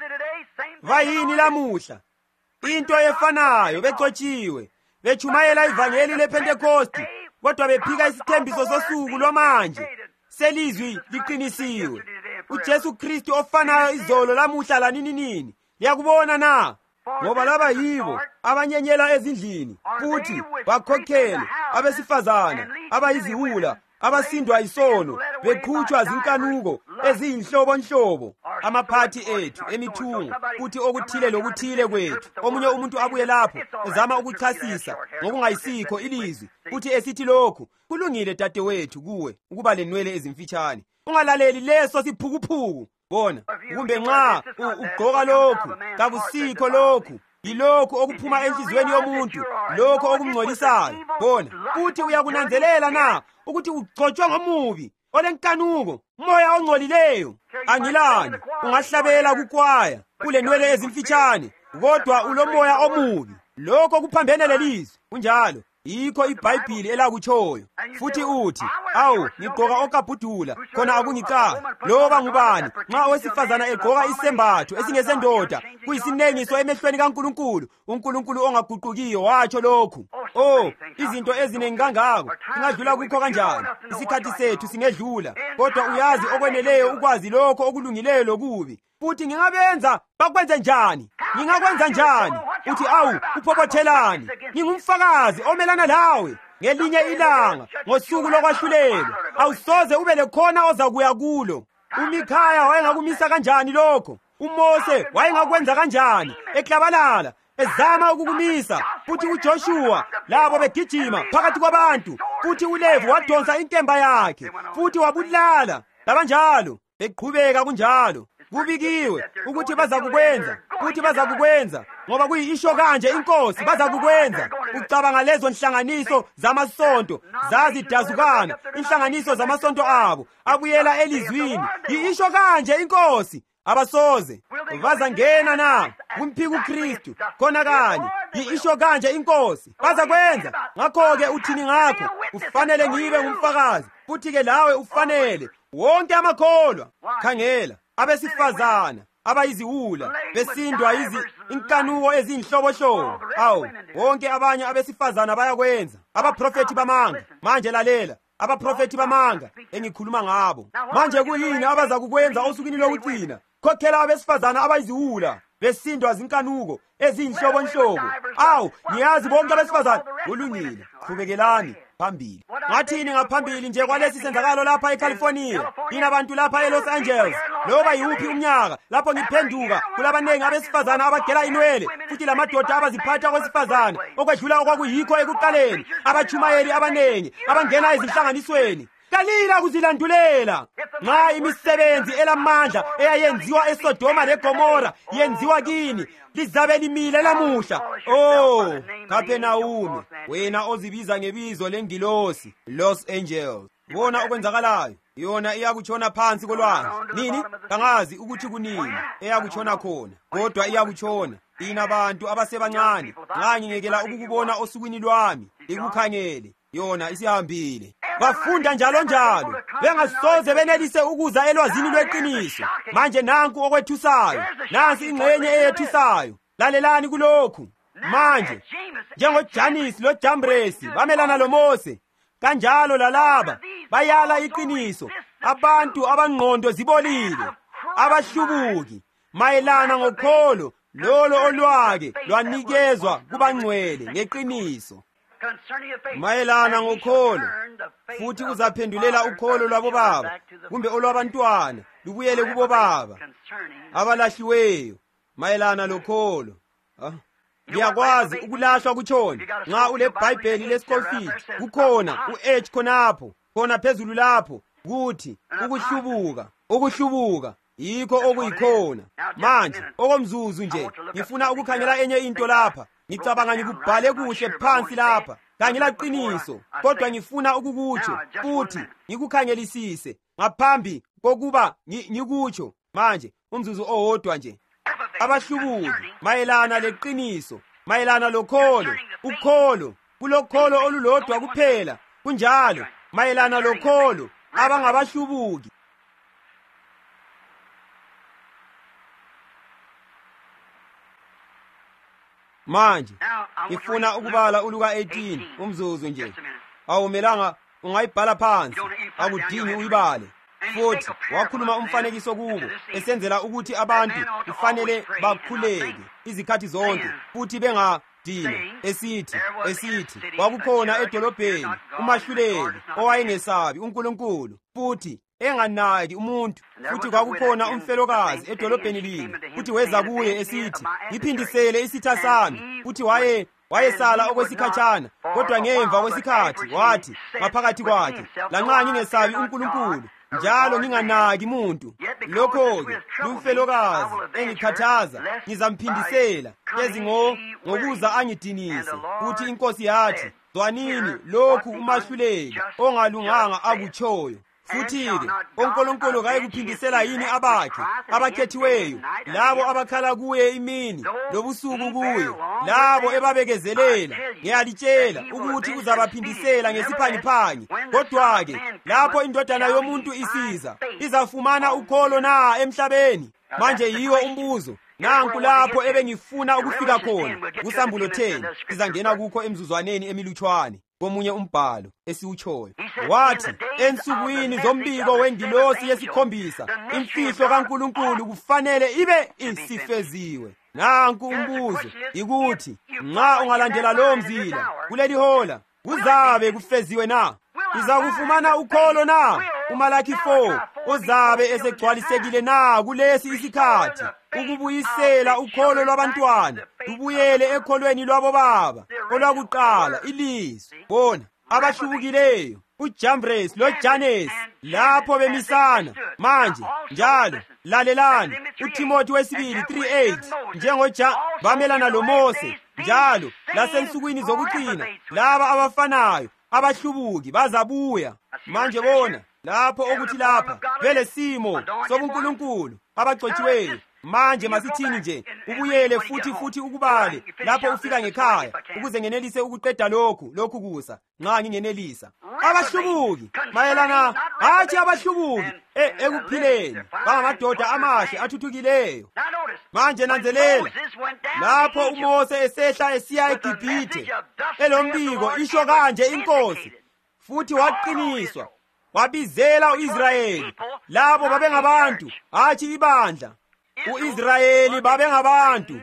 Bayini lamuhla? Into efanayo, begcotshiwe, bechumayela ivangeli lePentecost, kodwa bephika isithembiso sosuku lwamanje. Selizwi liqinisiwe. uJesu Kristu ofanayo izolo lamuhla lanini. Liyakubona na? Ngoba laba yibo abanyenyela ezindlini, futhi bakhokhele abesifazana abayiziwula, abasindwa isono, beqhutshwa zinkanuko eziyinhlobonhlobo, amaphathi ethu emithungo, futhi okuthile lokuthile kwethu. Omunye umuntu abuye lapho ezama ukuchasisa ngokungayisikho ilizwi, futhi esithi lokhu, kulungile dadewethu kuwe ukuba lenwele ezimfitshane. Ungalaleli leso siphukuphuku. Bona, kumbe nxa ugqoka lokhu, kabusikho lokhu, yilokhu okuphuma enhlizweni yomuntu, lokhu okumngcolisayo. Bona, futhi uyakunanzelela na ukuthi ugcotshwa ngomubi, olenkanuko, moya ongcolileyo. Angilani, ungahlabela kukwaya, kulenwele ezimfitshane, kodwa ulomoya omubi. Lokho kuphambene lelizwi, kunjalo. Yikho iBhayibhili elakutshoyo. Futhi uthi, awu, ngigqoka okabhudula, khona akungicala. Loba ngubani, nxa owesifazana egqoka isembatho esingesendoda, kuyisinengiso emehlweni kaNkulunkulu, uNkulunkulu ongaguqukiyo watsho lokhu. Oh, izinto ezinengi kangako, singadlula kukho kanjani? Isikhathi sethu singedlula, kodwa uyazi okweneleyo ukwazi lokho okulungileyo lokubi. Futhi ngingabenza bakwenze njani? Ngingakwenza njani? Uthi awu, uphopothelani? Ngingumfakazi omelana lawe ngelinye ilanga ngosuku lokwahlulelwa. Awusoze ube lekhona ozakuya kulo. uMikhaya wayengakumisa kanjani lokho? uMose wayengakwenza kanjani eklabalala ezama ukukumisa? Futhi uJoshua labo begijima phakathi kwabantu, futhi uLevi wadonsa inkemba yakhe, futhi wabulala labanjalo, beqhubeka kunjalo. Kubikiwe ukuthi bazakukwenza, futhi bazakukwenza, ngoba kuyisho kanje iNkosi, bazakukwenza. Ucabanga lezo nhlanganiso zamasonto zazidazukana, inhlanganiso zamasonto abo abuyela elizwini. Yisho kanje iNkosi, abasoze bazangena na kumphika uKristu khona kanye. Yisho kanje iNkosi, bazakwenza. Ngakho-ke uthini ngakho? Ufanele ngibe ngumfakazi, futhi-ke lawe ufanele. Wonke amakholwa, khangela, abesifazana abayiziwula, besindwa inkanuko eziyinhlobonhlobo. Awu, wonke abanye abesifazana bayakwenza. Abaprofeti bamanga, manje lalela, abaprofeti bamanga engikhuluma ngabo. Manje kuyini abazakukwenza osukwini lokugcina? Khokhela abesifazana abayiziwula, besindwa zinkanuko eziyinhlobonhlobo. Awu, ngiyazi bonke abesifazana. Kulungile, qhubekelani phambili. Ngathini ngaphambili nje kwalesi senzakalo lapha eCalifornia, inabantu lapha eLos Angeles, loba yiwuphi umnyaka, lapho ngiphenduka kulabanengi abesifazana abagela inwele, futhi lamadoda abaziphatha kwesifazana okwedlula okwakuyikho ekuqaleni, abachumayeli abanengi abangena ezinhlanganisweni. Kalila kuzilandulela. Nxa imisebenzi elamandla eyayenziwa eSodoma leGomora yenziwa kini, lizabe limile lamuhla. Oh, Kaphenawume, wena ozibiza ngebizo lengilosi, Los Angeles. Bona okwenzakalayo, yona iyakutshona phansi kolwandle. Nini? Kangazi ukuthi kunini eyakutshona khona, kodwa iyakutshona. Ina bantu abasebancane, nxa ngingekela ukukubona osukwini lwami, ikukhangele, yona isihambile. Bafunda njalo njalo, bengasoze benelise ukuza elwazini lweqiniso. Manje nanku okwethusayo, nansi ingxenye eyethusayo. Lalelani kulokhu. Manje, njengoJanisi loJambresi bamelana loMose, kanjalo lalaba bayala iqiniso, abantu abangqondo zibolile, abahlubuki, mayelana ngokholo lolo olwake lwanikezwa kubangcwele ngeqiniso. Mayelana ngokholo futhi uzaphendulela ukholo lwabobaba kumbe olwabantwana lubuyele kubobaba abalahliweyo mayelana lokholo. Ngiyakwazi ukulahlwa kutshoni nxa ule Bhayibheli leScofield kukhona u-H khonapho khona phezulu lapho kuthi ukuhlubuka yikho okuyikhona. Manje okomzuzu nje ngifuna ukukhangela enye into lapha. Ngicabanga ngikubhale kuhle phansi lapha. Kangela qiniso kodwa ngifuna ukukutsho futhi ngikukhangelisise ngaphambi kokuba ngikutsho. Manje umzuzu owodwa nje. Abahlubuki mayelana leqiniso, mayelana lokholo, ukholo kulokholo olulodwa kuphela, kunjalo mayelana lokholo abangabahlubuki. Manje ngifuna ukubala uLuka 18 umzuzu nje. Awumelanga ungayibhala phansi, akudingi uyibale. Futhi wakhuluma umfanekiso kubo esenzela ukuthi abantu kufanele bakhuleke izikhathi zonke futhi bengadini. Esithi kwakukhona edolobheni umahluleli owayengesabi uNkulunkulu futhi enganaki umuntu. Futhi kwakukhona umfelokazi edolobheni linye futhi weza kuye esithi, "Ngiphindisele isitha sami." Futhi wayesala okwesikhatshana, kodwa ngemva kwesikhathi wathi ngaphakathi kwakhe, "Lanxa ngingesabi uNkulunkulu njalo nginganaki muntu, lokho-ke lumfelokazi engikhathaza ngizamphindisela ngokuza angidinise." Futhi inkosi yathi, "Zwanini lokhu umahluleli ongalunganga akutshoyo." Futhi-ke uNkulunkulu kayekuphindisela yini abakhe abakhethiweyo, labo abakhala kuye imini lobusuku kuye, labo ebabekezelela? Ngiyalitshela ukuthi uzabaphindisela ngesiphangiphangi. Kodwa-ke lapho indodana yomuntu isiza, izafumana ukholo na emhlabeni? Manje yiwo umbuzo. Nanku lapho ebengifuna ukufika khona. Kusambulo 10 sizangena kukho emzuzwaneni emilutshwane komunye umbhalo esiwutshoyo. Wathi, "Ensukwini zombiko wengilosi yesikhombisa, imfihlo kaNkulunkulu kufanele ibe isifeziwe." Nanku umbuzo, ikuthi nxa ungalandela lowo mzila kuleli hola kuzabe kufeziwe na? Izakufumana ukholo na? uMalaki 4 uzabe esegcwalisekile na kulesi isikhathi ukubuyisela ukholo lwabantwana lubuyele ekholweni lwabobaba olwakuqala ilizwi? Bona abahlubukileyo uJambres loJanes lapho bemisana manje njalo lalelani uTimothi wesibili 3:8 bamelana loMose njalo lasensukwini zokuqina laba abafanayo abahlubuki bazabuya. Manje bona lapho okuthi lapha vele simo sobuNkulunkulu abagcotshiweyo. Manje masithini nje ubuyele futhi ukubale lapho ufika ngekhaya ukuze ngenelise ukuqeda lokhu kusa nxa ngingenelisa. Abahlubuki mayelana hathi abahlubuki ekuphileni bangamadoda amahle athuthukileyo. Manje nanzelela lapho uMose esehla esiya eGibhithe elombiko isho kanje inkosi, futhi waqiniswa wabizela uIsrayeli. Labo babengabantu hathi ibandla. U-Israyeli babengabantu,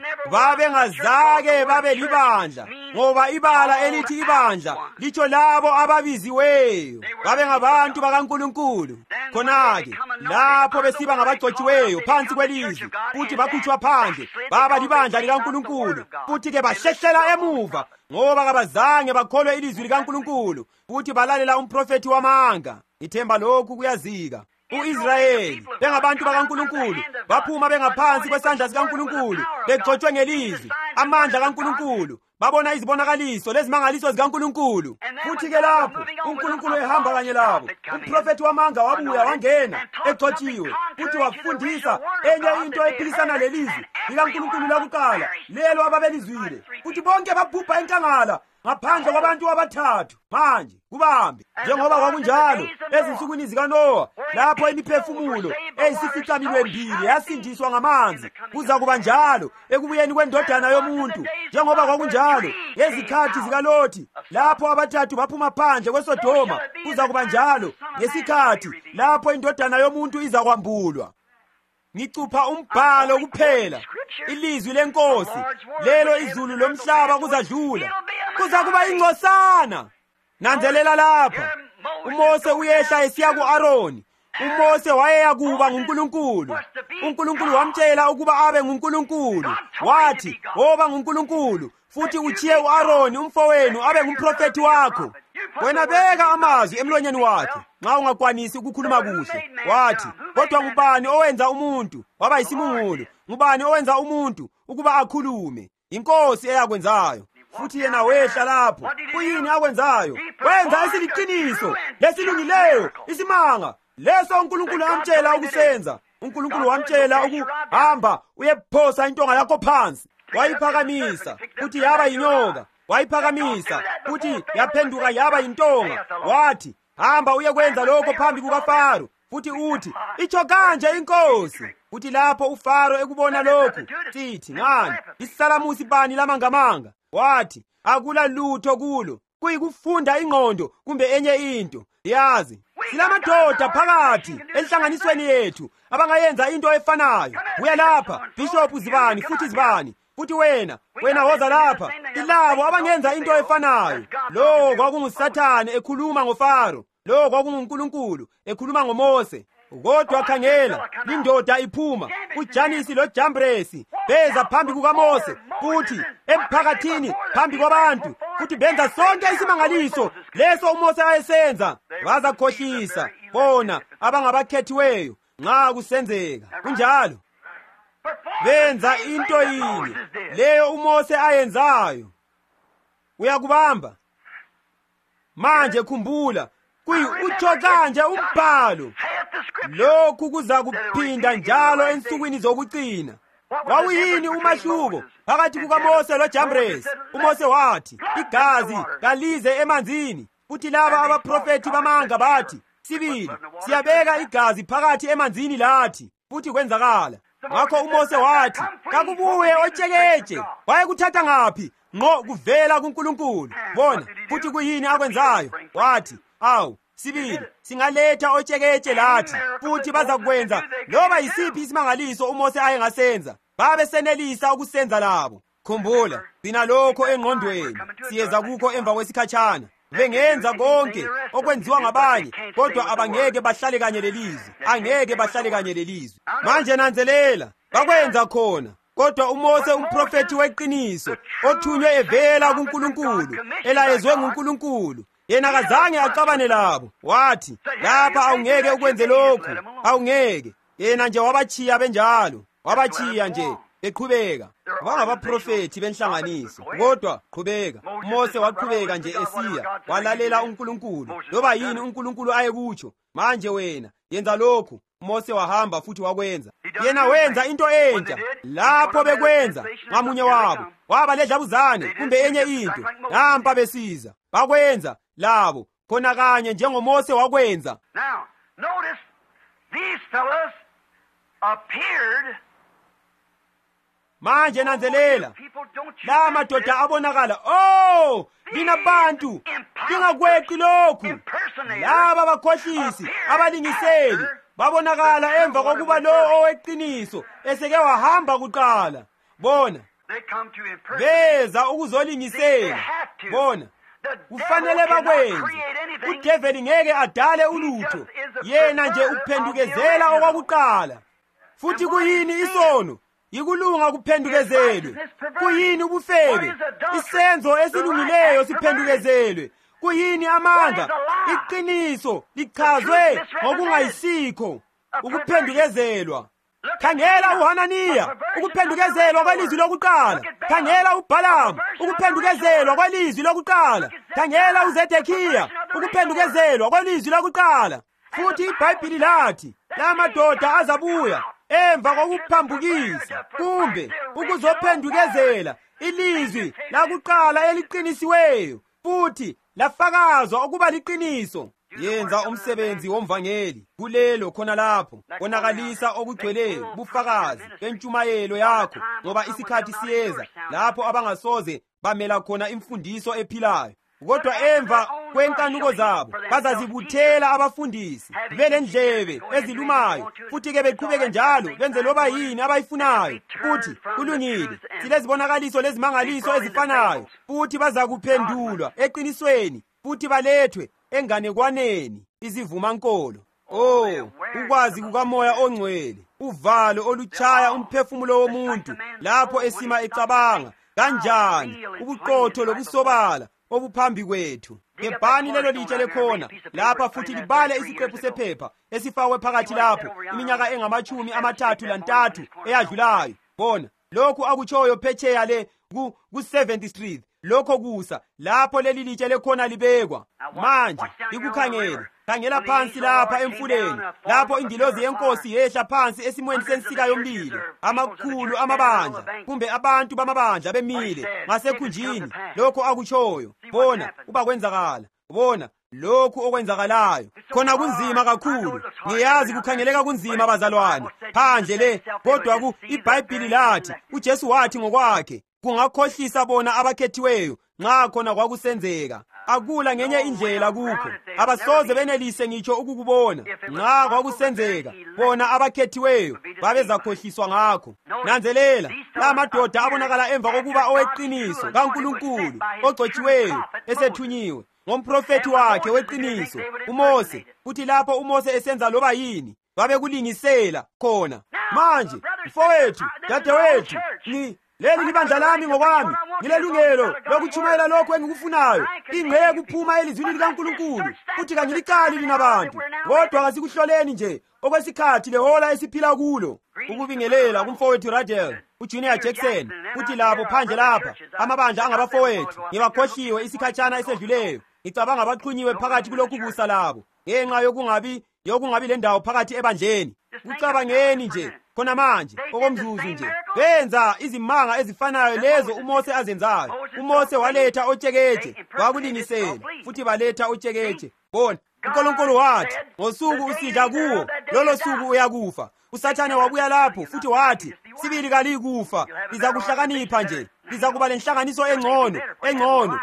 babengazake babe libandla, ngoba ibala elithi ibandla litsho labo ababiziweyo. Babengabantu bakaNkulunkulu. Khona-ke lapho besiba ngabagcotshiweyo phansi kwelizwi futhi bakhutshwa phandle baba libandla likaNkulunkulu, futhi-ke bahlehlela emuva ngoba kabazange bakholwe ilizwi likaNkulunkulu futhi balalela umprofethi wamanga. Ithemba lokhu kuyazika. U-Israyeli bengabantu bakaNkulunkulu, baphuma bengaphansi kwesandla sikaNkulunkulu, begcotshwe ngelizwi, amandla kaNkulunkulu, babona izibonakaliso lezimangaliso zikaNkulunkulu. Futhi-ke lapho uNkulunkulu ehamba kanye labo, umprofethi wamanga wabuya wangena egcotshiwe futhi wafundisa enye into ephilisana lelizwi likaNkulunkulu lakuqala lelo ababelizwile, futhi bonke babhubha enkangala ngaphandle kwabantu abathathu. Manje kubambe njengoba kwakunjalo ezinsukwini zikaNowa lapho imiphefumulo eyisificaminwembili yasindiswa ngamanzi, kuza kuba njalo ekubuyeni kwendodana yomuntu. Njengoba kwakunjalo ngezikhathi zikaLothi lapho abathathu baphuma phandle kweSodoma, kuza kuba njalo ngesikhathi lapho indodana yomuntu izakwambulwa. Ngicupha umbhalo kuphela, ilizwi lenkosi lelo izulu lomhlaba kuzadlula, kuza kuba ingcosana. Nanzelela lapha uMose uyehla esiya ku-Aroni. uMose wayeyakuba nguNkulunkulu. uNkulunkulu wamtshela ukuba abe nguNkulunkulu. Wathi, "Woba nguNkulunkulu, futhi uchiye u-Aroni umfowenu abe ngumprofethi wakho." Wena beka amazwi emlonyeni wakhe nxa ungakwanisi ukukhuluma kuhle. Wathi, "Kodwa ngubani owenza umuntu waba yisimungulu? Ngubani owenza umuntu ukuba akhulume? Inkosi eyakwenzayo." Futhi yena wehla lapho. Kuyini akwenzayo? Wenza esiliqiniso, lesilungileyo, isimanga. Leso uNkulunkulu amtshela ukusenza. uNkulunkulu wamtshela ukuhamba uyephosa intonga yakho phansi. Wayiphakamisa futhi yaba yinyoka. Wayiphakamisa futhi yaphenduka yaba yintonga. Wathi, "Hamba uyekwenza lokho phambi kukaFaro." Futhi uthi, "Itsho kanje inkosi." Futhi lapho uFaro ekubona lokhu, sithi, "Ngani? Isalamusi bani lamangamanga?" Wathi, "Akula lutho kulo. Kuyikufunda ingqondo kumbe enye into. Yazi, silamadoda phakathi enhlanganisweni yethu abangayenza into efanayo. Buya lapha, Bishop zibani futhi zibani. Futhi wena woza lapha. Ilabo abangenza into efanayo." Lo kwakunguSathane ekhuluma ngoFaro. Lo kwakunguNkulunkulu ekhuluma ngoMose. Kodwa khangela, indoda iphuma, uJanisi loJambresi beza phambi kukaMose, futhi emphakathini phambi kwabantu, futhi benza sonke isimangaliso leso uMose ayesenza. Bazakhohlisa bona abangabakhethiweyo nxa kusenzeka kunjalo. Benza into yini leyo uMose ayenzayo. Uyakubamba manje, khumbula, utsho kanje umbhalo, "Lokhu kuza kuphinda njalo ensukwini zokugcina." Wawuyini umahluko phakathi kukaMose loJambresi? uMose wathi, "Igazi kalize emanzini." Futhi laba abaprofethi bamanga bathi, "Sibili, siyabeka igazi phakathi emanzini lathi." Futhi kwenzakala. Ngakho uMose wathi, "Kakubuye otsheketshe." Wayekuthatha ngaphi? Ngqo kuvela kuNkulunkulu. Bona futhi kuyini akwenzayo? Wathi, "Awu, sibili, singaletha otsheketshe lathi, futhi bazakwenza loba yisiphi isimangaliso uMose ayengasenza. Babe senelisa ukusenza labo." Khumbula, gcina lokho engqondweni. Siyeza kukho emva kwesikhatshana. Bengenza konke okwenziwa ngabanye, kodwa abangeke bahlale kanye lelizwe. Angeke bahlale kanye lelizwe. Manje nanzelela, bakwenza khona. Kodwa uMose umprofethi weqiniso, othunywe evela kuNkulunkulu, elayezwe nguNkulunkulu, yena kazange axabane labo. Wathi, "Lapha awungeke ukwenze lokhu, awungeke." Yena nje wabachiya benjalo. Wabachiya nje beqhubeka. Bangabaprofethi benhlanganiso, kodwa qhubeka. uMose waqhubeka nje esiya, walalela uNkulunkulu. Loba yini uNkulunkulu ayekutsho, "Manje wena yenza lokhu." uMose wahamba futhi wakwenza. Yena wenza into entsha. Lapho bekwenza ngamunye wabo, waba ledlabuzane kumbe enye into, nampa besiza. Bakwenza labo khona kanye njengoMose wakwenza. Now, notice these fellows appeared. Manje nanzelela, la madoda abonakala, "Oh, lina bantu, lingakweqi lokhu." Laba bakhohlisi, abalingiseli, babonakala emva kokuba lo oweqiniso eseke wahamba kuqala. Bona, beza ukuzolingisela. Bona, kufanele bakwenze. Udeveli ngeke adale ulutho, yena nje uphendukezela okwakuqala. Futhi kuyini isono? Yikulunga kuphendukezelwe. Kuyini ubufebe? Isenzo esilungileyo siphendukezelwe. Kuyini amanga? Iqiniso lichazwe ngokungayisikho, ukuphendukezelwa. Khangela uHananiya, ukuphendukezelwa kwelizwi lokuqala. Khangela uBhalamu, ukuphendukezelwa kwelizwi lokuqala. Khangela uZedekhiya, ukuphendukezelwa kwelizwi lokuqala. Futhi iBhayibhili lathi, la madoda azabuya emva kokuphambukisa, kumbe ukuzophendukezela ilizwi lakuqala eliqinisiweyo, futhi lafakazwa ukuba liqiniso. Yenza umsebenzi womvangeli kulelo khona lapho. Bonakalisa okugcweleyo bufakazi bentshumayelo yakho, ngoba isikhathi siyeza lapho abangasoze bamela khona imfundiso ephilayo. Kodwa emva kwenkanuko zabo bazazibuthela abafundisi belendlebe ezilumayo, futhi-ke beqhubeke njalo benze loba yini abayifunayo. Futhi kulungile, silezibonakaliso lezimangaliso ezifanayo, futhi bazakuphendulwa eqinisweni, futhi balethwe enganekwaneni izivumankolo. Oh, ukwazi kukaMoya oNgcwele, uvalo oluchaya umphefumulo womuntu lapho esima ecabanga kanjani ubuqotho lokusobala obuphambi kwethu. Gebhani lelo litshe lekhona lapha futhi libale isiqephu sephepha esifakwe phakathi lapho iminyaka enga-33 eyadlulayo. Bona lokhu akutshoyo phetsheya le ku-7th Street, lokho kusa lapho leli litshe lekhona libekwa. Manje likukhangele, khangela phansi lapha emfuleni, lapho ingilozi yenkosi yehla phansi esimweni sensika yomlilo. Amakhulu amabandla kumbe abantu bamabandla bemile ngasekhunjini. Lokho akutshoyo bona kuba kwenzakala. Bona lokhu okwenzakalayo khona kunzima kakhulu. Ngiyazi kukhangeleka kunzima bazalwane phandle le, kodwa iBhayibhili lathi uJesu wathi ngokwakhe kungakhohlisa bona abakhethiweyo nxa khona kwakusenzeka. Akula ngenye indlela kukho, abasoze benelise ngitsho ukukubona. Nxa kwakusenzeka bona abakhethiweyo babezakhohliswa ngakho. Nanzelela, la madoda abonakala emva kokuba oweqiniso kaNkulunkulu ogcotshiweyo esethunyiwe ngomprofethi wakhe weqiniso uMose, futhi lapho uMose esenza loba yini babekulingisela khona. Manje mfowethu, dadewethu, leli libandla lami ngokwami, ngilelungelo lokuthumela lokho engikufunayo. Ingeke kuphuma elizwini likaNkulunkulu, futhi kangilikali lina bantu, kodwa kasikuhloleni nje okwesikhathi lehola esiphila kulo. Ukubingelela kumfowethu Radel, uJunior Jackson, futhi labo phandle lapha amabandla angabafowethu. Ngibakhohliwe isikhatshana esedluleyo. Ngicabanga baxhunyiwe phakathi kulokhu kusa labo ngenxa yokungabi lendawo phakathi ebandleni. Kucabangeni nje khona manje okomzuzu nje benza izimanga ezifanayo lezo uMose azenzayo. uMose waletha otsheketshe wakulingisela, futhi baletha otsheketshe. Bona uNkulunkulu wathi ngosuku usidla kuwo lolo suku uyakufa. USathane wabuya lapho futhi wathi sibili kalikufa, lizakuhlakanipha nje, lizakuba lenhlanganiso engcono.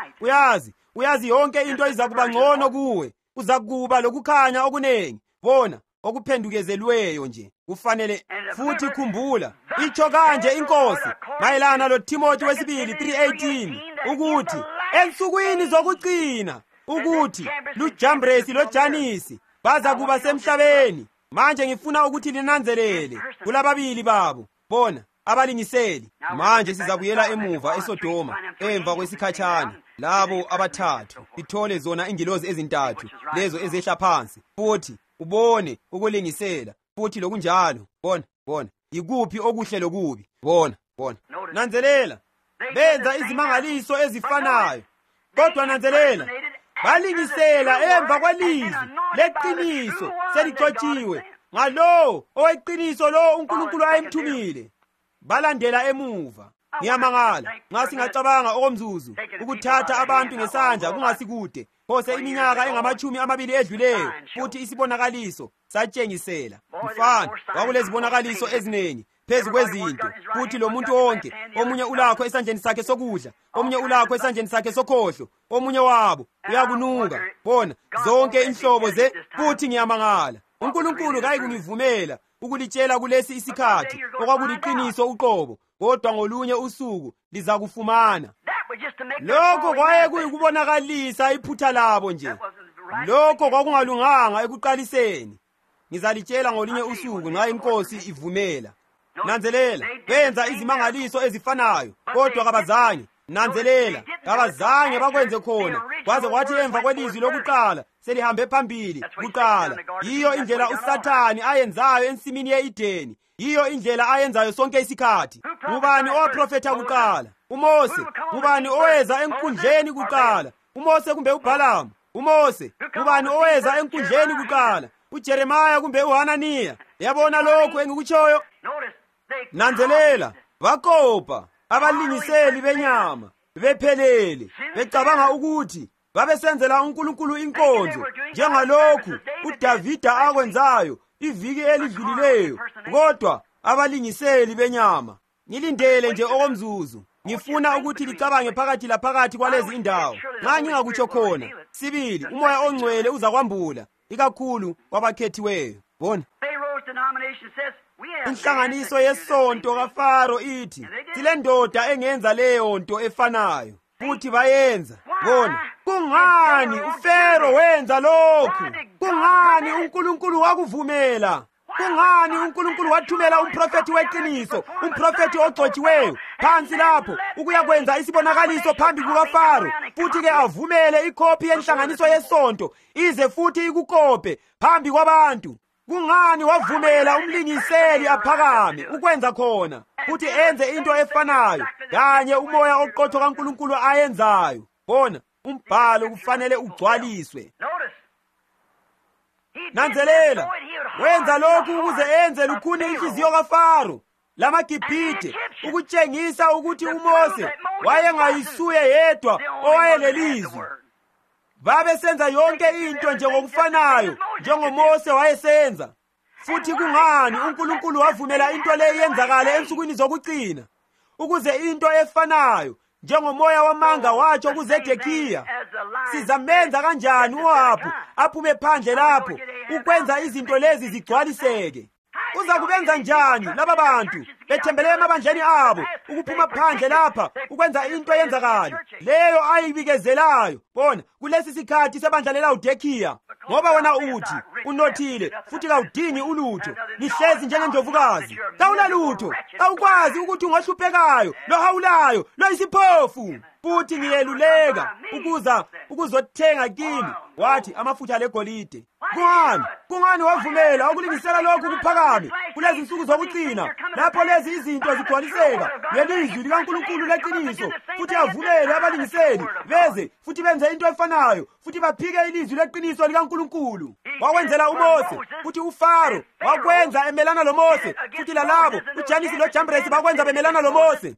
Uyazi yonke into izakuba ngcono kuwe, uzakuba lokukhanya okunengi. Bona okuphendukezelweyo nje kufanele. Futhi khumbula itsho kanje inkosi mayelana loTimothi wesibili 3:18 ukuthi ensukwini zokucina ukuthi luJambresi loJanisi baza kuba semhlabeni. Manje ngifuna ukuthi linanzelele kulababili babo, bona abalingiseli. Manje sizabuyela emuva eSodoma emva kwesikhatshana. Labo abathathu ithole zona ingilozi ezintathu lezo ezehla phansi, futhi ubone ukulingisela, futhi lokunjalo. Bona yikuphi okuhle lokubi. Bona nanzelela, benza izimangaliso ezifanayo, kodwa nanzelela, balingisela emva kwelizwi leqiniso seligcotshiwe ngalo oweqiniso lo uNkulunkulu ayemthumile. Balandela emuva. Ngiyamangala nxa singacabanga okomzuzu ukuthatha abantu ngesandla kungasikude phose iminyaka enga-20 edluleyo, futhi isibonakaliso satshengisela. Mfana, kwakulezibonakaliso ezinengi phezu kwezinto, futhi lo muntu wonke, omunye ulakho esandleni sakhe sokudla, omunye ulakho esandleni sakhe sokhohlo, omunye wabo uyakunuka. Bona zonke inhlobo futhi ngiyamangala, uNkulunkulu kayikungivumela ukulitshela kulesi isikhathi okwakuliqiniso uqobo, kodwa ngolunye usuku lizakufumana. Lokho kwaye kuyikubonakalisa iphutha labo nje. Lokho kwakungalunganga ekuqaliseni. Ngizalitshela ngolunye usuku nxa inkosi ivumela. Nanzelela, benza izimangaliso ezifanayo, kodwa kabazange. Nanzelela, kabazange bakwenze khona, kwaze kwathi emva kwelizwi lokuqala selihambe phambili kuqala. Yiyo indlela uSathane ayenzayo ensimini ye-Edeni. Yiyo indlela ayenzayo sonke isikhathi. Ngubani owaprofetha kuqala? uMose. Ngubani oweza enkundleni kuqala? uMose kumbe uBhalamu? uMose. Ngubani oweza enkundleni kuqala? uJeremiya kumbe uHananiya? Yabona lokho engikutshoyo? Nanzelela, bakopa abalingiseli benyama, bephelele, becabanga ukuthi babesenzela uNkulunkulu inkonzo njengalokhu uDavida akwenzayo iviki elidlulileyo, kodwa abalingiseli benyama. Ngilindele nje okomzuzu. Ngifuna ukuthi licabange phakathi laphakathi kwalezi indawo. Nxa ngingakutsho khona, sibili uMoya oNgcwele uzakwambula, ikakhulu kwabakhethiweyo. Bona inhlanganiso yesonto kaFaro ithi silendoda engenza leyo nto efanayo, futhi bayenza. Bona, kungani uFaro wenza lokhu? Kungani uNkulunkulu wakuvumela? Kungani uNkulunkulu wathumela umprofeti weqiniso, umprofeti ogcotshiweyo phansi lapho ukuya kwenza isibonakaliso phambi kukaFaro, futhi ke avumele ikhophi yenhlanganiso yesonto ize futhi ikukope phambi kwabantu? Kungani wavumela umlingiseli aphakame ukwenza khona futhi enze into efanayo kanye umoya oqotho kaNkulunkulu ayenzayo? Bona, umbhalo kufanele ugcwaliswe. Nanzelela, wenza lokhu ukuze enze lukhuni inhliziyo kaFaro lamaGibhithe, ukutshengisa ukuthi uMose wayengayisuye yedwa owayelelizwi. Babesenza yonke into njengokufanayo njengoMose wayesenza. Futhi kungani uNkulunkulu wavumela into le yenzakale ensukwini zokucina? Ukuze into efanayo njengomoya wamanga watsho kuZedekhiya, sizamenza kanjani uAhabu aphume phandle lapho ukwenza izinto lezi zigcwaliseke? Uza kubenza njani laba bantu bethembele emabandleni abo ukuphuma phandle lapha ukwenza into eyenzakale leyo ayibikezelayo? Bona, kulesi sikhathi sebandla leLawodikhiya, ngoba wena uthi unothile futhi kawudingi ulutho, nihlezi njengendlovukazi, kawunalutho, awukwazi ukuthi ungohluphekayo, lohawulayo, loyisiphofu. Futhi ngiyeluleka ukuzothenga kimi, wathi amafutha legolide. Kungani wavumela ukulingisela lokhu kuphakame kulezi nsuku zokucina lapho lezi izinto zigcwaliseka lelizwi likaNkulunkulu leqiniso, futhi avumele abalingiseli beze futhi benze into efanayo futhi baphike ilizwi leqiniso likaNkulunkulu? Wakwenzela uMose, futhi uFaro wakwenza emelana loMose, futhi lalabo uJanisi loJambresi bakwenza bemelana loMose.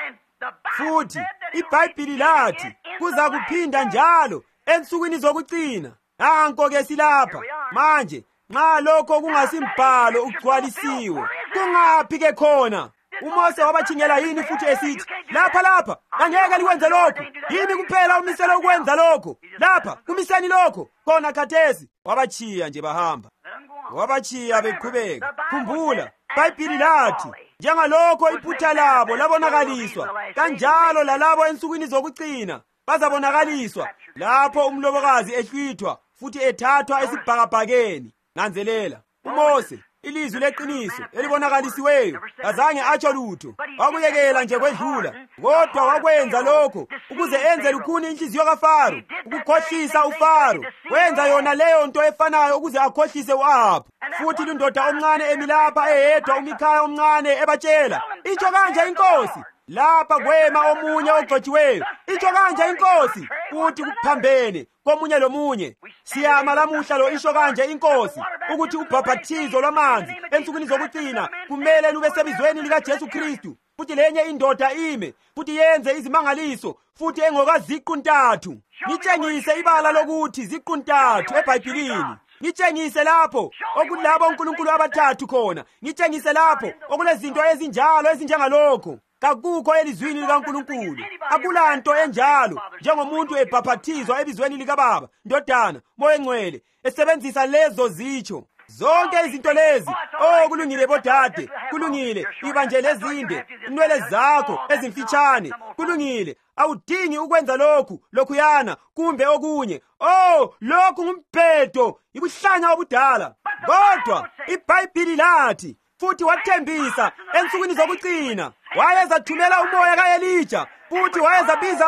Futhi iBhayibhili lathi kuza kuphinda njalo ensukwini zokucina. Nanko-ke silapha manje. Nxa lokho kungasimbhalo ugcwalisiwe, kungaphi-ke khona? uMose wabathingela yini futhi esithi, lapha angeke likwenze lokho? Yini kuphela umisele ukwenza lokho? Lapha kumiseni lokho khona khathesi. Wabachiya nje bahamba, wabachiya beqhubeka. Khumbula, iBhayibhili lathi njengalokho iphutha labo labonakaliswa, kanjalo lalabo ensukwini zokucina bazabonakaliswa lapho umlobokazi ehlwithwa futhi ethathwa esibhakabhakeni. Nanzelela, uMose ilizwi leqiniso elibonakalisiweyo kazange atsho lutho, wakuyekela nje kwedlula, kodwa wakwenza lokho ukuze enze lukhuni inhliziyo kaFaro, ukukhohlisa uFaro. Wenza yona leyo nto efanayo ukuze akhohlise uAhabu. Futhi lundoda omncane emilapha eyedwa, uMikhaya omncane, ebatshela, itsho kanje inkosi. Lapha kwema omunye ogcotshiweyo, itsho kanje inkosi. Futhi kuphambene komunye lomunye, siyama lamuhla lo isho kanje inkosi, ukuthi ubhaphathizo lwamanzi ensukwini zokucina kumele lube sebizweni likaJesu Kristu. Futhi lenye indoda ime futhi yenze izimangaliso futhi engokaziqu ntathu. Nitshengise ibala lokuthi ziqu ntathu eBhayibhilini. Nitshengise lapho okulabo uNkulunkulu abathathu khona. Nitshengise lapho okulezinto ezinjalo ezinjengalokho. Kakukho elizwini likaNkulunkulu. Akulanto enjalo njengomuntu ebhaphathizwa ebizweni likaBaba, Ndodana, Moya Ngcwele, esebenzisa lezo zitsho. Zonke izinto lezi, kulungile bodade, kulungile, ibanje lezinde, inwele zakho ezimfitshane, kulungile, awudingi ukwenza lokhuyana, kumbe okunye. Lokhu ngumphetho, ibuhlanya obudala. Kodwa iBhayibhili lathi, futhi wathembisa ensukwini zokucina, wayezathumela umoya kaElija, futhi wayezabiza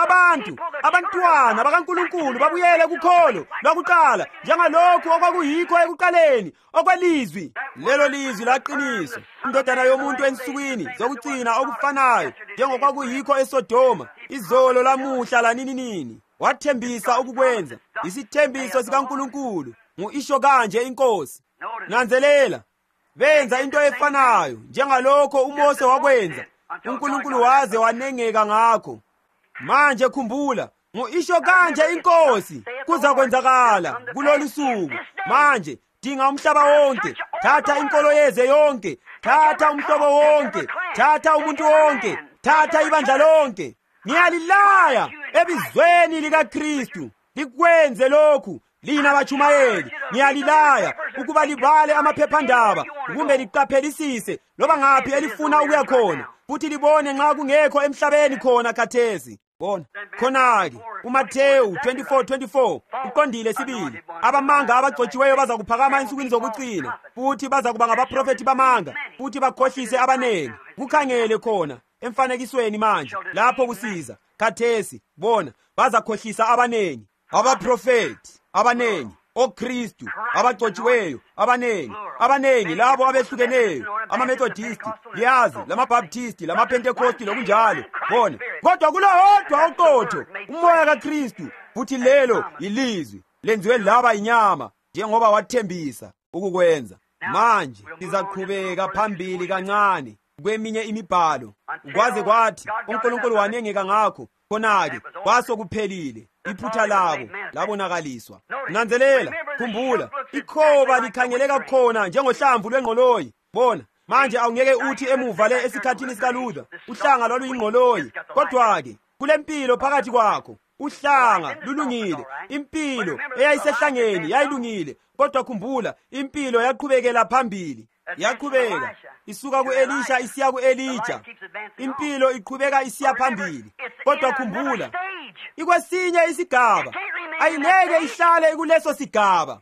abantwana bakaNkulunkulu babuyele kukholo lwakuqala, njengalokhu okwakuyikho ekuqaleni okwelizwi. Lelo lizwi laqiniso, indodana yomuntu ensukwini zokucina okufanayo njengokwakuyikho eSodoma, izolo, lamuhla, laninini. Wathembisa ukukwenza isithembiso sikaNkulunkulu ngu-isho kanje inkosi. Nanzelela, benza into efanayo njengalokho uMose wakwenza, uNkulunkulu waze wanengeka ngakho. Manje khumbula, ngu-isho kanje inkosi kuza kwenzakala kulolu suku. Manje dinga umhlaba wonke, thatha inkolo yeze yonke, thatha umhlobo wonke, thatha umuntu wonke, thatha ibandla lonke. Ngiyalilaya ebizweni likaKristu likwenze lokhu. Lina bachumayeli, ngiyalilaya ukuba libale amaphephandaba, kumbe liqaphelisise loba ngaphi elifuna ukuya khona, futhi libone nxa kungekho emhlabeni khona khathesi. bona khona-ke uMathewu 24:24 uqondile sibili, abamanga abagcotshiweyo baza kuphakama ensukwini zokucina, futhi baza kuba ngabaprofethi bamanga, futhi bakhohlise abanengi. Kukhangele khona emfanekisweni manje lapho kusiza khathesi, bona bazakhohlisa abanengi, abaprofethi abanengi, oKristu abagcotshiweyo abanengi, labo abehlukeneyo, amaMethodisti, liyazi, lamabhaptisti, lamaPentekosti lokunjalo, bona. Kodwa kulowodwa oqotho, umoya kaKristu, futhi lelo ilizwi lenziwe laba inyama, njengoba wathembisa ukukwenza. Manje sizaqhubeka phambili kancane kweminye imibhalo, kwaze kwathi uNkulunkulu wanengeka ngakho, khona-ke kwasokuphelile, iphutha labo labonakaliswa. Nanzelela, khumbula, ikhoba likhangeleka khona njengohlamvu lwengqoloyi, bona. Manje awungeke uthi emuva le esikhathini sikaLuther uhlanga lwaluyingqoloyi, kodwa-ke kulempilo phakathi kwakho. Uhlanga lulungile, impilo eyayisehlangeni yayilungile, kodwa khumbula, impilo yaqhubekela phambili, yaqhubeka isuka ku-Elisha isiya ku-Elija. Impilo iqhubeka isiya phambili, kodwa khumbula, ikwesinye isigaba, ayingeke ihlale kuleso sigaba.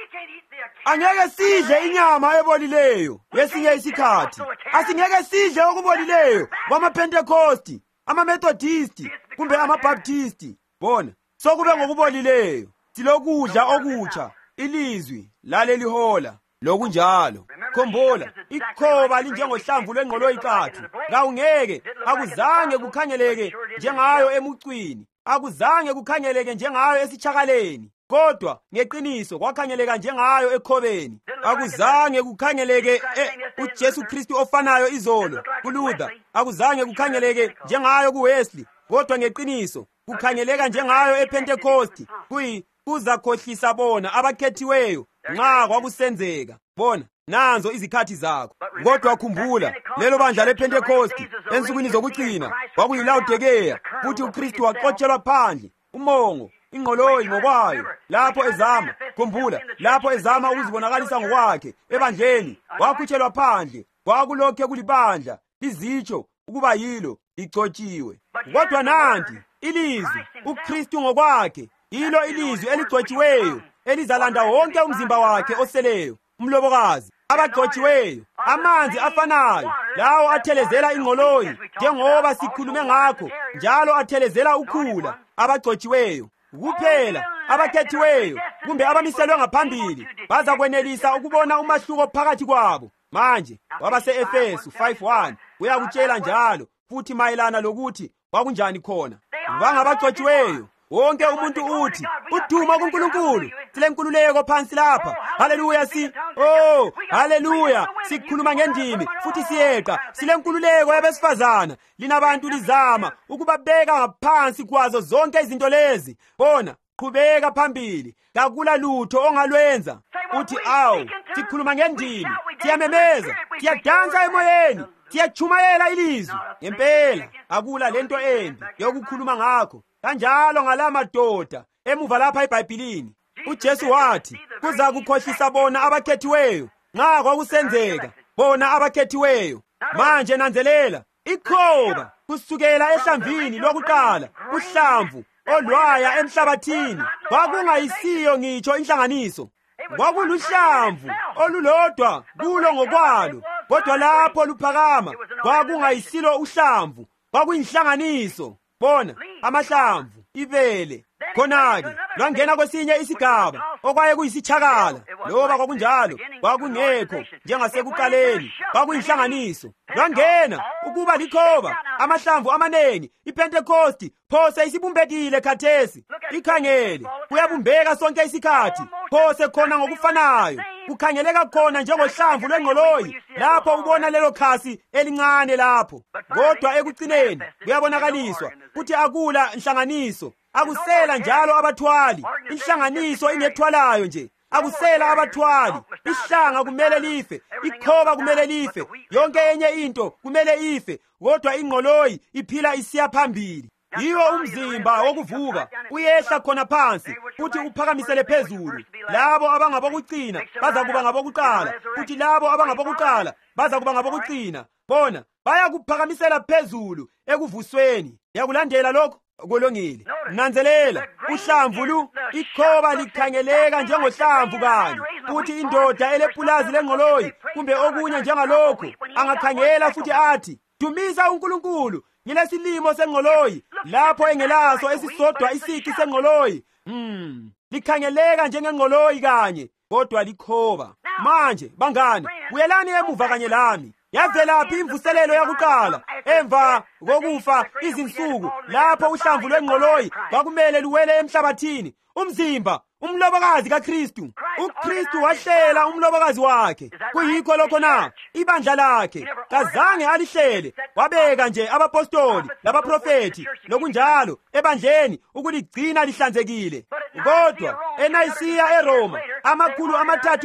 Angeke sidle inyama ebolileyo yesinye isikhathi. Asingeke sidle okubolileyo kwamaPentekosti, amaMethodisti kumbe amabhaptisti, bona. Sokube ngokubolileyo, silokudla okutsha, ilizwi lalelihola lokunjalo. Khumbula, ikhoba linjengohlamvu lwengqoloyi kathu. Kawungeke, akuzange kukhangeleke njengayo emucwini, akuzange kukhangeleke njengayo esichakaleni, kodwa ngeqiniso kwakhangeleka njengayo ekhobeni. Akuzange kukhangeleke uJesu Kristu ofanayo izolo kuLuther, akuzange kukhangeleke njengayo kuWesley, kodwa ngeqiniso kukhangeleka njengayo ePentekosti. Kuzakhohlisa bona abakhethiweyo nxa kwakusenzeka, bona. Nanzo izikhathi zakho. Kodwa khumbula, lelo bandla lePentekosti ensukwini zokucina kwakuyiLaodiceya, futhi uKristu waxotshelwa phandle, umongo, ingqoloyi ngokwayo, lapho ezama, khumbula, lapho ezama ukuzibonakalisa ngokwakhe ebandleni, wakhutshelwa phandle, kwakulokhe kulibandla lizitsho ukuba yilo ligcotshiwe. Kodwa nanti ilizwi, uKristu ngokwakhe, yilo ilizwi eligcotshiweyo elizalanda wonke umzimba wakhe oseleyo, umlobokazi, abagcotshiweyo, amanzi afanayo, lawo athelezela ingqoloyi, njengoba sikhulume ngakho, njalo athelezela ukhula, abagcotshiweyo. Kuphela abakhethiweyo kumbe abamiselwe ngaphambili bazakwenelisa ukubona umahluko phakathi kwabo. Manje wabase-Efesu 5:1 uyakutshela njalo futhi mayelana lokuthi kwakunjani khona. Bangabagcotshiweyo. Wonke umuntu uthi, udumo kuNkulunkulu, silenkululeko phansi lapha. Haleluya haleluya, sikhuluma ngendimi futhi siyeqa. Silenkululeko yabesifazana, linabantu lizama ukubabeka ngaphansi kwazo zonke izinto lezi. Bona, qhubeka phambili, kakula lutho ongalwenza. Uthi awu, sikhuluma ngendimi, siyamemeza, siyadansa emoyeni, siyachumayela ilizwi. Ngempela akula lento embi yokukhuluma ngakho. Kanjalo ngalamadoda emuva lapha eBhayibhelini uJesu wathi kuza kukhohlisa bona abakhethiweyo nxa kwakusenzeka, bona abakhethiweyo. Manje nanzelela, ikhoba kusukela ehlamvini lokuqala, uhlamvu olwaya emhlabathini, kwakungayisiyo ngitsho inhlanganiso. Kwakuluhlamvu olulodwa kulo ngokwalo, kodwa lapho luphakama kwakungayisilo uhlamvu, kwakuyinhlanganiso. Bona, amahlamvu, ibele, khona-ke lwangena kwesinye isigaba okwaye kuyisitshakala, loba kwakunjalo kwakungekho njengasekuqaleni, kwakuyinhlanganiso. Lwangena ukuba likhoba, amahlamvu amanengi, iPentekosti phose isibumbekile khathesi. Ikhangele, kuyabumbeka sonke isikhathi, phose khona ngokufanayo, kukhangeleka khona njengohlamvu lwengqoloyi lapho ubona lelo khasi elincane lapho. Kodwa ekucineni kuyabonakaliswa ukuthi akula nhlanganiso, akusela njalo abathwali. Inhlanganiso ingethwalayo nje, akusela abathwali. Ihlanga kumele life, ikhoba kumele life, yonke enye into kumele ife, kodwa ingqoloyi iphila isiya phambili. Yiwo umzimba wokuvuka, uyehla khona phansi futhi uphakamisele phezulu. Labo abangabokucina bazakuba ngabokuqala, futhi labo abangabokuqala bazakuba ngabokucina. Bona bayakuphakamisela phezulu ekuvusweni. Yakulandela lokho? kulungile. Nanzelela, uhlamvu ikhoba likhangeleka njengohlamvu kanye, futhi indoda elepulazi lengqoloyi kumbe okunye njengalokho angakhangela futhi athi, dumisa uNkulunkulu, ngilesilimo sengqoloyi lapho engelaso esisodwa isici sengqoloyi. Likhangeleka njengengqoloyi kanye, kodwa likhoba. Manje bangane, buyelani emuva kanye lami. Yavelaphi imvuselelo yakuqala emva kokufa izinsuku lapho uhlamvu lwengqoloyi kwakumele luwele emhlabathini? Umzimba, umlobokazi kaKristu. uKristu wahlela umlobokazi wakhe. Kuyikho lokho na? Ibandla lakhe kazange alihlele, wabeka nje abapostoli labaprofeti lokunjalo ebandleni ukuligcina lihlanzekile. Kodwa eNayisiya eRoma amakhulu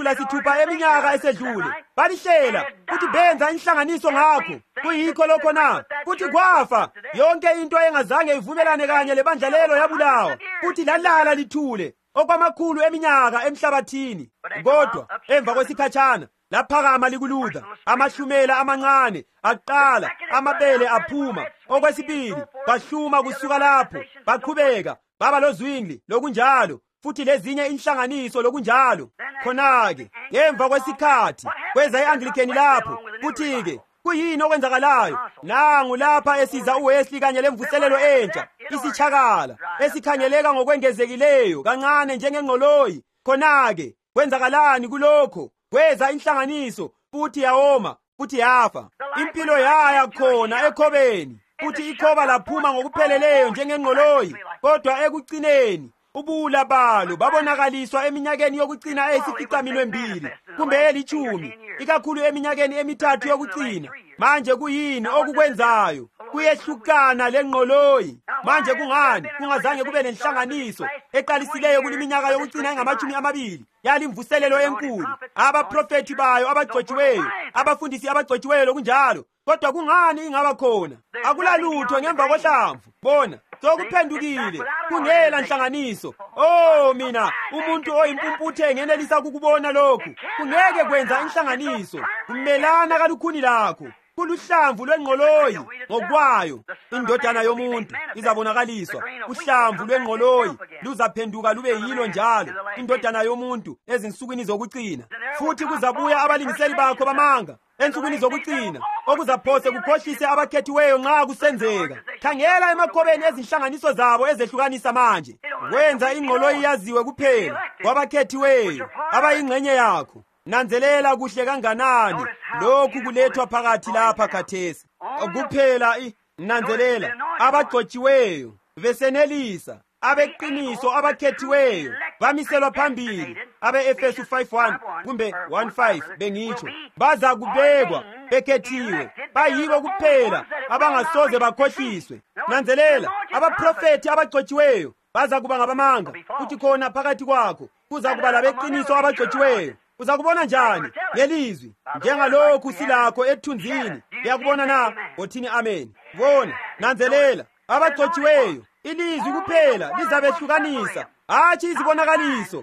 3 eminyaka esedlule balihlela futhi benza inhlanganiso ngakho. Kuyikho lokho na? Futhi kwafa yonke into engazange ivumelane kanye lebandla lelo yabulawa futhi lalala lithule okwamakhulu eminyaka emhlabathini. Kodwa emva kwesikhatshana laphakama likuludha, amahlumela amancane aqala, amabele aphuma. Okwesibili bahluma kusuka lapho, baqhubeka baba lozwingli lokunjalo, futhi lezinye inhlanganiso lokunjalo. Khona-ke ngemva kwesikhathi kweza i-Anglikeni lapho. Futhi-ke kuyini okwenzakalayo? Nangu lapha esiza uWesley kanye lemvuselelo entsha, isitshakala esikhangeleka ngokwengezekileyo kancane njengengqoloyi. Khona-ke kwenzakalani kulokho? Kweza inhlanganiso futhi yawoma futhi yafa. Impilo yaya khona ekhobeni, futhi ikhoba laphuma ngokupheleleyo njengengqoloyi. Kodwa ekucineni ubuwula balo babonakaliswa eminyakeni yokucina eyisificaminwembili kumbe elitshumi, ikakhulu eminyakeni emithathu yokucina. Manje kuyini okukwenzayo? Kuyehlukana lengqoloyi. Manje kungani kungazange kube nenhlanganiso eqalisileyo kuleminyaka yokucina engama-20 yalimvuselelo enkulu, abaprofeti bayo abagcotshiweyo, abafundisi abagcotshiweyo lokunjalo? Kodwa kungani ingaba khona? Akulalutho ngemva kohlamvu. Bona sokuphendukile, kungela nhlanganiso. Mina umuntu oyimpumputhe ngenelisa ukukubona lokhu. Kungeke kwenza inhlanganiso. Kumelana kalukhuni lakho. Kuluhlamvu lwengqoloyi ngokwayo. Indodana yomuntu izabonakaliswa. Uhlamvu lwengqoloyi luzaphenduka lube yilo njalo indodana yomuntu ezinsukwini zokucina. Futhi kuzabuya abalingiseli bakho bamanga ensukwini zokucina, okuzaphose kukhohlise abakhethiweyo nxa kusenzeka. Khangela emakhobeni ezinhlanganiso zabo ezehlukanisa manje. Wenza ingqoloyi yaziwe kuphela kwabakhethiweyo abayingxenye yakho. Nanzelela kuhle kanganani lokhu kulethwa phakathi lapha khathesi. Kuphela nanzelela abagcotshiweyo besenelisa, abeqiniso abakhethiweyo bamiselwa phambili. Abe-Efesu 5:1 kumbe 1:5 bengitsho baza kubekwa bekhethiwe, bayibo kuphela abangasoze bakhohliswe. Nanzelela abaprofeti abagcotshiweyo baza kuba ngabamanga, futhi khona phakathi kwakho kuza kuba labeqiniso abagcotshiweyo. Uza kubona njani ngelizwi njengalokhu silakho ethunzini? Uyakubona na? Othini amen? Bona, nanzelela abagcotshiweyo, ilizwi kuphela lizabehlukanisa, hatshi izibonakaliso.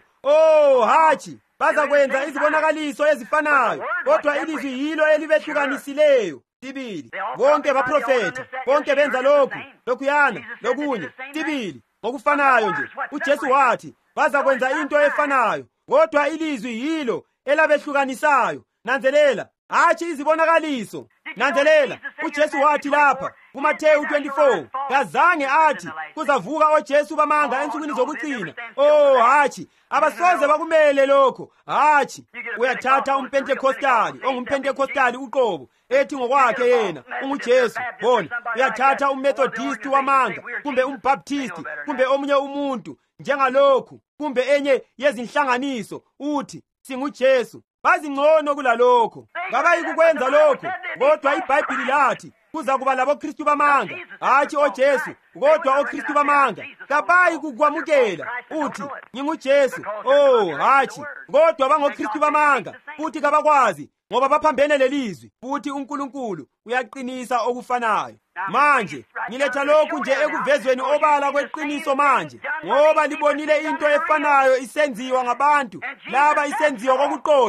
Hatshi bazakwenza izibonakaliso ezifanayo, kodwa ilizwi yilo elibehlukanisileyo. Sibili, bonke baprofeta, bonke benza lokhuyana lokunye. Sibili, ngokufanayo nje. uJesu wathi bazakwenza into efanayo, kodwa ilizwi yilo elabehlukanisayo. Nanzelela, hatshi izibonakaliso. Nanzelela, uJesu wathi lapha kuMathewu 24, kazange athi kuzavuka oJesu bamanga ensukwini zokucina. Hatshi, abasoze bakumele lokho. Hatshi, uyathatha umpentekostali ongumpentekostali uqobo ethi ngokwakhe yena unguJesu. Bona, uyathatha uMethodisti wamanga kumbe umbaptisti kumbe omunye umuntu njengalokhu kumbe enye yezinhlanganiso uthi singuJesu. Bazingcono kulalokho. Kabayi kukwenza lokho, kodwa iBhayibhili lathi kuza kuba laboKristu bamanga, hatshi oJesu, kodwa oKristu bamanga. Kabayi kukwamukela uthi nginguJesu, hatshi, kodwa bangoKristu bamanga, futhi kabakwazi ngoba baphambene lelizwi, futhi uNkulunkulu uyaqinisa okufanayo. Manje ngiletha lokhu nje ekuvezweni obala kweqiniso manje, ngoba libonile into efanayo isenziwa ngabantu laba, isenziwa kokuqotho.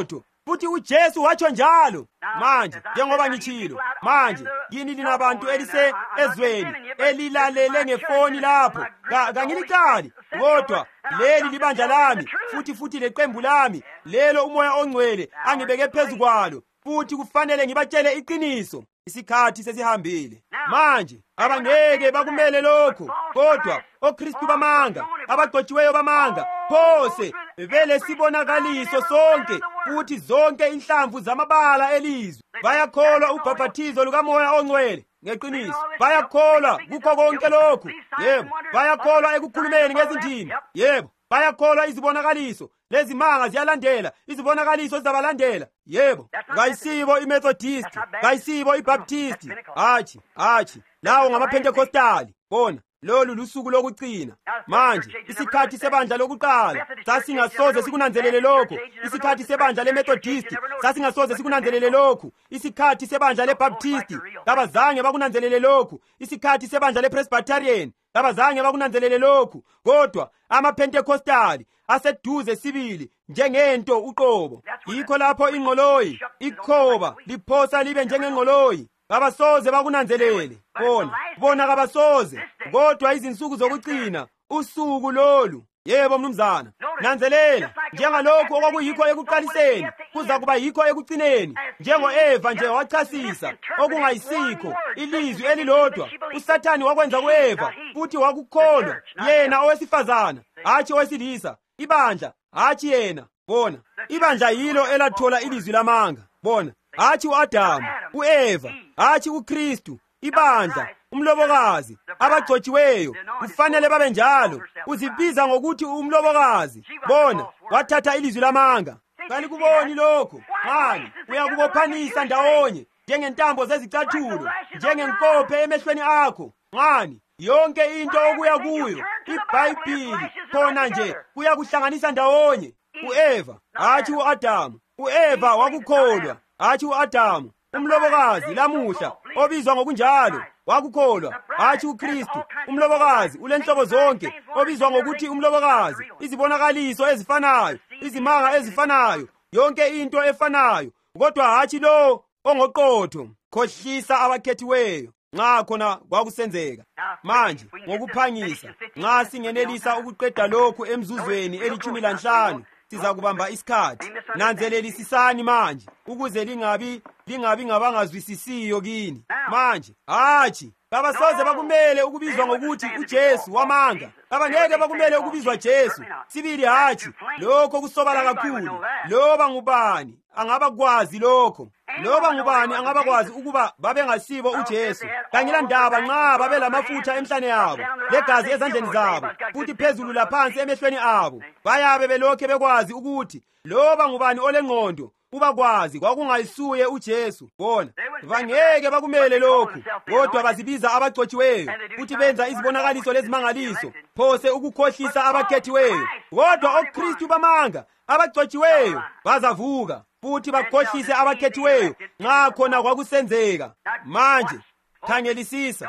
futhi uJesu watsho njalo. Manje njengoba ngitshilo, manje yini linabantu elise ezweni elilalele ngefoni lapho, kangilicali, kodwa leli libandla lami futhi leqembu lami lelo uMoya oNgcwele angibeke phezu kwalo, futhi kufanele ngibatshele iqiniso. Isikhathi sesihambile manje, abangeke bakumele lokho, kodwa oKristu bamanga, abagcotshiweyo bamanga, phose vele sibonakaliso sonke, futhi zonke inhlamvu zamabala elizwe bayakholwa ubhaphathizo lukaMoya oNgcwele ngeqiniso, bayakholwa kukho konke lokhu, yebo, bayakholwa ekukhulumeni ngezindimi, yebo, bayakholwa izibonakaliso lezimanga ziyalandela, izibonakaliso zizabalandela, yebo. Kayisibo iMethodist, kayisibo iBaptist, hatshi, lawo ngamaPentekostali. Bona lolu lusuku lokugcina. Manje isikhathi sebandla lokuqala sasingasoze sikunanzelele lokho, isikhathi sebandla leMethodist sasingasoze sikunanzelele lokho, isikhathi sebandla leBaptist kabazange bakunanzelele lokho, isikhathi sebandla lePresbyterian kabazange bakunanzelele lokhu, kodwa amaPentekostali aseduze sibili njengento uqobo. Yikho lapho ingqoloyi ikhoba liphosa libe njengengqoloyi, kabasoze bakunanzelele. Bona kabasoze, kodwa izinsuku zokugcina, usuku lolu, yebo mnumzana, nanzelela, njengalokhu okwakuyikho ekuqaliseni kuza kuba yikho ekugcineni, njengo-Eva nje wachasisa okungayisikho ilizwi elilodwa uSathane wakwenza ku-Eva, futhi wakukholwa yena owesifazana hatshi owesilisa, ibandla hatshi yena. Bona ibandla yilo elathola ilizwi lamanga, bona hatshi u-Adamu, u-Eva, hatshi uKristu. Ibandla, umlobokazi, abagcotshiweyo kufanele babe njalo, uzibiza ngokuthi umlobokazi. Bona wathatha ilizwi lamanga. Kalikuboni lokho? Ngani uyakubophanisa ndawonye njengentambo zezicathulo, njengenkophe emehlweni akho. Ngani yonke into okuya kuyo iBhayibhili khona nje kuyakuhlanganisa ndawonye. U-Eva hatshi u-Adamu, u-Eva wakukholwa hatshi u-Adamu. Umlobokazi lamuhla obizwa ngokunjalo wakukholwa hatshi uKristu. Umlobokazi ulenhlobo zonke obizwa ngokuthi umlobokazi, izibonakaliso ezifanayo, izimanga ezifanayo, yonke into efanayo, kodwa hatshi lo ongoqotho. Khohlisa abakhethiweyo. Nxa khona kwakusenzeka manje ngokuphangisa, nxa singenelisa ukuqeda lokhu emzuzweni eli-15 siza kubamba isikhathi. Nanzelelisisani manje ukuze lingabi ngabangazwisisiyo kini. Manje hatshi kabasoze bakumele ukubizwa ngokuthi uJesu wamanga, kabangeke bakumele ukubizwa Jesu sibili. Hatshi, lokho kusobala kakhulu. Loba ngubani angabakwazi lokho, loba ngubani angabakwazi ukuba babengasibo uJesu. Kangila ndaba nxa babelamafutha emhlane yabo legazi ezandleni zabo, futhi phezulu laphansi emehlweni abo, bayabe belokhe bekwazi ukuthi loba ngubani olengqondo ubakwazi kwakungayisuye uJesu. Bona bangeke bakumele lokhu, kodwa bazibiza abagcotshiweyo, futhi benza izibonakaliso lezimangaliso, phose ukukhohlisa abakhethiweyo. Kodwa oKristu bamanga, abagcotshiweyo bazavuka futhi bakhohlise abakhethiweyo nxa khona kwakusenzeka. Manje khangelisisa,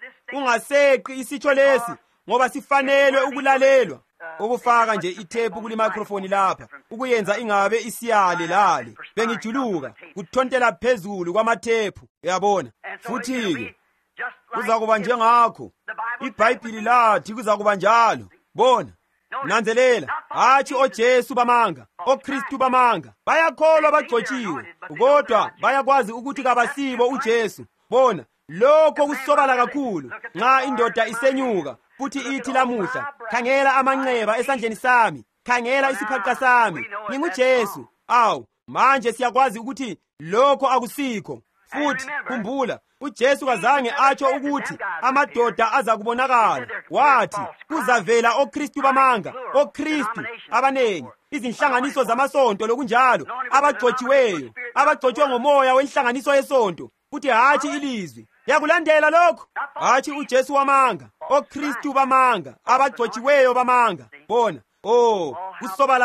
ungaseqi isitsho lesi ngoba sifanelwe ukulalelwa. Ukufaka nje ithephu kuli microphone lapha ukuyenza ingabe isiyale lale bengijuluka kuthontela phezulu kwamathephu, uyabona. Futhi kuzakuba njengakho iBhayibhili lathi kuzakuba njalo. Bona nanzelela, hatshi oJesu bamanga, oKristu bamanga bayakholwa bagcotshiwe, kodwa bayakwazi ukuthi kabasibo uJesu. Bona lokho kusobala kakhulu nxa indoda isenyuka futhi ithi lamuhla, khangela amanxeba esandleni sami, khangela isiphaqa sami, nginguJesu. Awu, manje siyakwazi ukuthi lokho akusikho. Futhi khumbula, uJesu kazange atsho ukuthi amadoda aza kubonakala. Wathi kuzavela oKristu bamanga, oKristu abanengi, izinhlanganiso zamasonto lokunjalo, abagcotshiweyo, abagcotshwe ngomoya wenhlanganiso yesonto, futhi hatshi ilizwi. Yakulandela lokho, hatshi uJesu wamanga, oKristu bamanga, abagcotshiweyo bamanga. Bona kusobala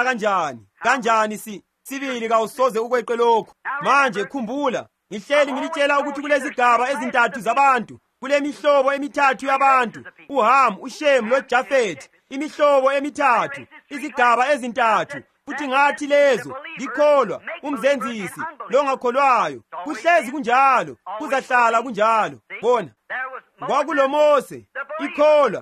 kanjani sibili kawusoze ukweqe lokho. Manje khumbula, ngihleli ngilitshela ukuthi kulezigaba ezintathu zabantu, kule mihlobo emithathu yabantu, uHamu, uShem loJafethi, imihlobo emithathu, izigaba ezintathu, futhi ngathi lezo ngikholwa umzenzisi longakholwayo. Kuhlezi kunjalo, kuzahlala kunjalo. Bona, kwakulo Mose ikholwa,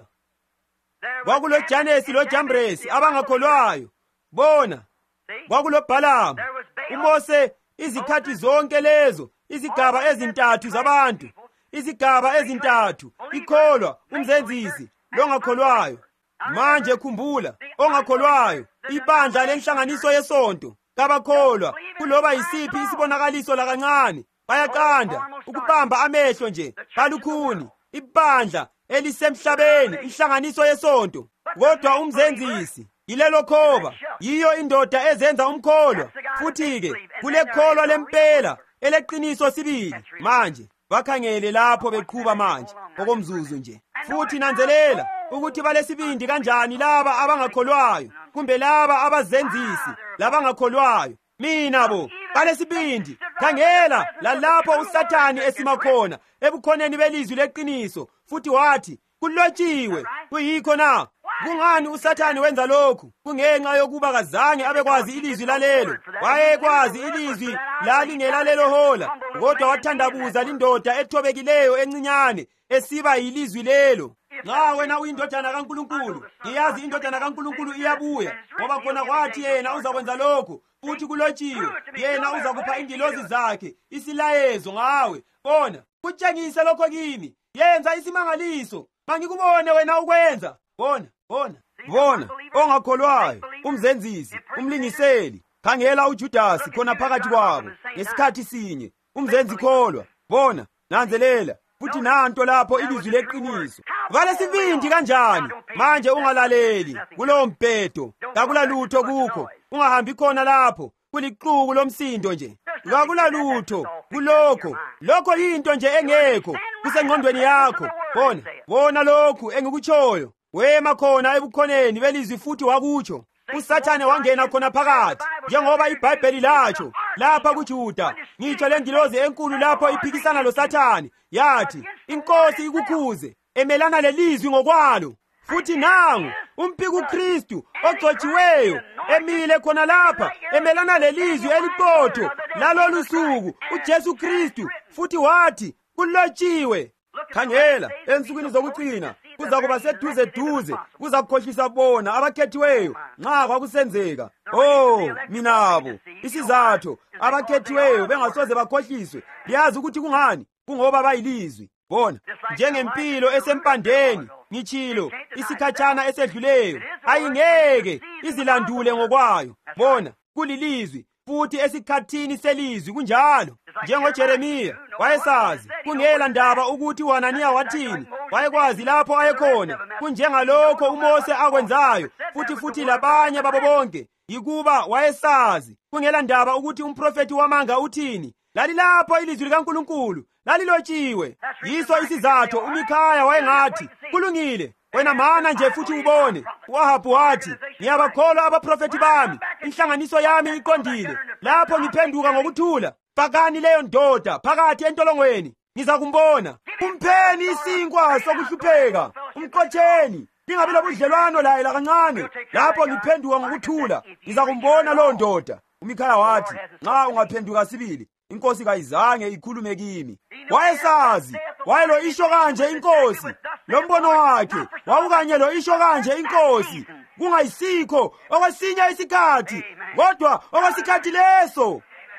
kwakulo Janesi lo Jambresi abangakholwayo. Bona, kwakulo Balamu, uMose, izikhathi zonke lezo, izigaba ezintathu zabantu, izigaba ezintathu, ikholwa umzenzisi longakholwayo. Manje khumbula, ongakholwayo, ibandla lenhlanganiso yesonto, kabakholwa kuloba yisiphi isibonakaliso lakancane, bayaqanda ukubamba amehlo nje kalukhuni. Ibandla elisemhlabeni, inhlanganiso yesonto, kodwa umzenzisi yilelo khoba, yiyo indoda ezenza umkholwa. Futhi-ke kule kholwa lempela eleqiniso sibili. Manje bakhangele lapho beqhuba manje okomzuzu nje. Futhi nanzelela ukuthi balesibindi kanjani laba abangakholwayo, kumbe laba abazenzisi labangakholwayo. Mina bo balesibindi. Khangela lalapho uSathane esima khona ebukhoneni belizwi leqiniso, futhi wathi kulotshiwe. Kuyikho na? Kungani uSathane wenza lokhu? Kungenxa yokuba kazange abekwazi ilizwi lalelo. Wayekwazi ilizwi lalingelalelo hola, kodwa wathandabuza lindoda ethobekileyo encinyane esiba yilizwi lelo. Nxa wena uyindodana kaNkulunkulu, ngiyazi indodana kaNkulunkulu iyabuya, ngoba khona kwathi yena uzakwenza lokhu. Futhi kulotshiwe, yena uzakupha ingilozi zakhe isilayezo ngawe. Bona, kutshengise lokho kimi. Yenza isimangaliso, mangikubone wena ukwenza. Bona, bona, bona, ongakholwayo, umzenzisi, umlingiseli. Khangela uJudasi khona phakathi kwabo ngesikhathi sinye, umzenzi kholwa. Bona, nanzelela, futhi nanto lapho ilizwi leqiniso. Balesibindi kanjani? Manje ungalaleli kulowo mbhedo, kakulalutho kukho. Ungahambi khona lapho, kuliqhuku lomsindo nje. Kakulalutho kulokho. Lokho yinto nje engekho kusengqondweni yakho. Bona, bona lokhu engikutshoyo. Wema khona ebukhoneni belizwi futhi wakutsho. uSathane wangena khona phakathi, njengoba iBhayibheli latsho lapha kuJuda. Ngitsho lengilozi enkulu lapho iphikisana loSathane, yathi, "Inkosi ikukhuze, emelana lelizwi ngokwalo." Futhi nangu umpiko uKristu ogcotshiweyo emile khona lapha, emelana lelizwi eliqotho lalolu suku, uJesu Kristu. Futhi wathi, kulotshiwe. Khangela, ensukwini zokucina kuzakuba seduze duze, kuzakukhohlisa bona abakhethiweyo nxa kwakusenzeka. Oh, minabo isizathu abakhethiweyo bengasoze bakhohliswe. Liyazi ukuthi kungani? Kungoba bayilizwi. Bona, njengempilo esempandeni, ngitshilo isikhatshana esedluleyo, ayingeke izilandule ngokwayo. Bona, kulilizwi futhi esikhathini selizwi kunjalo. NjengoJeremiya wayesazi kungela ndaba ukuthi uHananiya wathini, wayekwazi lapho ayekhona. Kunjengalokho uMose akwenzayo, futhi labanye babo bonke, yikuba wayesazi kungela ndaba ukuthi umprofeti wamanga uthini. Lalilapho ilizwi likaNkulunkulu lalilotshiwe. Yiso isizathu uMikhaya wayengathi, kulungile, wena mana nje futhi ubone. uAhabu wathi, ngiyabakholwa abaprofeti bami, inhlanganiso yami iqondile. Lapho ngiphenduka ngokuthula, fakani leyo ndoda phakathi entolongweni, ngizakumbona. Umpheni isinkwa sokuhlupheka, umqotheni, lingabi lobudlelwano laye lakancane. Lapho ngiphenduka ngokuthula, ngizakumbona lowo ndoda. uMikhaya wathi, nxa ungaphenduka sibili, inkosi kayizange ikhulume kimi. Wayesazi, wayelo isho kanje inkosi, lombono wakhe wawukanye lo isho kanje inkosi. Kungayisikho okwesinye isikhathi, kodwa okwesikhathi leso.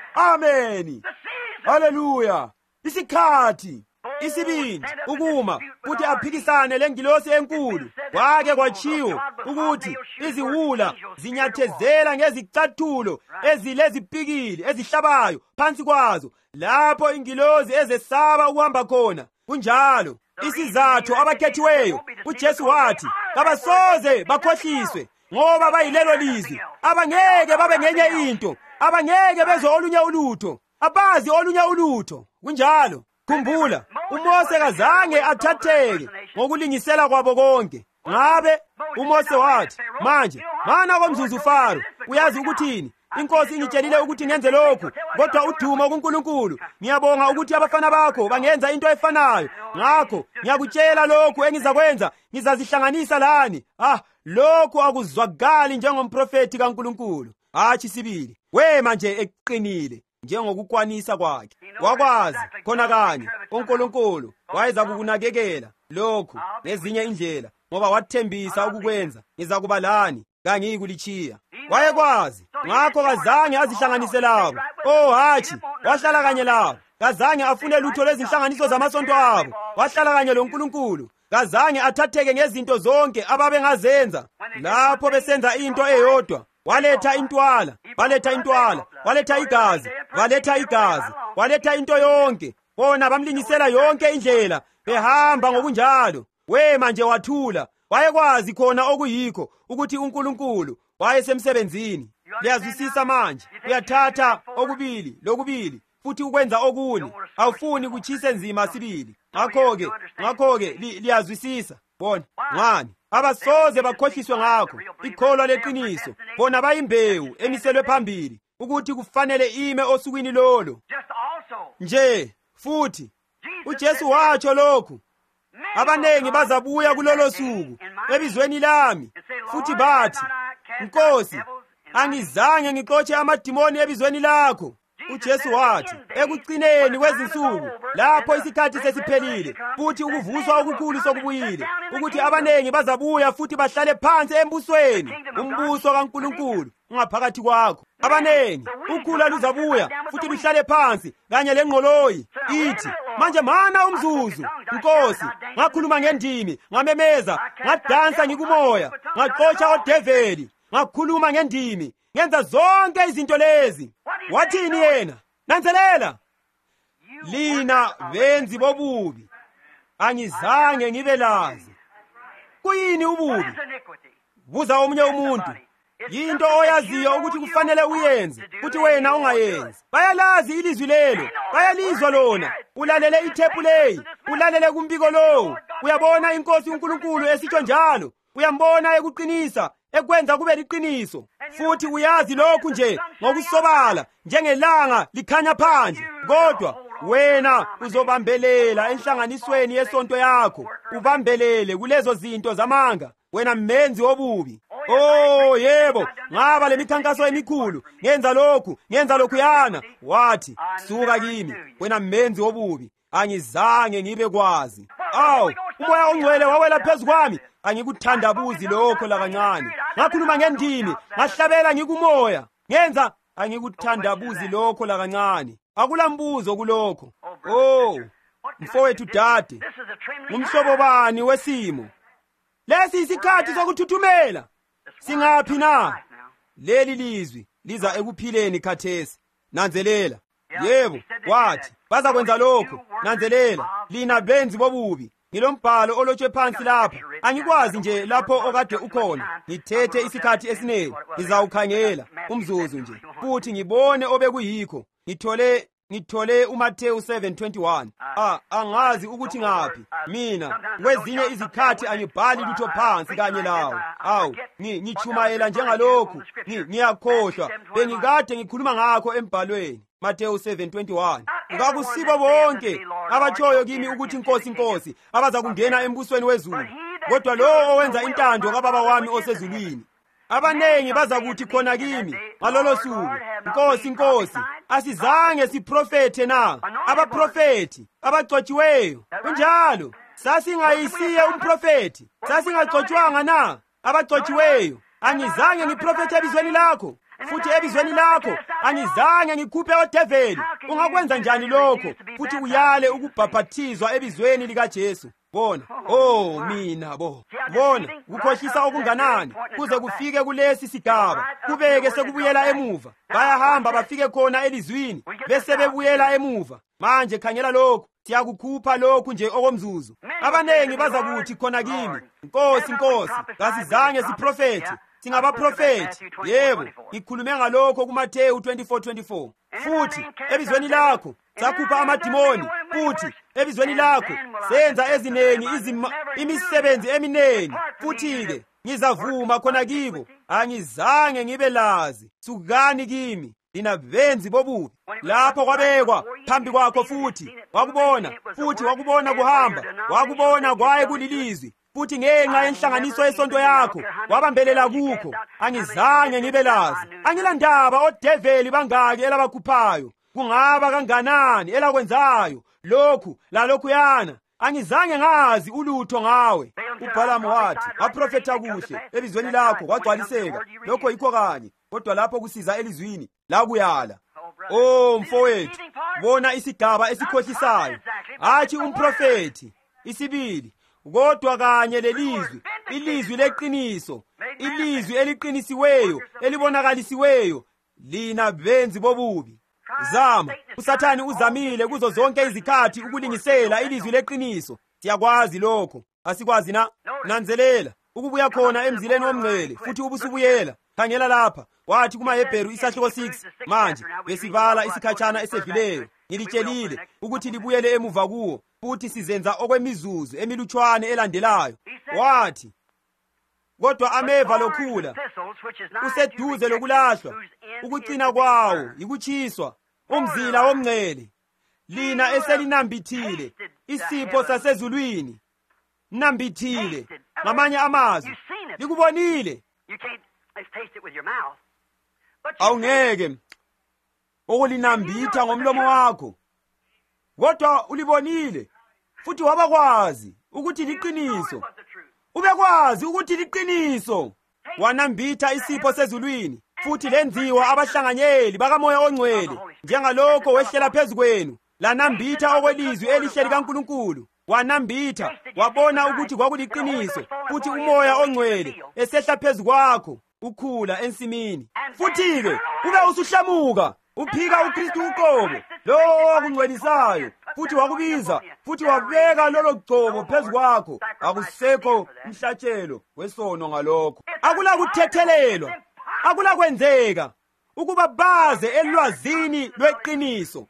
Ameni. Haleluya. Isikhathi, isibindi, ukuma, futhi aphikisane lengilosi enkulu. Kwake kwatshiwo ukuthi iziwula zinyathezela ngezicathulo ezilezipikili ezihlabayo phansi kwazo, lapho ingilozi ezesaba ukuhamba khona. Kunjalo isizathu abakhethiweyo, uJesu wathi, kabasoze bakhohliswe, ngoba bayilelo lizwi. Abangeke babe ngenye into, abangeke bezwe olunye ulutho, abazi olunye ulutho. Kunjalo, khumbula, uMose kazange athatheke ngokulingisela kwabo konke. Ngabe uMose wathi, manje mana komzuzu Faro, uyazi ukuthini? Inkosi ingitshelile ukuthi ngenze lokhu, kodwa udumo kuNkulunkulu. Ngiyabonga ukuthi abafana bakho bangenza into efanayo. Ngakho ngiyakutshela lokhu engizakwenza, ngizazihlanganisa lani. Lokhu akuzwakali njengomprofeti kaNkulunkulu. hatshi sibili. Wema nje eqinile njengokukwanisa kwakhe. Wakwazi khona kanye uNkulunkulu wayeza kukunakekela lokhu ngezinye indlela, ngoba wathembisa ukukwenza. Ngizakuba lani, kangiyikulichiya. Wayekwazi, ngakho kazange azihlanganise labo. Oh hatshi, wahlala kanye labo. Kazange afune lutho lwezinhlanganiso zamasonto abo. Wahlala kanye loNkulunkulu. Kazange athatheke ngezinto zonke ababengazenza. Lapho besenza into eyodwa, waletha intwala, waletha intwala, waletha igazi, waletha igazi, waletha into yonke. Bona bamlingisela yonke indlela, behamba ngokunjalo. Wema nje wathula. Wayekwazi khona okuyikho ukuthi uNkulunkulu wayesemsebenzini. Liyazwisisa manje? Uyathatha okubili lokubili futhi ukwenza okuni. Awufuni kuchise nzima sibili. Ngakho-ke liyazwisisa. Bona ngani abasoze bakhohliswe ngakho ikholwa leqiniso. Bona bayimbewu emiselwe phambili ukuthi kufanele ime osukwini lolo. Nje futhi uJesu watsho lokhu, abanengi bazabuya kulolo suku ebizweni lami futhi bathi, Nkosi, angizange ngixotshe amadimoni ebizweni lakho. uJesu wathi ekucineni kwezinsuku, lapho isikhathi sesiphelile futhi ukuvuswa okukhulu sokubuyile, ukuthi abanengi bazabuya futhi bahlale phansi embusweni, umbuso kaNkulunkulu ungaphakathi kwakho. Abanengi ukhula luzabuya futhi luhlale phansi kanye lengqoloyi. Ithi manje mana umzuzu, Nkosi, ngakhuluma ngendimi, ngamemeza, ngadansa ngikumoya, ngaxotsha odeveli, ngakhuluma ngendimi, ngenza zonke izinto lezi. Wathini yena? Nanzelela, lina benzi bobubi, angizange ngibe lazi. Kuyini ububi? Buza omunye umuntu. Yinto oyaziyo ukuthi kufanele uyenze, futhi wena ungayenzi. Bayalazi ilizwi lelo, bayalizwa lona. Ulalele ithepu leyi, ulalele kumbiko lowo. Uyabona iNkosi uNkulunkulu esitsho njalo. Uyambona ekuqinisa, ekwenza kube liqiniso. Futhi uyazi lokhu nje ngokusobala, njengelanga likhanya phandle. Kodwa wena uzobambelela enhlanganisweni yesonto yakho, ubambelele kulezo zinto zamanga, wena mmenzi wobubi. Oh yebo, ngaba lemikhankaso emikhulu, ngenza lokhu yana. Wathi, suka kimi, wena mmenzi wobubi, angizange ngibe kwazi. Awu, umoya ongcwele wawela phezu kwami, angikuthandabuzi lokho lakancane. Ngakhuluma ngendimi, ngahlabela ngikumoya, ngenza angikuthandabuzi lokho lakancane. Akulambuzo kulokho. Oh, mfowethu dade, ngumhlobo bani wesimo? Lesi isikhathi sokuthuthumela. Singaphi na? Leli lizwi liza ekuphileni khathesi. Nanzelela. Yebo, wathi bazakwenza lokho. Nanzelela, lina benzi bobubi. Ngilombhalo olotshwe phansi lapha. Angikwazi nje lapho okade ukhona. Ngithethe isikhathi esinengi. Ngizawukhangela umzuzu nje, futhi ngibone obekuyikho. Ngithole uMathewu 7:21. Angazi ukuthi ngaphi. Mina kwezinye izikhathi angibhali lutho phansi kanye lawo. Awu, ngichumayela njengalokhu. Ngiyakhohlwa. Bengikade ngikhuluma ngakho embhalweni. Mathewu 7:21. Ngakusibo bonke abatshoyo kimi ukuthi Nkosi, Nkosi, abaza kungena embusweni wezulu, kodwa lowo owenza intando kaBaba wami osezulwini. Abanengi bazakuthi khona kimi ngalolo suku, Nkosi, Nkosi, asizange siprofethe na? Abaprofethi abagcotshiweyo kunjalo. Sasingayisiye umprofethi, sasingagcotshwanga na? Abagcotshiweyo, angizange ngiprofethe ebizweni lakho, futhi ebizweni lakho angizange ngikhuphe odeveli. Ungakwenza njani lokho futhi uyale ukubhaphathizwa ebizweni likaJesu? Bona, oh mina bona, ukukhohlisa okunganani kuze kufike kulesi sigaba, kubeke sekubuyela emuva. Bayahamba bafike khona elizwini, bese bebuyela emuva. Manje khangela lokhu, siyakukhupha lokhu nje okomzuzu. Abanengi bazakuthi khona kimi, Nkosi, Nkosi, kasizange siprofethe. Singabaprofethi. Yebo, ngikhulume ngalokho kuMathewu 24:24. Futhi ebizweni lakho sakhupha amadimoni, futhi ebizweni lakho senza ezinengi imisebenzi eminengi. Futhi-ke ngizavuma khona kibo, angizange ngibe lazi. Sukani kimi, lina benzi bobubi. Lapho kwabekwa phambi kwakho futhi wakubona kuhamba, wakubona kwaye kulilizwi, futhi ngenxa yenhlanganiso yesonto yakho wabambelela kukho. Angizange ngibe lazi, angilandaba odeveli bangaki elabakhuphayo, kungaba kanganani elakwenzayo, lokhu lalokhuyana. Angizange ngazi ulutho ngawe. uBhalamu wathi aprofetha kuhle elizweni lakho kwagcwaliseka, lokho yikho kanye, kodwa lapho kusiza elizwini lakuyala. Oh mfowethu, bona isigaba esikhohlisayo, hathi umprofethi. Isibili, kodwa kanye lelizwi, ilizwi leqiniso, ilizwi eliqinisiweyo, elibonakalisiweyo, lina benzi bobubi. Zama, uSathane uzamile kuzo zonke izikhathi ukulingisela ilizwi leqiniso. Siyakwazi lokho, asikwazi na? Nanzelela, ukubuya khona emzileni omngcele futhi ubusubuyela. Khangela lapha, wathi kumaHebheru isahluko 6, manje besivala isikhatshana esedluleyo. Ngilitshelile ukuthi libuyele emuva kuwo, futhi sizenza okwemizuzu emilutshwane elandelayo. Wathi, kodwa ameva lokhula useduze lokulahlwa, ukucina kwawo yikutshiswa, umzila womngcele. Lina eselinambithile isipho sasezulwini, nambithile ngamanye amazwi, likubonile. Awungeke ukulinambitha ngomlomo wakho, kodwa ulibonile futhi wabakwazi ukuthi liqiniso. Ubekwazi ukuthi liqiniso. Wanambitha isipho sezulwini, futhi lenziwa abahlanganyeli bakaMoya oNgcwele, njengalokho wehlela phezukwenu. Lanambitha okwelizwi elihle likaNkulunkulu. Wanambitha, wabona ukuthi kwakuliqiniso, futhi uMoya oNgcwele esehla phezu kwakho, ukhula ensimini. Futhi-ke ube usuhlamuka, uphika uKristu uqobo, lowo wakungcwelisayo, futhi wakubiza, futhi wabeka lolo gcobo phezu kwakho. Akusekho umhlatshelo wesono ngalokho. Akulakuthethelelwa, akulakwenzeka ukuba baze elwazini lweqiniso,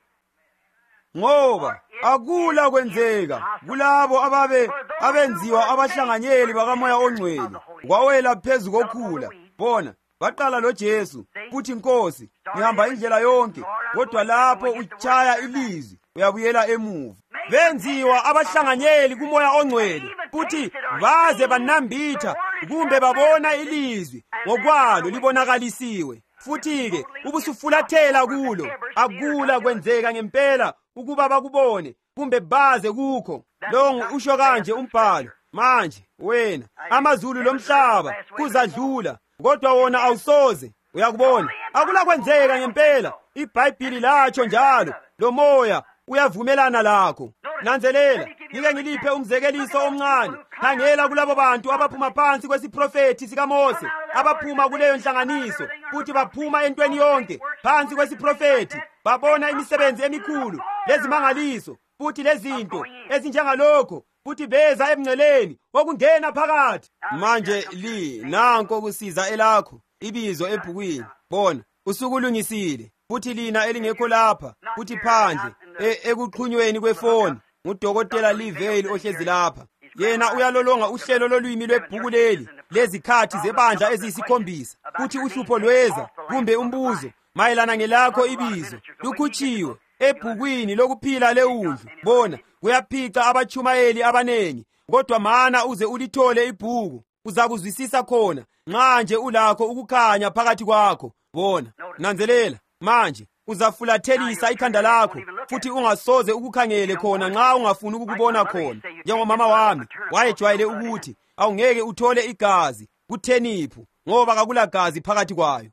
ngoba akula kwenzeka kulabo abenziwa abahlanganyeli bakaMoya oNgcwele. Kwawela phezu kokhula. Bona baqala loJesu, futhi Nkosi, ngihamba indlela yonke, kodwa lapho utshaya ilizwi uyabuyela emuva. Benziwa abahlanganyeli kuMoya oNgcwele, futhi baze banambitha kumbe babona ilizwi ngokwalo libonakalisiwe. Futhi-ke ubusufulathela kulo. Akula kwenzeka ngempela ukuba bakubone kumbe baze kukho. Lo usho kanje umbhalo, manje wena amazulu lomhlaba kuzadlula, kodwa wona awusoze. Uyakubona, akula kwenzeka ngempela. iBhayibhili latsho njalo, lo moya uyavumelana lakho. Nanzelela, ngike ngiliphe umzekeliso omncane. Khangela kulabo bantu abaphuma phansi kwesiprofethi sikaMose, abaphuma kuleyo nhlanganiso, futhi baphuma entweni yonke phansi kwesiprofethi. Babona imisebenzi emikhulu lezimangaliso, futhi lezinto ezinjengalokho, futhi beza emngceleni wokungena phakathi. Manje nanko kusiza elakho ibizo ebhukwini. Bona usukulungisile, futhi lina elingekho lapha, futhi phandle ekuqhunyweni kwefoni nguDokotela Liveli ohlezi lapha. Yena uyalolonga uhlelo lolwimi lwebhuku leli lezikhathi zebandla eziyisikhombisa. Futhi uhlupho lweza kumbe umbuzo mayelana ngelakho ibizo lukhutshiwe ebhukwini lokuphila leundlu. Bona kuyaphica abachumayeli abanengi, kodwa mana uze ulithole ibhuku, uzakuzwisisa khona nxa nje ulakho ukukhanya phakathi kwakho. Bona nanzelela, manje uzafulathelisa ikhanda lakho, futhi ungasoze ukukhangele khona nxa ungafuni ukubona khona. Njengomama wami wayejwayele ukuthi awungeke uthole igazi kutheniphu, ngoba kakulagazi phakathi kwayo.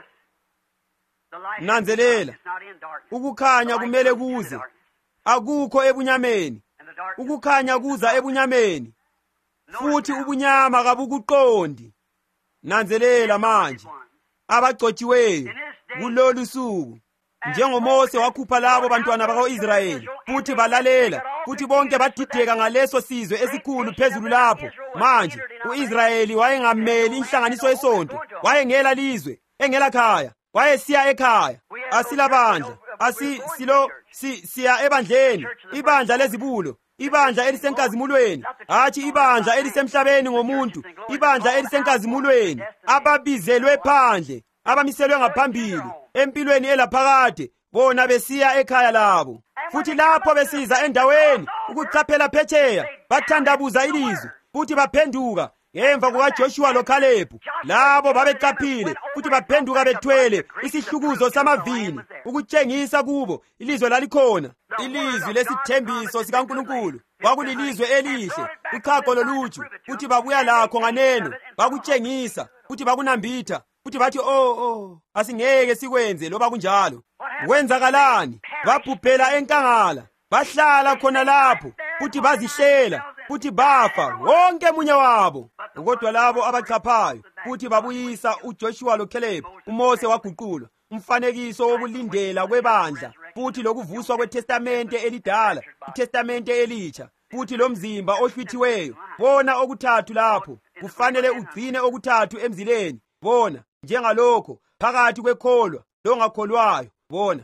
Nanzelela, ukukhanya kumele kuze, akukho ebunyameni. Ukukhanya kuza ebunyameni, futhi ubunyama kabukuqondi. Nanzelela manje, abagcotshiweyo kulolu suku, njengoMose wakhupha labo bantwana bako-Israyeli, futhi balalela, futhi bonke badideka ngaleso sizwe esikhulu phezulu lapho. Manje u-Israyeli wayengameli inhlanganiso yesonto, wayengela lizwe, engela khaya, wayesiya ekhaya. Asilabandla, siya ebandleni, ibandla lezibulo, ibandla elisenkazimulweni, hathi ibandla elisemhlabeni ngomuntu, ibandla elisenkazimulweni, ababizelwe phandle, abamiselwe ngaphambili empilweni elaphakade, bona besiya ekhaya labo. Futhi lapho besiza endaweni ukuchaphela phetsheya, bathandabuza ilizwi, futhi baphenduka ngemva kukaJoshua loKhalebi. Labo babecaphile futhi baphenduka bethwele isihlukuzo samavini ukutshengisa kubo ilizwe lalikhona, ilizwi lesithembiso sikaNkulunkulu. Kwakulilizwe elihle, uchago loluju, futhi babuya lakho nganeno, bakutshengisa futhi bakunambitha futhi bathi asingeke sikwenze loba kunjalo. Kwenzakalani? Babhubhela enkangala, bahlala khona lapho futhi bazihlela futhi bafa wonke munye wabo. Kodwa labo abachaphayo futhi babuyisa uJoshua loKhalebi, uMose waguqula umfanekiso wokulindela kwebandla futhi lokuvuswa kweTestamente elidala, iTestamente elitsha, futhi lomzimba ohlwithiweyo. Bona okuthathu lapho, kufanele ugcine okuthathu emzileni. Bona njengalokho phakathi kwekholwa longakholwayo. Bona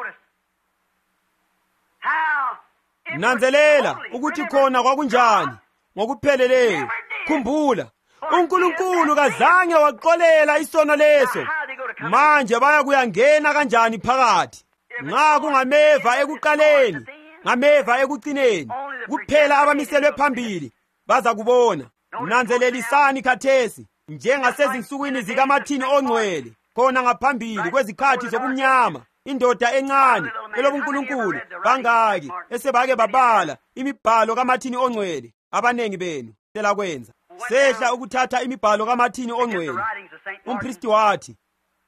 nanzelela ukuthi khona kwakunjani ngokupheleleyo. Khumbula, uNkulunkulu kazange waqolela isono leso. Manje baya kuyangena kanjani phakathi? Nxa kungameva ekuqaleni, ngameva ekucineni, kuphela abamiselwe phambili baza kubona. Nanzelelisani khathesi njengasezinsukwini zikaMathini ongcwele, khona ngaphambili kwezikhathi zobumnyama, indoda encane elobuNkulunkulu bangaki esebake babala imibhalo kaMathini ongcwele. Abanengi benu selakwenza. Sehla ukuthatha imibhalo kaMathini ongcwele. Umpristi wathi,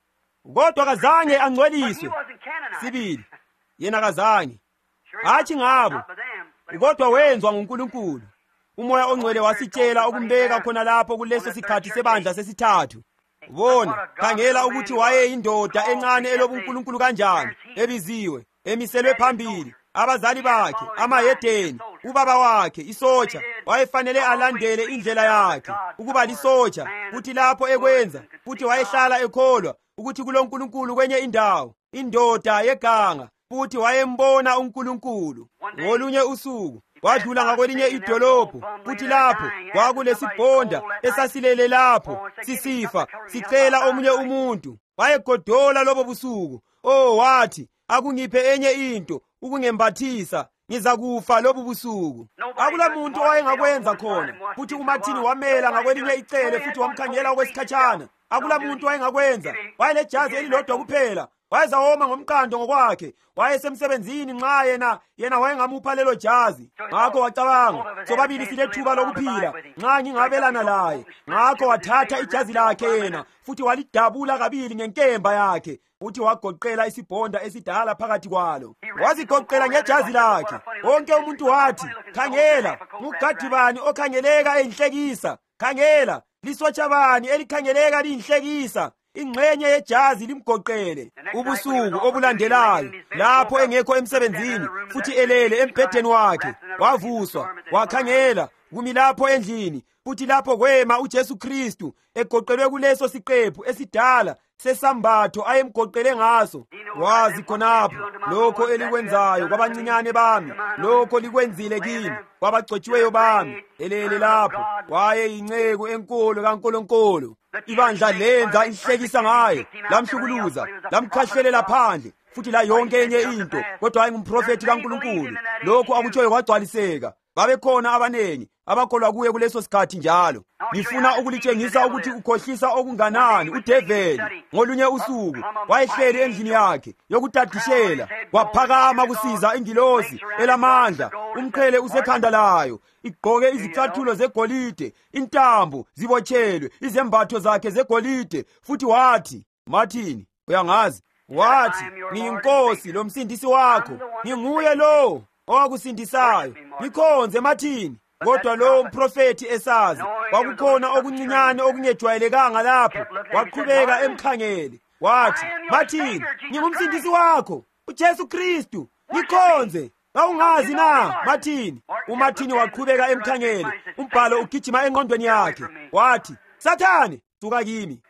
kodwa kazange angcweliswe. Sibili, yena kazange. Hathi ngabo, kodwa wenzwa nguNkulunkulu. Umoya ongcwele wasitshela ukumbeka khona lapho kuleso sikhathi sebandla sesithathu. Bona, khangela ukuthi wayeyindoda encane elobuNkulunkulu kanjani, ebiziwe, emiselwe phambili. Abazali bakhe, amahedeni, ubaba wakhe, isotsha, wayefanele alandele indlela yakhe ukuba lisotsha, futhi lapho ekwenza, futhi wayehlala ekholwa ukuthi kuloNkulunkulu kwenye indawo, indoda yeganga, futhi wayembona uNkulunkulu. Ngolunye usuku wadlula ngakwelinye idolobho, futhi lapho kwakulesibhonda esasilele lapho sisifa sicela omunye umuntu. Wayegodola lobo busuku. Wathi, akungiphe enye into ukungembathisa, ngizakufa lobu busuku. Akula muntu owayengakwenza khona, futhi uMathini wamela ngakwelinye icele futhi wamkhangela okwesikhatshana. Akula muntu wayengakwenza. Wayelejazi elilodwa kuphela, wayezawoma ngomqando ngokwakhe. Wayesemsebenzini nxa yena wayengamupha lelo jazi. Ngakho wacabanga, sobabili silethuba lokuphila nxa ngingabelana laye. Ngakho wathatha ijazi lakhe yena futhi walidabula kabili ngenkemba yakhe, uthi wagoqela isibhonda esidala phakathi kwalo. Wazigoqela ngejazi lakhe. Wonke umuntu wathi, khangela, ngugadi bani okhangeleka enhlekisa? Khangela, lisotsha bani elikhangeleka linhlekisa? Ingxenye yejazi limgoqele. Ubusuku obulandelayo, lapho engekho emsebenzini futhi elele embhedeni wakhe, wavuswa, wakhangela kumi lapho endlini, futhi lapho kwema uJesu Kristu egoqelwe kuleso siqephu esidala sesambatho ayemgoqele ngaso. Wazi khonapho, lokho elikwenzayo kwabancinyane bami, lokho likwenzile kimi kwabagcotshiweyo bami. Elele lapho, wayeyinceku enkulu kaNkulunkulu. Ibandla lenza inhlekisa ngayo, lamhlukuluza, lamkhahlelela phandle, futhi la yonke enye into, kodwa wayengumprofethi kaNkulunkulu. Lokho akutshoyo kwagcwaliseka. Babekhona abanengi abakholwa kuye kuleso sikhathi njalo. Ngifuna ukulitshengisa ukuthi ukhohlisa okunganani uDeveli. Ngolunye usuku wayehleli endlini yakhe yokutadishela, waphakama kusiza ingilosi elamandla, umqhele usekhanda layo, igqoke izicathulo zegolide, intambo zibotshelwe, izembatho zakhe zegolide, futhi wathi, Mathini, uyangazi? Wathi, ngiyinkosi lomsindisi wakho, nginguye lo owakusindisayo. Ngikhonze Mathini. Kodwa lo mprofethi esazi, kwakukhona okuncinyane okungejwayelekanga lapho, waqhubeka emkhangele. Wathi, Mathini, ngingumsindisi wakho, uJesu Kristu, ngikhonze. Awungazi na, Mathini? uMathini waqhubeka emkhangele, umbhalo ugijima engqondweni yakhe. Wathi, Sathane, suka kimi.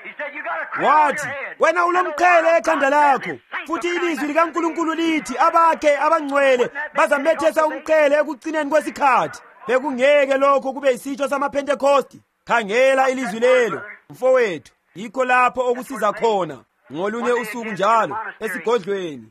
Wathi, wena ulomqhele ekhanda lakho, futhi ilizwi likaNkulunkulu lithi abakhe abangcwele bazamethesa umqhele ekucineni kwesikhathi. Bekungeke lokho kube yisitsho samaPentekosti. Khangela ilizwi lelo, mfowethu, yikho lapho okusiza khona. Ngolunye usuku njalo, esigodlweni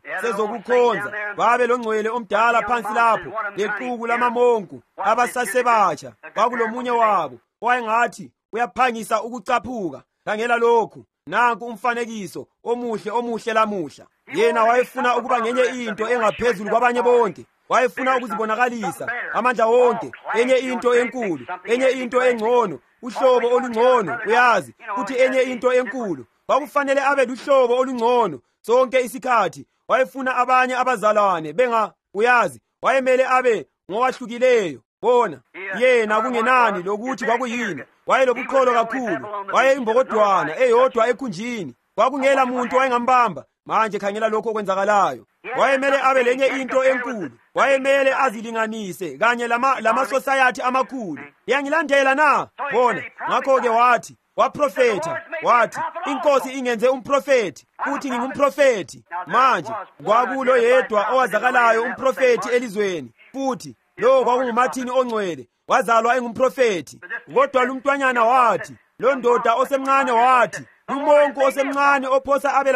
sezokukhonza, babe longcwele omdala phansi lapho, leqhuku lamamonku abasasebatsha. kwakulomunye wabo owayengathi uyaphangisa ukucaphuka. Khangela lokhu, nanku umfanekiso omuhle lamuhla. Yena wayefuna ukuba ngenye into engaphezulu kwabanye bonke. Wayefuna ukuzibonakalisa amandla wonke, enye into enkulu, enye into engcono, uhlobo olungcono, uyazi, futhi enye into enkulu. Kwakufanele abe luhlobo olungcono sonke isikhathi. Wayefuna abanye abazalwane uyazi, wayemele abe ngowahlukileyo. Bona yena kungenani lokuthi kwakuyini, wayelobuqholo kakhulu, wayeyimbokodwana eyodwa ekhunjini, kwakungela muntu wayengambamba. Manje khangela lokho okwenzakalayo. Wayemele abe lenye into enkulu, wayemele azilinganise kanye lama-society amakhulu. Yangilandela na? Bona ngakho-ke waprofetha, wathi inkosi ingenze umprofethi, futhi ngingumprofethi. Manje kwakulo yedwa owazakalayo umprofethi elizweni, futhi lo kwakunguMartin ongcwele, wazalwa engumprofethi. Kodwa lumntwanyana wathi, lo ndoda osemncane wathi, umonko osemncane ophosa abe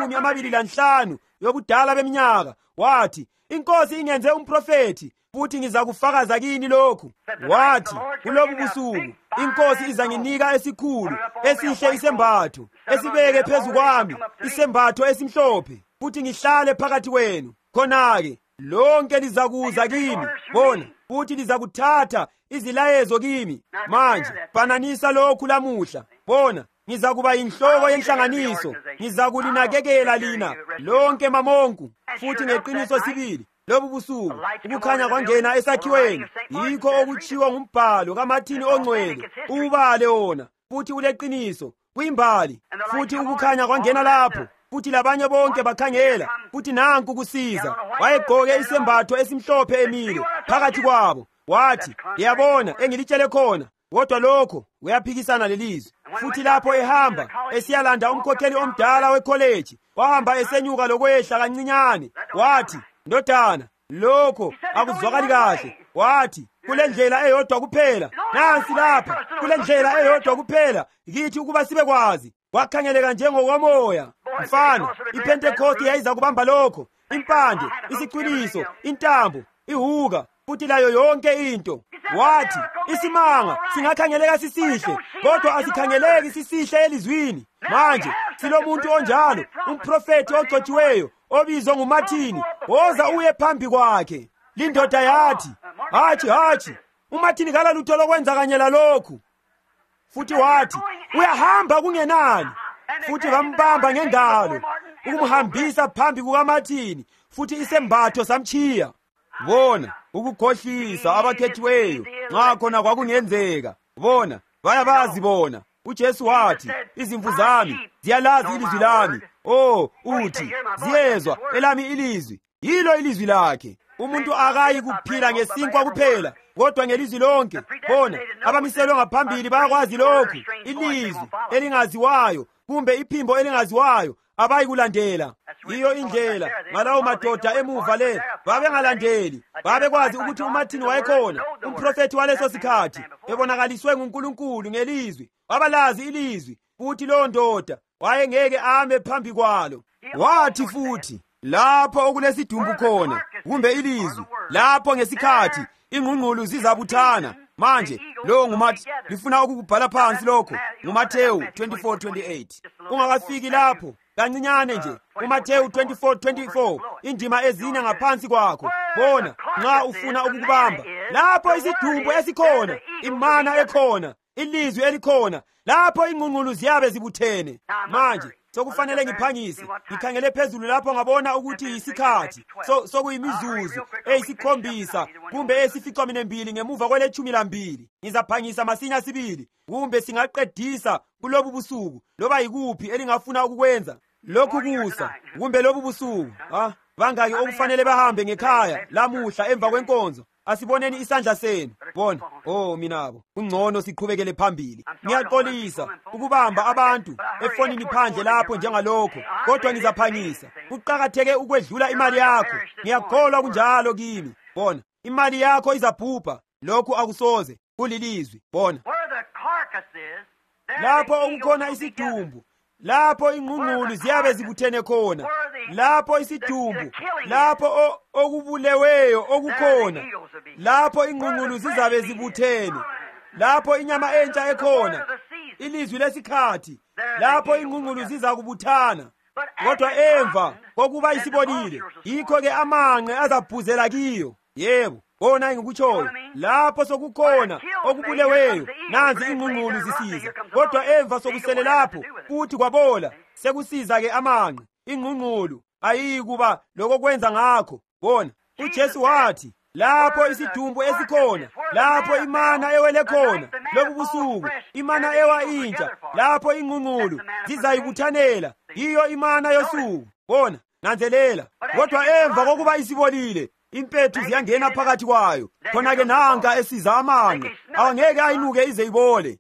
la25 yobudala beminyaka, wathi inkosi ingenze umprofethi, futhi ngizakufakaza kini lokhu. Wathi kulobu busuku inkosi izanginika esikhulu esihle isembatho, esibeke phezu kwami isembatho esimhlophe, futhi ngihlale phakathi kwenu. Khona-ke lonke lizakuza kimi, bona, futhi lizakuthatha izilayezo kimi. Manje fananisa lokhu lamuhla. Bona ngizakuba yinhloko yenhlanganiso, ngizakulinakekela lina lonke mamonku. Futhi ngeqiniso sibili lobu busuku ukukhanya kwangena esakhiweni, yikho okutshiwo ngumbhalo kaMartin ongcwele. Ubale wona, futhi uleqiniso kuyimbali. Futhi ukukhanya kwangena lapho, futhi labanye bonke bakhangela, futhi nanku kusiza. Wayegqoke isembatho esimhlophe emile phakathi kwabo. Wathi, "Ngiyabona engilitshele khona, kodwa lokho uyaphikisana lelizwi." Futhi lapho ehamba esiyalanda umkhokheli omdala wekholeji, wahamba esenyuka lokwehla kancinyane. Wathi, "Ndodana, lokho akuzwakali kahle." Wathi, "Kule ndlela eyodwa kuphela, nansi lapha, kule ndlela eyodwa kuphela kithi ukuba sibekwazi." Wakhangeleka njengokomoya. Mfana, iPentecost yayiza kubamba lokho, impande, isiqiniso, intambo, ihuka, futhi layo yonke into. Wathi, "Isimanga singakhangeleka sisihle, kodwa asikhangeleki sisihle elizwini." Manje silomuntu onjalo, umprofethi ogcotshiweyo obizwa nguMartin, woza uye phambi kwakhe. Lindoda yathi, hatshi, uMartin kalalutho lokwenza kanye lalokhu. Futhi wathi, "Uyahamba kungenani?" Futhi bambamba ngengalo ukumhambisa phambi kukaMartin, futhi isembatho samchiya. Bona ukukhohlisa abakhethiweyo nxa khona kwakungenzeka. Bona bayabazi bona. UJesu wathi, "Izimvu zami ziyalazi ilizwi lami." Uthi ziyezwa elami ilizwi, yilo ilizwi lakhe. Umuntu akayi kuphila ngesinkwa kuphela, kodwa ngelizwi lonke. Bona abamiselwe ngaphambili bayakwazi lokhu, ilizwi elingaziwayo kumbe iphimbo elingaziwayo abayi kulandela. Iyo indlela ngalawo madoda emuva le babengalandeli. Babekwazi ukuthi uMartin wayekhona, umprofethi waleso sikhathi, ebonakaliswe nguNkulunkulu ngelizwi. Wabalazi ilizwi, futhi lo ndoda wayengeke ame phambi kwalo. Wathi futhi, lapho okulesidumbu khona, kumbe ilizwi, lapho ngesikhathi ingqungqulu zizabuthana. Manje lo nguMathewu, ngifuna ukukubhala phansi lokho, nguMathewu 24:28. Ungakafiki lapho, kancinyane nje, uMathewu 24:24, indima ezine ngaphansi kwakho. Bona nxa ufuna ukukubamba, lapho isidumbu esikhona, imana ekhona, ilizwi elikhona, lapho ingqungqulu ziyabe zibuthene. Manje sokufanele ngiphangise, ngikhangele phezulu lapho ngabona ukuthi yisikhathi sokuyimizuzu eyisikhombisa kumbe eyisificaminwembili ngemuva kwele12. Ngizaphangisa masinya sibili, kumbe singaqedisa kulobu busuku loba yikuphi elingafuna ukukwenza. Lokhu kusa kumbe lobu busuku, bangaki okufanele bahambe ngekhaya lamuhla emva kwenkonzo? Asiboneni isandla senu. Bona, minabo kungcono siqhubekele phambili. Ngiyaxolisa ukubamba abantu efonini phandle lapho njengalokho, kodwa ngizaphangisa. Kuqakatheke ukwedlula imali yakho. Ngiyakholwa kunjalo kimi. Bona, imali yakho izabhubha, lokhu akusoze kulilizwi. Bona, lapho okukhona isidumbu, lapho ingqungqulu ziyabe zibuthene khona, lapho isidumbu, lapho okubuleweyo okukhona, lapho ingqungqulu zizabe zibuthene. lapho inyama entsha ekhona, ilizwi lesikhathi, lapho ingqungqulu ziza kubuthana. Kodwa emva kokuba isibonile, yikho-ke amanqe azabhuzela kiyo. Yebo, bona engikutshoyo, lapho sokukhona okubuleweyo, nanzi ingqungqulu zisiza. Kodwa emva sokusele lapho futhi kwabola, sekusiza-ke amanqe. Ingqungqulu ayikuba lokokwenza ngakho. Bona uJesu wathi, lapho isidumbu esikhona, lapho imana ewele khona lobu busuku, imana ewa intsha, lapho ingqungqulu zizayibuthanela, yiyo imana yosuku. Bona, nanzelela. Kodwa emva kokuba isibolile, impethu ziyangena phakathi kwayo. Khona-ke nanka esiza amanqe, awangeke ayinuke ize ibole.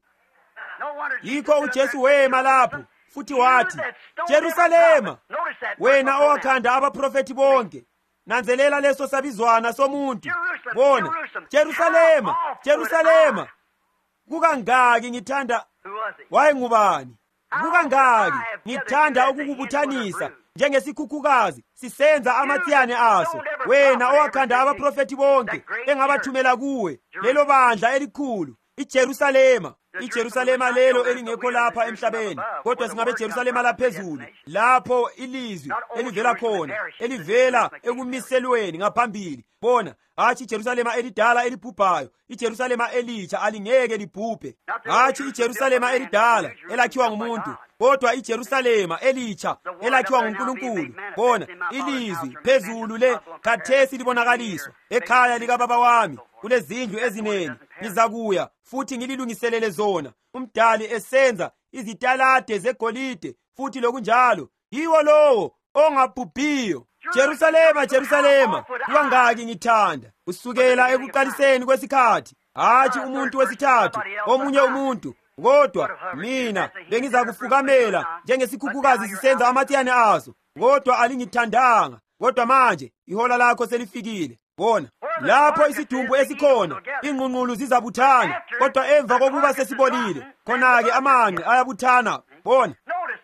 Yikho uJesu wema lapho futhi wathi, Jerusalema, wena owakhanda abaprofeti bonke. Nanzelela leso sabizwana somuntu. Bona, Jerusalema, Jerusalema, kukangaki ngithanda. Wayengubani? Kukangaki ngithanda ukukubuthanisa njengesikhukhukazi sisenza amatsiyane aso. Wena owakhanda abaprofeti bonke engabathumela kuwe, lelo bandla elikhulu, iJerusalema. iJerusalema lelo elingekho lapha emhlabeni, kodwa singabe Jerusalema laphezulu, lapho ilizwi elivela khona, elivela ekumiselweni ngaphambili. Bona, hatshi iJerusalema elidala elibhubhayo, iJerusalema elitsha alingeke libhubhe. Hatshi iJerusalema elidala elakhiwa ngumuntu, kodwa iJerusalema elitsha elakhiwa nguNkulunkulu. Bona, ilizwi phezulu le khathesi libonakaliswa ekhaya likaBaba wami. Kulezindlu ezinengi, ngizakuya futhi ngililungiselele zona. Umdali esenza izitalade zegolide, futhi lokunjalo yiwo lowo ongabhubhiyo. Jerusalema, Jerusalema, kukangaki ngithanda. Kusukela ekuqaliseni kwesikhathi, hatshi umuntu wesithathu, omunye umuntu, kodwa mina bengizakufukamela njengesikhukhukazi sisenza amatsiyane aso, kodwa alingithandanga. Kodwa manje ihola lakho selifikile. Bona, lapho isidumbu esikhona, ingqungqulu zizabuthana. Kodwa emva kokuba sesibolile, khona-ke amanqe ayabuthana. Bona,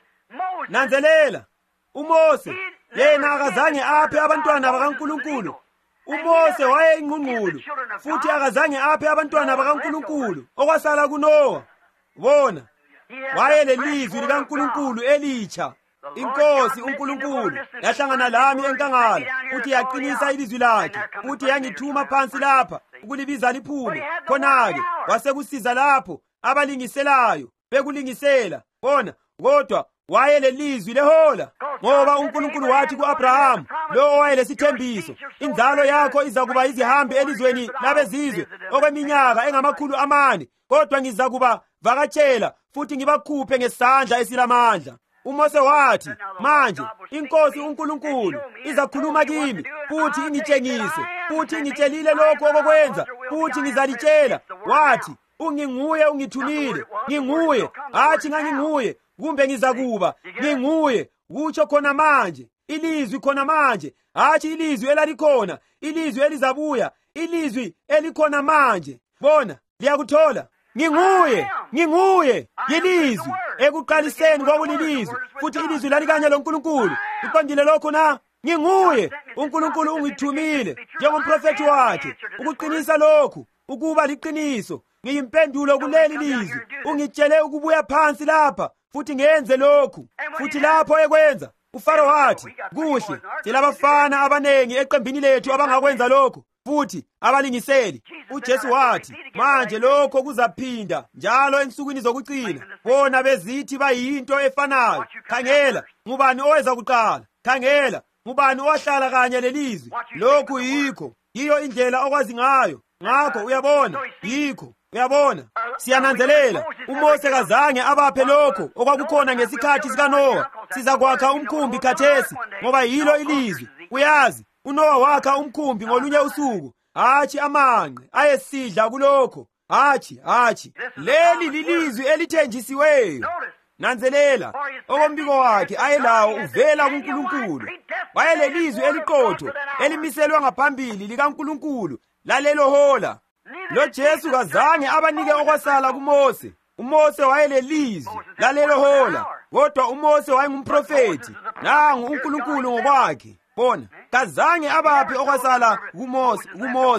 nanzelela, uMose yena akazange aphe abantwana bakaNkulunkulu. uMose wayeyingqungqulu, futhi akazange aphe abantwana bakaNkulunkulu okwasala kuNowa. Bona, wayelelizwi likaNkulunkulu elitsha. Inkosi uNkulunkulu yahlangana lami enkangala, futhi yaqinisa ilizwi lakhe, futhi yangithuma phansi lapha ukulibiza liphume. Khona-ke wasekusiza lapho abalingiselayo bekulingisela. Bona, kodwa wayelelizwi lehola, ngoba uNkulunkulu wathi ku-Abrahamu, lo owayelesithembiso, inzalo yakho izakuba izihambi elizweni labezizwe okweminyaka engamakhulu 4, kodwa ngizakuba vakatshela futhi ngibakhuphe ngesandla esilamandla. uMose wathi, manje inkosi uNkulunkulu izakhuluma kimi, futhi ingitshengise, futhi ingitshelile lokho okokwenza, futhi ngizalitshela. Wathi, unginguye ungithumile, nginguye, hatshi nganginguye, kumbe ngizakuba nginguye, kutsho khona manje. Ilizwi khona manje, hatshi ilizwi elalikhona, ilizwi elizabuya, ilizwi elikhona manje. Bona, liyakuthola? Nginguye, nginguye, yilizwi. Ekuqaliseni kwakulilizwi, futhi ilizwi lalikanye loNkulunkulu. Uqondile lokho na? Nginguye, uNkulunkulu ungithumile njengomprofeti wakhe ukuqinisa lokhu, ukuba liqiniso. Ngiyimpendulo kuleli lizwi. Ungitshele ukubuya phansi lapha, futhi ngenze lokhu. Futhi lapho ekwenza, uFaro wathi, kuhle, silabafana abanengi eqembini lethu abangakwenza lokhu, futhi abalingiseli. uJesu wathi, manje lokho kuzaphinda njalo ensukwini zokucina. Bona bezithi bayinto efanayo. Khangela, ngubani oweza kuqala? Khangela, ngubani owahlala kanye lelizwi? Lokhu yikho, yiyo indlela okwazi ngayo. Ngakho uyabona, yikho, uyabona. Siyananzelela, uMose kazange abaphe lokho okwakukhona ngesikhathi sikaNowa. Sizakwakha umkhumbi khathesi, ngoba yilo ilizwi. Uyazi, uNowa wakha umkhumbi ngolunye usuku. Hatshi amanqe ayesidla kulokho. Hatshi. Leli lilizwi elithenjisiweyo. Nanzelela, okombiko wakhe ayelawo uvela kuNkulunkulu. Wayelelizwi eliqotho elimiselwe ngaphambili likaNkulunkulu lalelo hola. Lo Jesu kazange abanike okwasala kuMose. uMose wayelelizwi lalelo hola, kodwa uMose wayengumprofeti. Nangu uNkulunkulu ngokwakhe. Bona, kazange abaphe okwasala kuMose.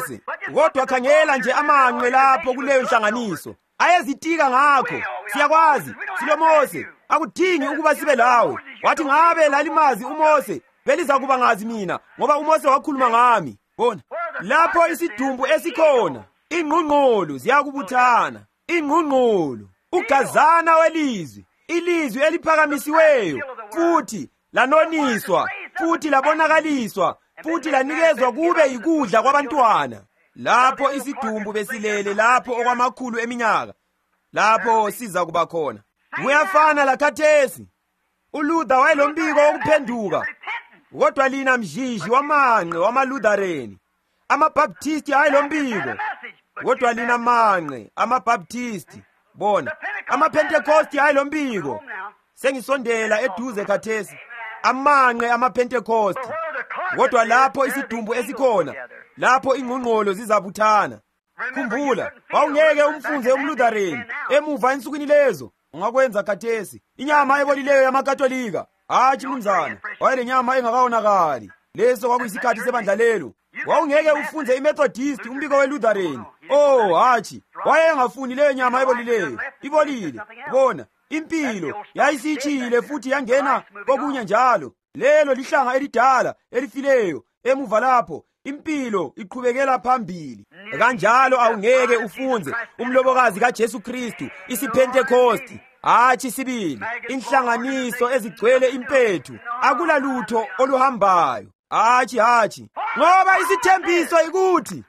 Kodwa khangela nje amanqe lapho kuleyo nhlanganiso. Ayezitika ngakho. Siyakwazi, siloMose. Akudingi ukuba sibe lawe. Wathi ngabe lalimazi uMose, beliza kuba ngazi mina, ngoba uMose wakhuluma ngami. Bona, lapho isidumbu esikhona, ingqungqulu ziyakubuthana. Ingqungqulu, ugazana welizwi, ilizwi eliphakamisiweyo, futhi lanoniswa, futhi labonakaliswa, futhi lanikezwa kube yikudla kwabantwana. Lapho isidumbu besilele lapho okwamakhulu eminyaka, lapho siza kuba khona. Kuyafana lakhathesi. uLuther wayelombiko wokuphenduka, kodwa lina mjiji wamanqe wamaLuthereni. AmaBaptisti ayelombiko, kodwa lina manqe amaBaptisti. Bona, amaPentecosti ayelombiko. Sengisondela eduze khathesi. Amanqe amaPentecosti. Kodwa lapho isidumbu esikhona, lapho ingqongqolo zizabuthana. Khumbula, wawungeke umfunze umLuthereni emuva ensukwini lezo. Ungakwenza khathesi. Inyama ebolileyo yamaKatolika, hatshi mnumzana, wayelenyama engakawonakali. Leso kwakuyisikhathi sebandlalelo. Wawungeke ufunze iMethodist umbiko weLuthereni. Oh, hatshi, wayengafuni leyo nyama ebolileyo. Ibolile. Bona, impilo yayisitshile futhi yangena kokunye njalo. Lelo lihlanga elidala elifileyo. Emuva lapho impilo iqhubekela phambili. Kanjalo awungeke ufunze umlobokazi kaJesu Kristu, isiPentecosti, hatshi sibili, inhlanganiso ezigcwele impethu. Akula lutho oluhambayo. Hatshi. Ngoba isithembiso ikuthi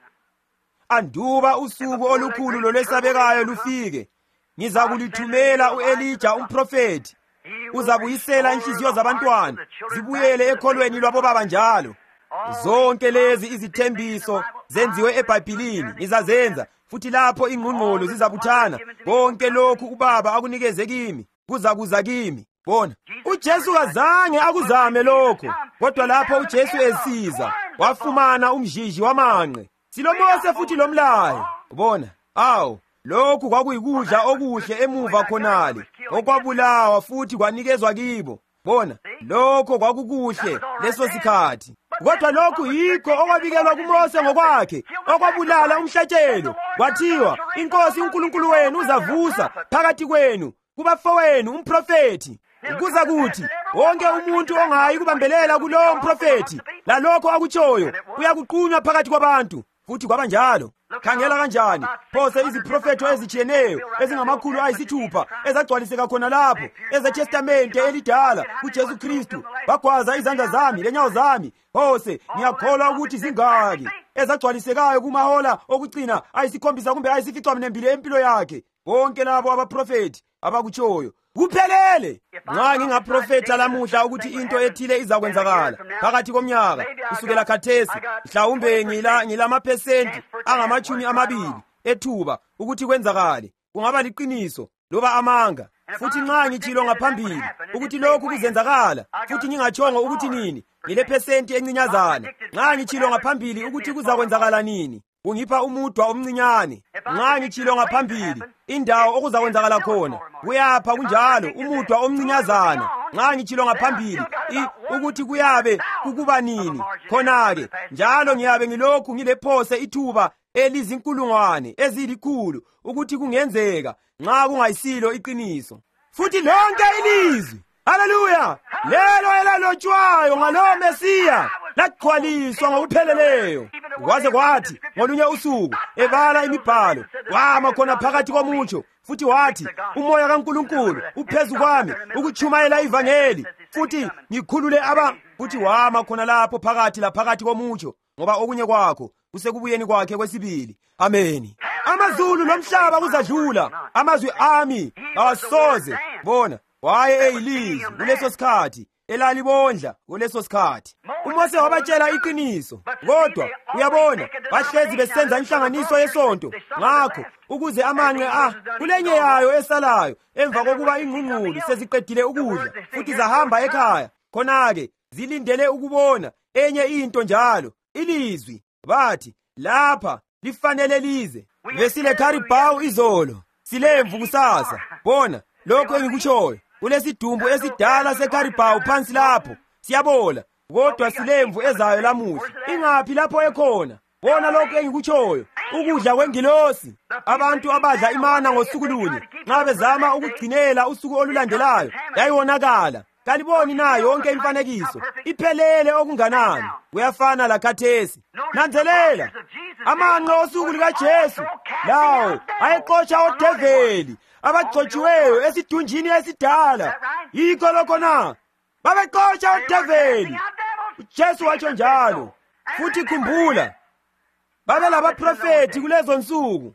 anduba usuku olukhulu lolwesabekayo lufike, ngizakulithumela uElijah umprofeti. Uzabuyisela inhliziyo zabantwana zibuyele ekholweni lwabobaba njalo. Zonke lezi izithembiso zenziwe eBhayibhelini, ngizazenza futhi lapho ingqongqolo zizabuthana. Konke lokhu uBaba akunikeze kimi kuzakuza kimi. Bona, uJesu kazange akuzame lokho, kodwa lapho uJesu esiza, wafumana umjiji wamanqe. SiloMose futhi lomlayo. Bona, lokhu kwakuyikudla okuhle emuva khonale, okwabulawa futhi kwanikezwa kibo. Bona, lokho kwakukuhle leso sikhathi. Kodwa lokhu yikho okwabikelwa kuMose ngokwakhe, okwabulala umhlatshelo. Kwathiwa, iNkosi uNkulunkulu wenu uzavusa phakathi kwenu kubafowenu umprofeti. Kuza kuthi wonke umuntu ongayi kubambelela kulowo mprofeti lalokho akutshoyo uyakuqunywa phakathi kwabantu. Futhi kwabanjalo. Khangela kanjani phose iziprofethi ezitshiyeneyo ezingama600 ezagcwaliseka khona lapho ezeTestamente elidala kuJesu Kristu. Bagwaza izandla zami lenyawo zami. Phose ngiyakholwa ukuthi zingaki ezagcwalisekayo kumahola okucina 7 kumbe 8 empilo yakhe. Bonke labo abaprofethi abakutshoyo kuphelele. Nxa ngingaprofetha lamuhla ukuthi into ethile izakwenzakala phakathi komnyaka kusukela khathesi, mhlawumbe ngilamaphesenti angama20 ethuba ukuthi kwenzakale, kungaba liqiniso loba amanga. Futhi nxa ngitshilo ngaphambili ukuthi lokhu kuzenzakala, futhi ngingatshongo ukuthi nini, ngilephesenti encinyazana. Nxa ngitshilo ngaphambili ukuthi kuzakwenzakala nini, kungipha umudwa omncinyane. Nxa ngitshilo ngaphambili indawo okuzakwenzakala khona, kuyapha kunjalo umudwa omncinyazana. Nxa ngitshilo ngaphambili ukuthi kuyabe kukuba nini, khona-ke njalo ngiyabe ngilokhu ngilephose ithuba elizinkulungwane ezilikhulu ukuthi kungenzeka nxa kungayisilo iqiniso. Futhi lonke ilizwi, haleluya, lelo elalotshwayo ngalowo Mesiya lagcwaliswa ngokupheleleyo. Kwaze kwathi ngolunye usuku ebala imibhalo, wama khona phakathi komutsho, futhi wathi, uMoya kaNkulunkulu uphezu kwami ukutshumayela ivangeli, futhi ngikhulule futhi wama khona lapho phakathi komutsho, ngoba okunye kwakho kusekubuyeni kwakhe kwesibili. Ameni. Amazulu lomhlaba kuzadlula, amazwi ami awasoze. Bona, waye eyilizwi kuleso sikhathi elalibondla kuleso sikhathi. uMose wabatshela iqiniso, kodwa uyabona bahlezi besenza inhlanganiso yesonto. Ngakho ukuze amanqe kulenye yayo esalayo emva kokuba ingqungqulu seziqedile ukudla futhi zahamba ekhaya, khona-ke zilindele ukubona enye into njalo, ilizwi. Bathi lapha lifanele lize. Besile Caribou izolo, silemvu kusasa. Bona, lokho engikutshoyo, kulesidumbu esidala seCaribou phansi lapho, siyabola, kodwa silemvu ezayo lamuhla. Ingaphi lapho ekhona? Bona lokho engikutshoyo, ukudla kwengilosi. Abantu abadla imana ngosuku lunye nxa bezama ukugcinela usuku olulandelayo yayonakala. Kaliboni na yonke imfanekiso iphelele okunganani. Uyafana lakhathesi. Nanzelela, amanqe osuku likaJesu lawo ayexotsha odeveli abagcotshiweyo esidunjini esidala. Yikho lokho na, babexotsha odeveli. uJesu watsho njalo. Futhi khumbula, babelabaprofethi kulezo nsuku.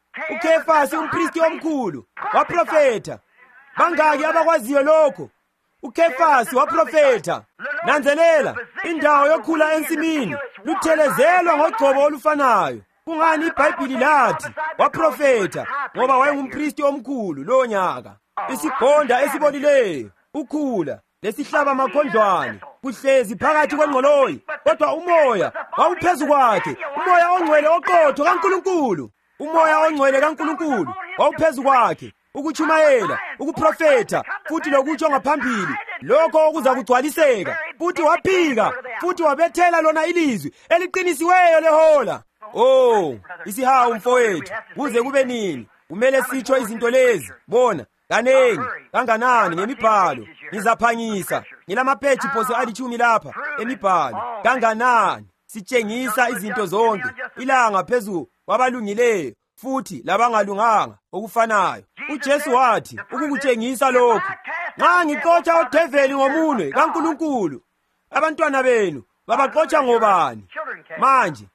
uKefasi umpristi omkhulu waprofetha. Bangaki abakwaziyo lokho? uKefasi waprofetha. Nanzelela, indawo yokhula ensimini luthelezelwa ngogcobo olufanayo. Kungani iBhayibhili lathi waprofetha? Ngoba wayengumpristi omkhulu lo nyaka. Isigonda esibolileyo, ukhula lesihlaba makhondlwane kuhlezi phakathi kwengqoloyi, kodwa umoya wawuphezu kwakhe, umoya ongcwele oqotho kaNkulunkulu. Umoya ongcwele kaNkulunkulu wawuphezu kwakhe, ukuchumayela, ukuprofetha, futhi lokutsho ngaphambili lokho okuza kugcwaliseka. Futhi waphika, futhi wabethela lona ilizwi eliqinisiweyo lehola. Oh, isihawu mfowethu, kuze kube nini kumele sitsho izinto lezi? Bona kanengi kanganani ngemibhalo. Ngizaphangisa, ngilamapeji phose ali10 lapha emibhalo. Kanganani sitshengisa izinto zonke, ilanga phezu kwabalungileyo futhi labangalunganga okufanayo. uJesu wathi ukukutshengisa lokhu, nxa ngixotsha odeveli ngomunwe kaNkulunkulu, abantwana benu babaxotsha ngobani? Manje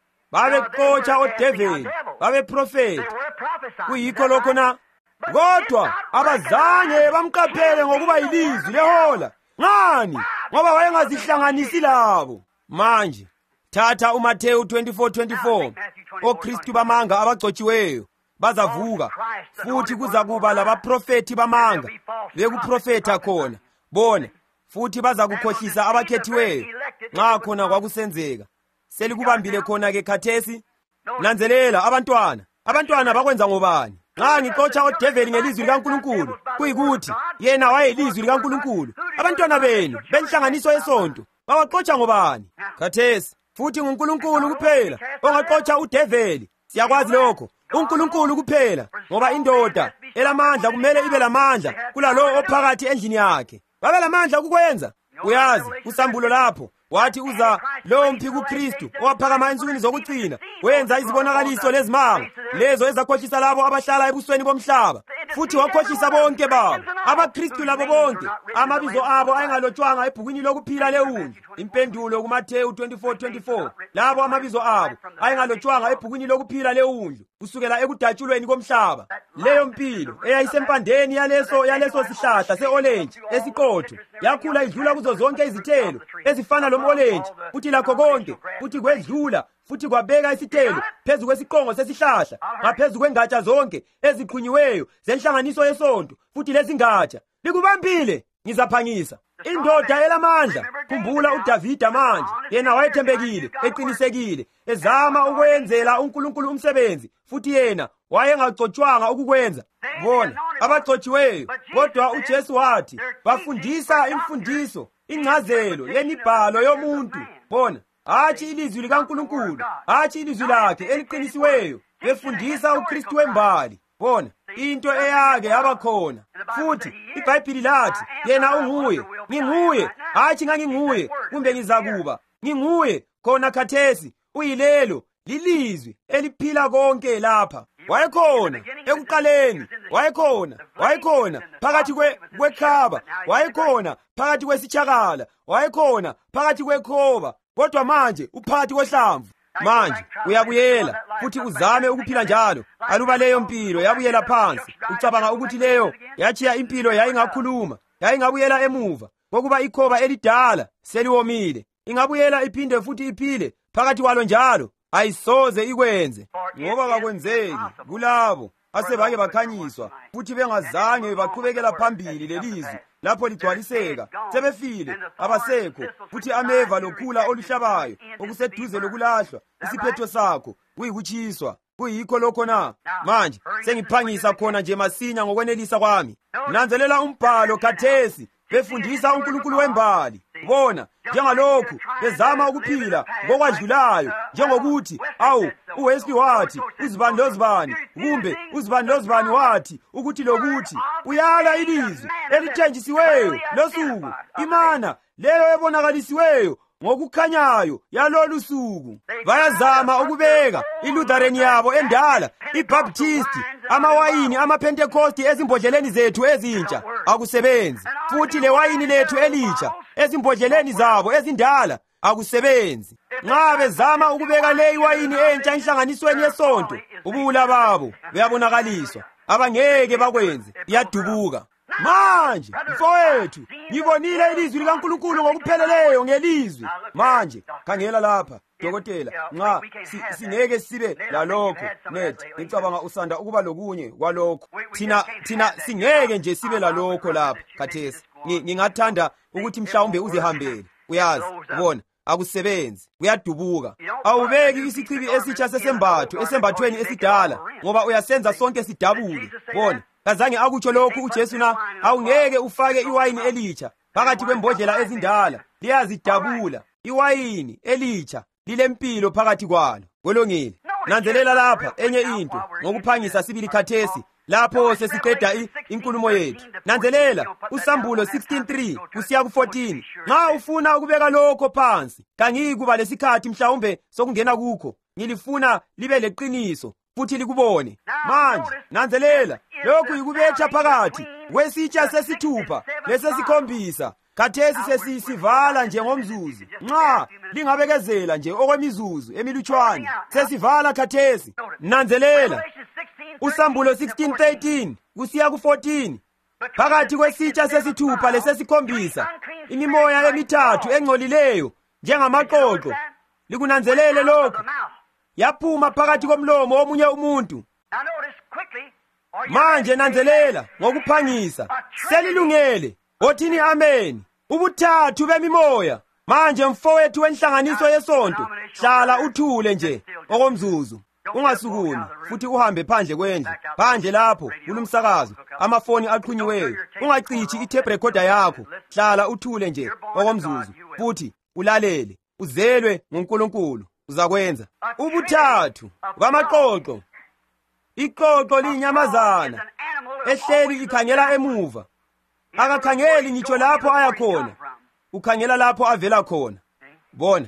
babexotsha odeveli, babeprofetha. Kuyikho lokho na? Kodwa abazange bamqaphele ngokuba yilizwi lehola. Ngani? Ngoba wayengazihlanganisi labo. Manje thatha uMathewu 24:24. OKristu bamanga abagcotshiweyo bazavuka, futhi kuzakuba labaprofethi bamanga bekuprofetha khona. Bona futhi bazakukhohlisa abakhethiweyo. Nxa khona kwakusenzeka, selikubambile khona ke khathesi. Nanzelela abantwana bakwenza ngobani? Nxa ngixotsha odeveli ngelizwi likaNkulunkulu, kuyikuthi yena wayelizwi likaNkulunkulu. Abantwana benu benhlanganiso yesonto bawaxotsha ngobani? Khathesi futhi nguNkulunkulu kuphela ongaxotsha udeveli. Siyakwazi lokho, uNkulunkulu kuphela, ngoba indoda elamandla kumele ibe lamandla kulalowo ophakathi endlini yakhe. Babe lamandla ukukwenza. Uyazi usambulo lapho wathi uza lowo mphiki uKristu owaphakama ensukwini zokucina, wenza izibonakaliso lezimanga lezo ezakhohlisa labo abahlala ebusweni bomhlaba, futhi wakhohlisa bonke babo abaKristu labo bonke amabizo abo ayengalotshwanga ebhukwini lokuphila leWundlu. Impendulo kuMathewu 24:24. Labo amabizo abo ayengalotshwanga ebhukwini lokuphila leWundlu kusukela ekudatshulweni komhlaba. Leyo mpilo eyayisempandeni yaleso sihlahla seolenji esiqotho yakhula idlula kuzo zonke izithelo ezifana lomolenji, futhi lakho konke futhi kwedlula futhi kwabeka isithelo phezu kwesiqongo sesihlahla, ngaphezu kwengatsha zonke eziqhunyiweyo zenhlanganiso yesonto, futhi lezingatsha. Likubambile, ngizaphangisa. Indoda elamandla, khumbula uDavida manje, yena wayethembekile, eqinisekile, ezama ukwenzela uNkulunkulu umsebenzi, futhi yena wayengagcotshwanga ukukwenza. Bona abagcotshiweyo, kodwa uJesu wathi bafundisa imfundiso, ingcazelo yemibhalo yomuntu. Bona hatshi ilizwi likaNkulunkulu, hatshi ilizwi lakhe eliqinisiweyo, befundisa uKristu wembali. Bona into eyake yabakhona. Futhi iBhayibhili lathi yena unguye, nginguye, hatshi nganginguye kumbe ngizakuba, nginguye khona khathesi. Uyilelo lilizwi eliphila konke lapha. Wayekhona ekuqaleni, wayekhona phakathi kwekhaba, wayekhona phakathi kwesitshakala, wayekhona phakathi kwekhoba, kodwa manje uphakathi kohlamvu. Manje uyabuyela futhi uzame ukuphila njalo. Aluba leyo mpilo yabuyela phansi, ucabanga ukuthi leyo yachiya impilo yayingakhuluma, yayingabuyela emuva, ngokuba ikhoba elidala seliwomile. Ingabuyela iphinde futhi iphile phakathi kwalo njalo? Ayisoze ikwenze, ngoba kakwenzeki kulabo asebake bakhanyiswa futhi bengazange baqhubekela phambili lelizwi lapho ligcwaliseka. Sebefile, abasekho, futhi ameva lokhula oluhlabayo okuseduze lokulahlwa. Isiphetho sakho kuyikutshiswa. Kuyikho lokho na? Manje sengiphangisa khona nje masinya ngokwenelisa kwami. Nanzelela umbhalo khathesi befundisa uNkulunkulu wembali. bona, njengalokhu bezama ukuphila ngokwadlulayo, njengokuthi awu uWesley wathi uzibani lozibani, kumbe uzibani lozibani wathi ukuthi lokuthi. Uyala ilizwi elithenjisiweyo losuku, imana leyo ebonakalisiweyo ngokukhanyayo yalolu suku. Bayazama ukubeka iLutheran yabo endala, iBaptisti, amawayini amaPentecosti ezimbodleleni zethu ezintsha. Akusebenzi. Futhi lewayini lethu elitsha ezimbodleleni zabo ezindala akusebenzi. Nxa bezama ukubeka le wayini entsha enhlanganisweni yesonto, ubula babo buyabonakaliswa. Abangeke bakwenze, iyadubuka. Manje mfowethu, ngibonile ilizwi likaNkulunkulu ngokupheleleyo ngelizwi. Manje khangela lapha dokotela, nxa singeke sibe lalokho net, ngicabanga usanda ukuba lokunye kwalokho. Thina singeke nje sibe lalokho lapha khathesi. Ngingathanda ukuthi mhlawumbe uzihambele. Uyazi, ubona, akusebenzi, kuyadubuka. Awubeki isichibi esitsha sesembatho esembathweni esidala, ngoba uyasenza sonke sidabule. Bona, kazange akutsho lokhu uJesu na? Awungeke ufake iwayini elitsha phakathi kwembodlela ezindala, liyazidabula. Iwayini elitsha lilempilo phakathi kwalo. Kolongile. Nanzelela lapha enye into ngokuphangisa sibili khathesi, lapho sesiqeda inkulumo yethu. Nanzelela uSambulo 16:3 kusiya ku14. Nxa ufuna ukubeka lokho phansi, kangikuba lesikhathi mhlawumbe sokungena kukho. Ngilifuna libe leqiniso futhi likubone. Manje nanzelela, lokhu yikubetha phakathi kwesitsha sesithupha lesesikhombisa. Khathesi sesivala nje ngomzuzu. Nxa lingabekezela nje okwemizuzu emilutshwana, sesivala khathesi. Nanzelela uSambulo 16:13 kusiya ku14. Phakathi kwesitsha sesithupha lesesikhombisa, imimoya emithathu engcolileyo njengamaqoqo. Likunanzelele lokho. Yaphuma phakathi komlomo womunye umuntu. Manje nanzelela ngokuphangisa. Selilungele. Othini amen. Ubuthathu bemimoya. Manje mfowethu wenhlanganiso yesonto, hlala uthule nje okomzuzu. Ungasukuni futhi uhambe phandle kwendlu. Phandle lapho kulumsakazo, amafoni aqhunyiweyo. Ungacithi itape recorder yakho. Hlala uthule nje okomzuzu futhi ulalele. Uzelwe ngoNkulunkulu. Uzakwenza. Ubuthathu bamaqoqo. Iqoqo liyinyamazana ehleli ikhangela emuva. Akakhangeli ngitsho lapho ayakhona. Ukhangela lapho avela khona. Bona.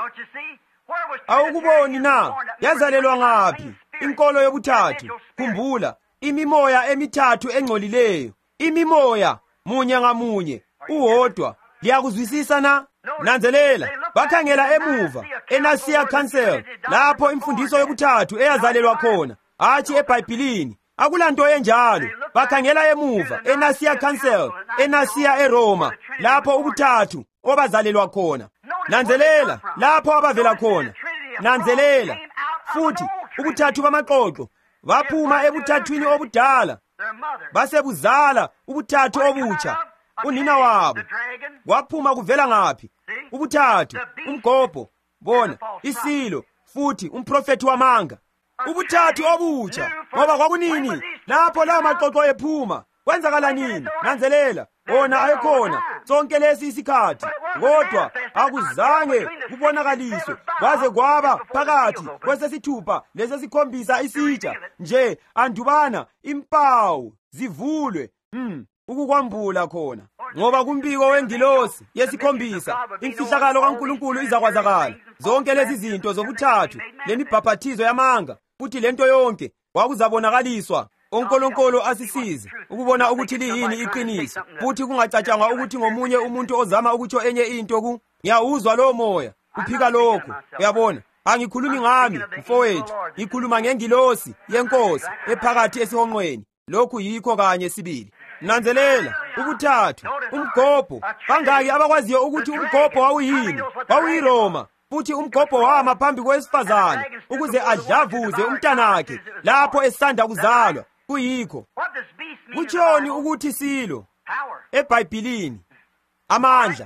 Awukuboni na? Yazalelwa ngaphi inkolo yobuthathu? Khumbula, imimoya emithathu engcolileyo. Imimoya munye ngamunye, uwodwa. Liyakuzwisisa na? Nanzelela, bakhangela emuva eNasia Council, lapho imfundiso yobuthathu eyazalelwa khona. Athi eBhayibhelini akulanto enjalo. Bakhangela emuva eNasia Council, eNasia eRoma, lapho ubuthathu obazalelwa khona. Nanzelela lapho abavela khona. Nanzelela futhi ubuthathu bamaqoqo baphuma ebuthathwini obudala, basebuzala ubuthathu obutsha. Unina wabo waphuma kuvela ngaphi? Ubuthathu, umgobho, bona, isilo, futhi umprofeti wamanga. Ubuthathu obutsha. Ngoba kwakunini lapho la maqoqo ephuma, kwenzakala nini? Nanzelela, bona ayekhona sonke lesi isikhathi, kodwa akuzange kubonakaliswe kwaze kwaba phakathi kwesesithupha lesesikhombisa isitsha nje andubana impawu zivulwe ukukwambula khona. Ngoba kumbiko wengilosi yesikhombisa imfihlakalo kaNkulunkulu izakwazakala. Zonke lezi zinto zobuthathu, lemibhaphathizo yamanga, futhi lento yonke kwakuzabonakaliswa. uNkulunkulu asisize ukubona ukuthi liyini iqiniso, futhi kungacatshangwa ukuthi ngomunye umuntu ozama ukutsho enye into ngiyawuzwa lo moya uphika lokho. Uyabona, angikhulumi ngami mfowethu, ngikhuluma ngengilosi yenkosi ephakathi esihonqweni. Lokhu yikho kanye sibili. Nanzelela ubuthathu, umgobho. Bangaki abakwaziyo ukuthi umgobho wawuyini? WawuyiRoma. Futhi umgobho wama phambi kowesifazane ukuze adlavuze umntanakhe lapho esanda kuzalwa. Kuyikho kutshoni ukuthi silo eBhayibhelini? Amandla.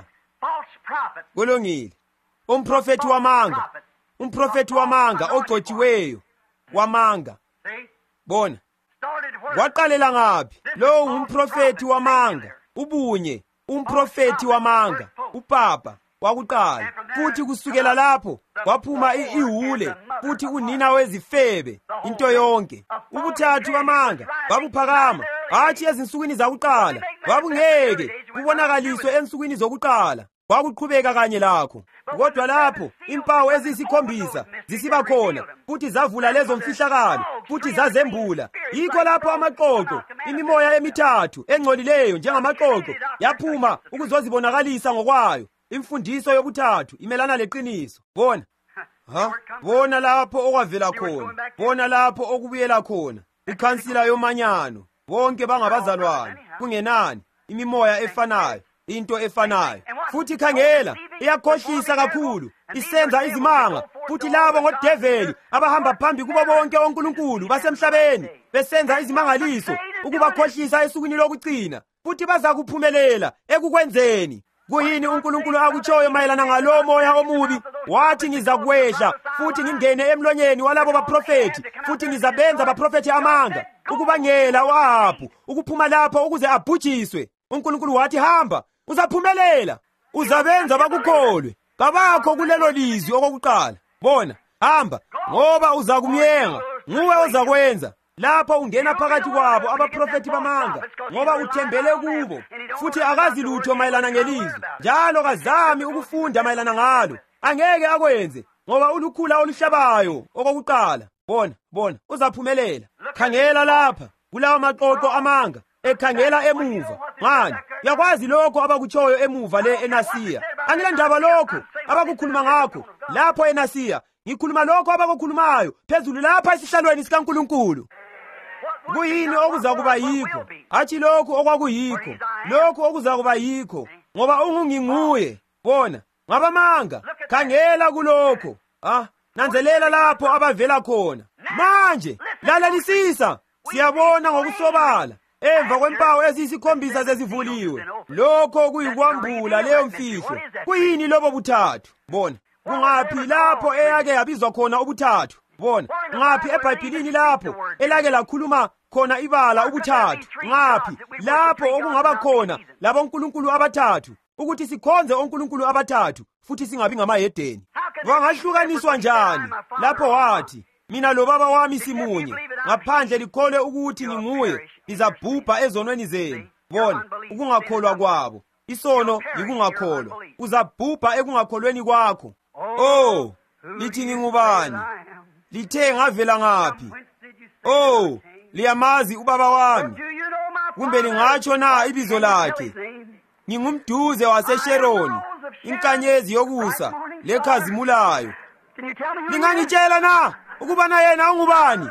Kolongile. Umprofeti wamanga. Umprofeti wamanga ogcotshiweyo wamanga. Bona. Waqalela ngaphi? Lo umprofeti wamanga. Ubunye. Umprofeti wamanga upapa wakuqala, futhi kusukela lapho kwaphuma ihule, futhi unina wezifebe, into yonke. Ubuthathu bamanga babuphakama, hatshi ezinsukwini zakuqala, babungeke kubonakaliswe ensukwini zokuqala, kwakuqhubeka kanye lakho. Kodwa lapho impawu eziyisikhombisa zisiba khona, futhi zavula lezo mfihlakalo, futhi zazembula. Yikho lapho amaqoqo, imimoya emithathu engcolileyo njengamaqoqo, yaphuma ukuzozibonakalisa ngokwayo. Imfundiso yobuthathu imelana leqiniso. Bona lapho okwavela khona, bona lapho okubuyela khona. Ikhansila yomanyano, bonke bangabazalwane, kungenani, imimoya efanayo, into efanayo. Futhi khangela, iyakhohlisa kakhulu, isenza izimanga, futhi labo ngodeveli abahamba phambi kubo bonke onkulunkulu basemhlabeni, besenza izimangaliso ukubakhohlisa esukwini lokucina, futhi baza kuphumelela ekukwenzeni. Kuyini uNkulunkulu akutshoyo mayelana ngalo moya omubi? Wathi ngizakwehla futhi ngingene emlonyeni walabo baprofeti, futhi ngizabenza abaprofeti amanga, ukubangela uAhabu ukuphuma lapho ukuze abhujiswe. uNkulunkulu wathi hamba, uzaphumelela, uzabenza bakukholwe. Kabakho kulelo lizwi okokuqala. Bona, hamba, ngoba uzakumyenga, nguwe ozakwenza. Lapho ungena phakathi kwabo abaprofeti bamanga, ngoba uthembele kubo, futhi akazi lutho mayelana ngelizwi, njalo kazami ukufunda mayelana ngalo. Angeke akwenze, ngoba ulukhula oluhlabayo okokuqala. Bona, uzaphumelela. Khangela lapha, kulawo maqoqo amanga, ekhangela emuva. Ngani? Yakwazi lokho abakutshoyo emuva le eNasiya. Angilandaba lokho abakukhuluma ngakho lapho eNasiya. Ngikhuluma lokho abakukhulumayo phezulu lapha esihlalweni sikaNkulunkulu. Kuyini okuzakuba yikho? Athi lokho okwakuyikho, lokho okuzakuba yikho, ngoba unginguye. Bona, ngabamanga, khangela kulokho. Nanzelela lapho abavela khona. Manje, lalelisisa, siyabona ngokusobala, emva kwempawu eziyisikhombisa zezivuliwe. Lokho kuyikwambula leyo mfihlo. Kuyini lobo buthathu? Bona, kungaphi lapho eyake yabizwa khona ubuthathu? Bona, ngaphi eBhayibhelini lapho elake lakhuluma khona ibala ubuthathu? Ngaphi lapho okungaba khona labo onkulunkulu abathathu, ukuthi sikhonze onkulunkulu abathathu futhi singabi ngamahedeni? Wangahlukaniswa njani lapho wathi, mina lobaba wami simunye, ngaphandle likhole ukuthi nginguye, lizabhubha ezonweni zenu? Bona, ukungakholwa kwabo, isono yikungakholwa. Uzabhubha ekungakholweni kwakho. Lithi ngingubani? Lithe ngavela ngaphi? Liyamazi ubaba wami? Kumbe lingatsho na ibizo lakhe? Ngingumduze waseSheroni, inkanyezi yokusa lekhazimulayo. Lingangitshela na ukubana yena ungubani?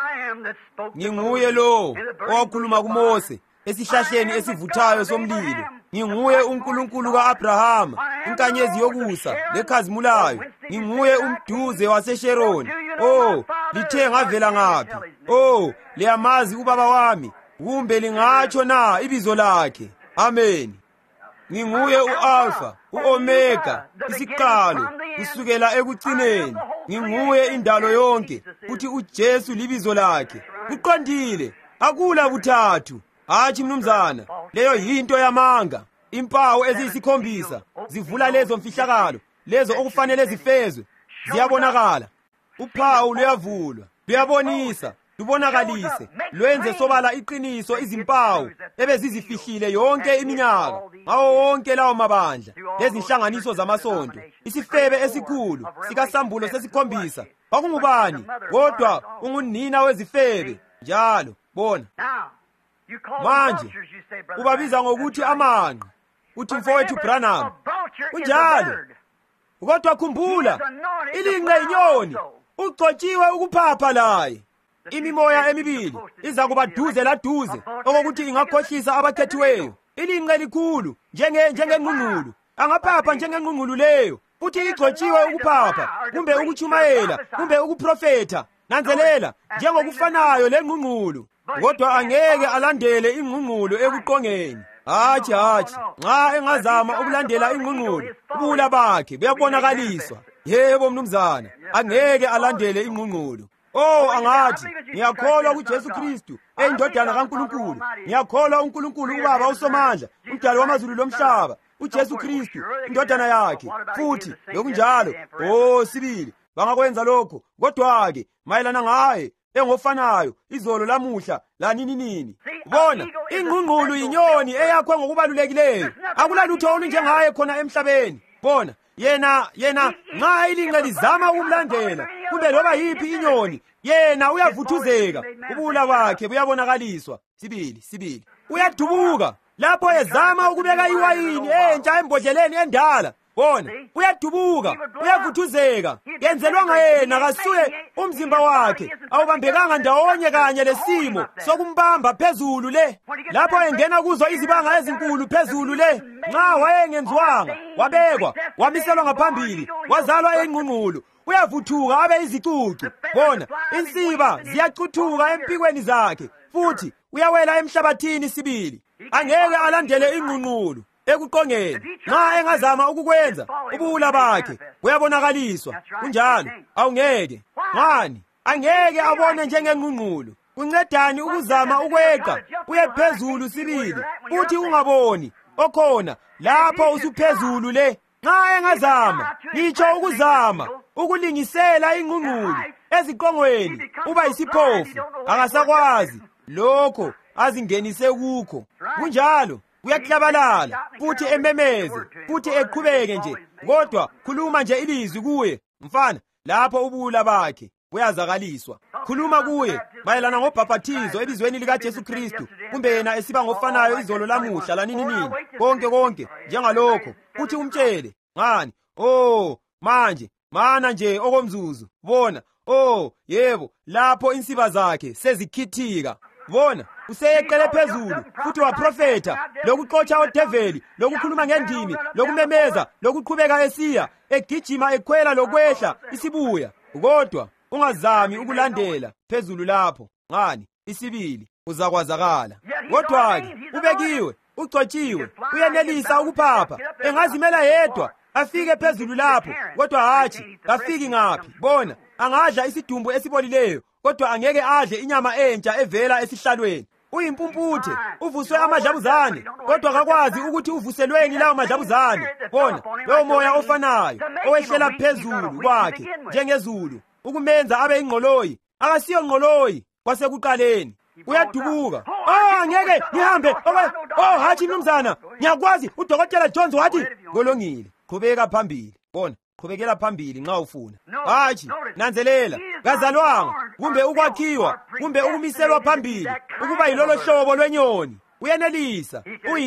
Nginguye lo owakhuluma kuMose esihlahleni esivuthayo somlilo. Nginguye uNkulunkulu ka-Abrahama, inkanyezi yokusa lekhazimulayo. Nginguye umduze waseSheroni. Lithe ngavela ngaphi? Liyamazi ubaba wami? Kumbe lingatsho na ibizo lakhe? Amen. Nginguye u-Alpha, u-Omega, isiqalo kusukela ekucineni. Nginguye indalo yonke, futhi uJesu libizo lakhe. Kuqondile, akula buthathu. Hatshi mnumzana, leyo yinto yamanga. Impawu eziyisikhombisa zivula lezo mfihlakalo, lezo okufanele zifezwe, ziyabonakala. Uphawu luyavulwa, luyabonisa, lubonakalise, lwenze sobala iqiniso izimpawu ebezizifihlile yonke iminyaka, ngawo wonke lawo mabandla lezinhlanganiso zamasonto. Isifebe esikhulu sikasambulo sesikhombisa kwakungubani? Kodwa ungunina wezifebe njalo. Bona, manje ubabiza ngokuthi amanqe, uthi mfowethu Branham kunjalo. Kodwa khumbula, ilinqe inyoni, ugcotshiwe ukuphapha laye. Imimoya emibili iza kuba duze laduze okokuthi ingakhohlisa abakhethiweyo. Ilinqe likhulu njengengqungqulu, angaphapha njengengqungqulu leyo, futhi igcotshiwe ukuphapha, kumbe ukuchumayela, kumbe ukuprofetha. Nanzelela, njengokufanayo lengqungqulu, kodwa angeke alandele ingqungqulu ekuqongeni. Hatshi, nxa engazama ukulandela ingqungqulu, ubula bakhe buyabonakaliswa. Yebo mnumzana, angeke alandele ingqungqulu. Angathi, ngiyakholwa kuJesu Kristu, eyindodana kaNkulunkulu. Ngiyakholwa uNkulunkulu uBaba uSomandla, umdali wamazulu lomhlaba. uJesu Kristu indodana yakhe, futhi lokunjalo sibili bangakwenza lokho. Kodwa-ke mayelana ngaye engofanayo izolo lamuhla laninini. Bona ingqungqulu inyoni eyakhwe ngokubalulekileyo, akulalutho olunjengaye khona emhlabeni. Bona yena nxa ilinge lizama ukumlandela kumbe loba yiphi inyoni, yena uyavuthuzeka, ubula bakhe buyabonakaliswa. Sibili uyadubuka lapho ezama ukubeka iwayini entsha embodleleni endala. Bona uyadubuka, uyavuthuzeka, yenzelwanga yena kasuye umzimba wakhe awubambekanga ndawonye kanye lesimo sokumbamba phezulu le. Lapho engena kuzo izibanga ezinkulu phezulu le, nxa wayengenziwanga, wabekwa, wamiselwa ngaphambili, wazalwa eyingqungqulu, uyavuthuka abe izicucu. Bona insiba ziyacuthuka empikweni zakhe, futhi uyawela emhlabathini. Sibili angeke alandele ingqungqulu ekuqongeni. Nxa engazama ukukwenza, ubuwula bakhe buyabonakaliswa. Kunjalo awungeke. Ngani? Angeke abone njengengqungqulu. Kuncedani ukuzama ukweqa uye phezulu. Sibili futhi ungaboni okhona lapho usuphezulu le. Nxa engazama ngitsho ukuzama ukulingisela ingqungqulu eziqongweni, uba yisiphofu, akasakwazi lokho azingenise kukho. Kunjalo uyaklabalala futhi ememeze futhi eqhubeke nje, kodwa khuluma nje ilizwi kuye. Mfana, lapho ubuwula bakhe buyazakaliswa. Khuluma kuye mayelana ngobhaphathizo ebizweni likaJesu Kristu, kumbe yena esiba ngofanayo izolo lamuhla laninini, konke njengalokho. Uthi umtshele ngani, manje mana nje okomzuzu. Bona yebo, lapho insiba zakhe sezikhithika. Bona useyeqele phezulu futhi waprofetha, lokuxotsha odeveli, lokukhuluma ngendimi, lokumemeza, lokuqhubeka esiya egijima ekhwela lokwehla isibuya. Kodwa ungazami ukulandela phezulu lapho. Ngani? Isibili uzakwazakala. Kodwa-ke ubekiwe, ugcotshiwe, uyenelisa ukuphapha, engazimela yedwa afike phezulu lapho. Kodwa hatshi, kafiki ngaphi. Bona angadla isidumbu esibolileyo, kodwa angeke adle inyama entsha evela esihlalweni. Uyimpumputhe, uvuswe amadlabuzane, kodwa akakwazi ukuthi uvuselweni lawo madlabuzane. Bona lowo moya ofanayo owehlela phezulu kwakhe njengezulu, ukumenza abe ingqoloyi, akasiyo ngqoloyi kwasekuqaleni. Uyadubuka. Angeke ngihambe. Hatshi mnumzana, ngiyakwazi uDokotela Jones wathi. Kolongile, qhubeka phambili. Bona qhubekela phambili nxa ufuna. Hatshi, nanzelela, kazalwanga kumbe ukwakhiwa kumbe ukumiselwa phambili ukuba yilolo hlobo lwenyoni. Uyenelisa.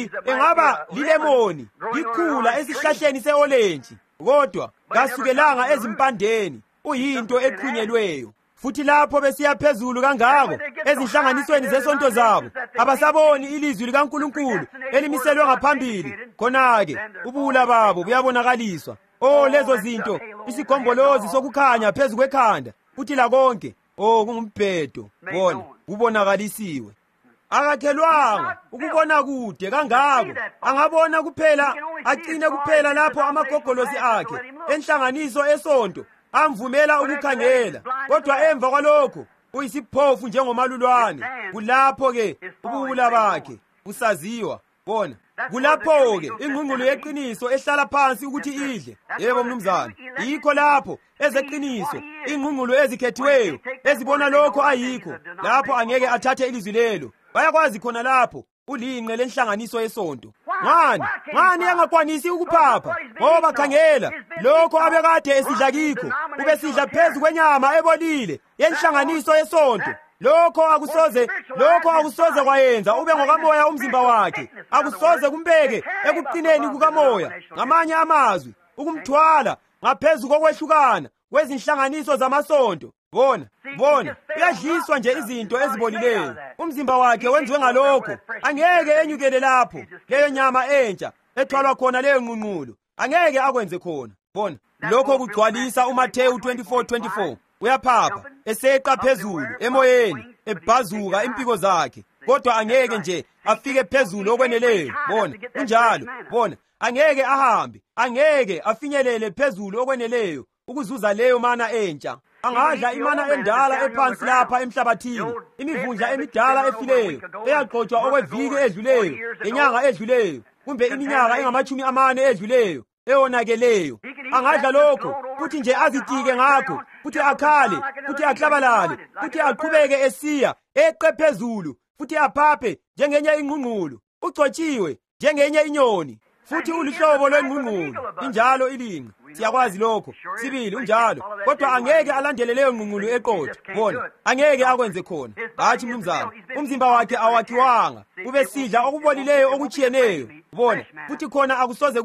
Engaba lilemoni likhula esihlahleni se-olenji, kodwa kasukelanga ezimpandeni. Uyinto eqhunyelweyo. Futhi lapho besiya phezulu kangako ezinhlanganisweni zesonto zabo, abasaboni ilizwi likaNkulunkulu elimiselwe ngaphambili. Khona-ke ubuwula babo buyabonakaliswa. Lezo zinto, isigombolozi sokukhanya phezu kwekhanda, futhi lakonke kungumbhedo. Bona kubonakalisiwe. Akakhelwanga ukubona kude kangako, angabona kuphela, acine kuphela lapho amagogolosi akhe enhlanganiso esonto amvumela ukukhangela. Kodwa emva kwalokho uyisiphofu njengomalulwane. Kulapho-ke ubuwula bakhe busaziwa. Bona kulapho-ke ingqungqulu yeqiniso ehlala phansi ukuthi idle. Yebo mnumzana, yikho lapho ezeqiniso, ingqungqulu ezikhethiweyo ezibona lokho ayikho, lapho angeke athathe ilizwi lelo. Bayakwazi khona lapho ulinqe lenhlanganiso yesonto. Ngani engakwanisi ukuphapha? Ngoba khangela, lokho abekade esidla kikho, ubesidla phezu kwenyama ebolile yenhlanganiso yesonto. Lokho akusoze kwayenza ube ngokamoya umzimba wakhe, akusoze kumbeke ekuqineni kukamoya. Ngamanye amazwi, ukumthwala ngaphezu kokwehlukana kwezinhlanganiso zamasonto. Bona uyadliswa nje izinto ezibolileyo. Umzimba wakhe wenziwe ngalokho. Angeke enyukele lapho leyo nyama entsha ethwalwa khona leyo ngqungqulu. Angeke akwenze khona. Bona lokho kugcwalisa uMathewu 24:24. Uyaphapha eseqa phezulu emoyeni, ebhazuka impiko zakhe, kodwa angeke nje afike phezulu okweneleyo. Bona kunjalo. Bona angeke ahambe, angeke afinyelele phezulu okweneleyo ukuzuza leyo mana entsha. Angadla imana endala ephansi lapha emhlabathini, imivundla emidala efileyo eyagxotshwa okweviki edluleyo, enyanga edluleyo. kumbe iminyaka engamashumi edluleyo ewonakeleyo. Angadla lokho futhi nje azitike ngakho, futhi akhale, futhi aklabalale, futhi aqhubeke esiya eqe phezulu, futhi aphaphe njengenye ingqungqulu, ugcotshiwe njengenye inyoni, futhi ulihlobo lwengqungqulu, injalo ilinqe. Siyakwazi lokho. Sibili unjalo, kodwa angeke alandele leyo ngqungqulu eqotho. Bona angeke akwenze khona. Hathi mnumzana, umzimba wakhe awakhiwanga ube sidla okubolileyo okuchiyeneyo. Bona futhi khona akusoze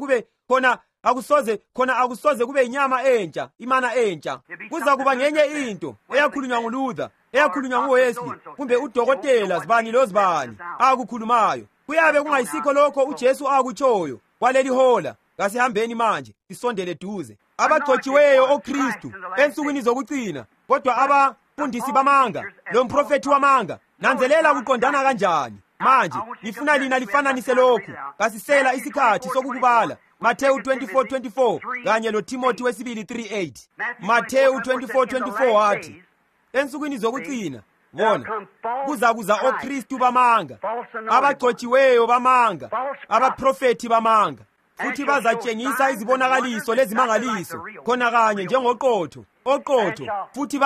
kube inyama entsha, imana entsha. Kuza kuba ngenye into eyakhulunywa nguLuther, eyakhulunywa nguWesley, kumbe udokotela zibani lozibani akukhulumayo. Kuyabe kungayisikho lokho uJesu akutshoyo kwaleli hola. Kasihambeni manje sisondele duze. Abagcotshiweyo oKristu ensukwini zokucina, kodwa abafundisi bamanga lomprofethi wamanga, nanzelela kuqondana kanjani. Manje ngifuna lina lifananise lokhu. Kasisela isikhathi sokukubala. Mateyu 24:24 kanye loTimothi wesibili 3:8. Mateyu 24:24 wathi, ensukwini zokucina, bona kuza oKristu bamanga, abagcotshiweyo bamanga, abaprofethi bamanga, futhi bazatshengisa izibonakaliso lezimangaliso khona kanye njengoqotho, futhi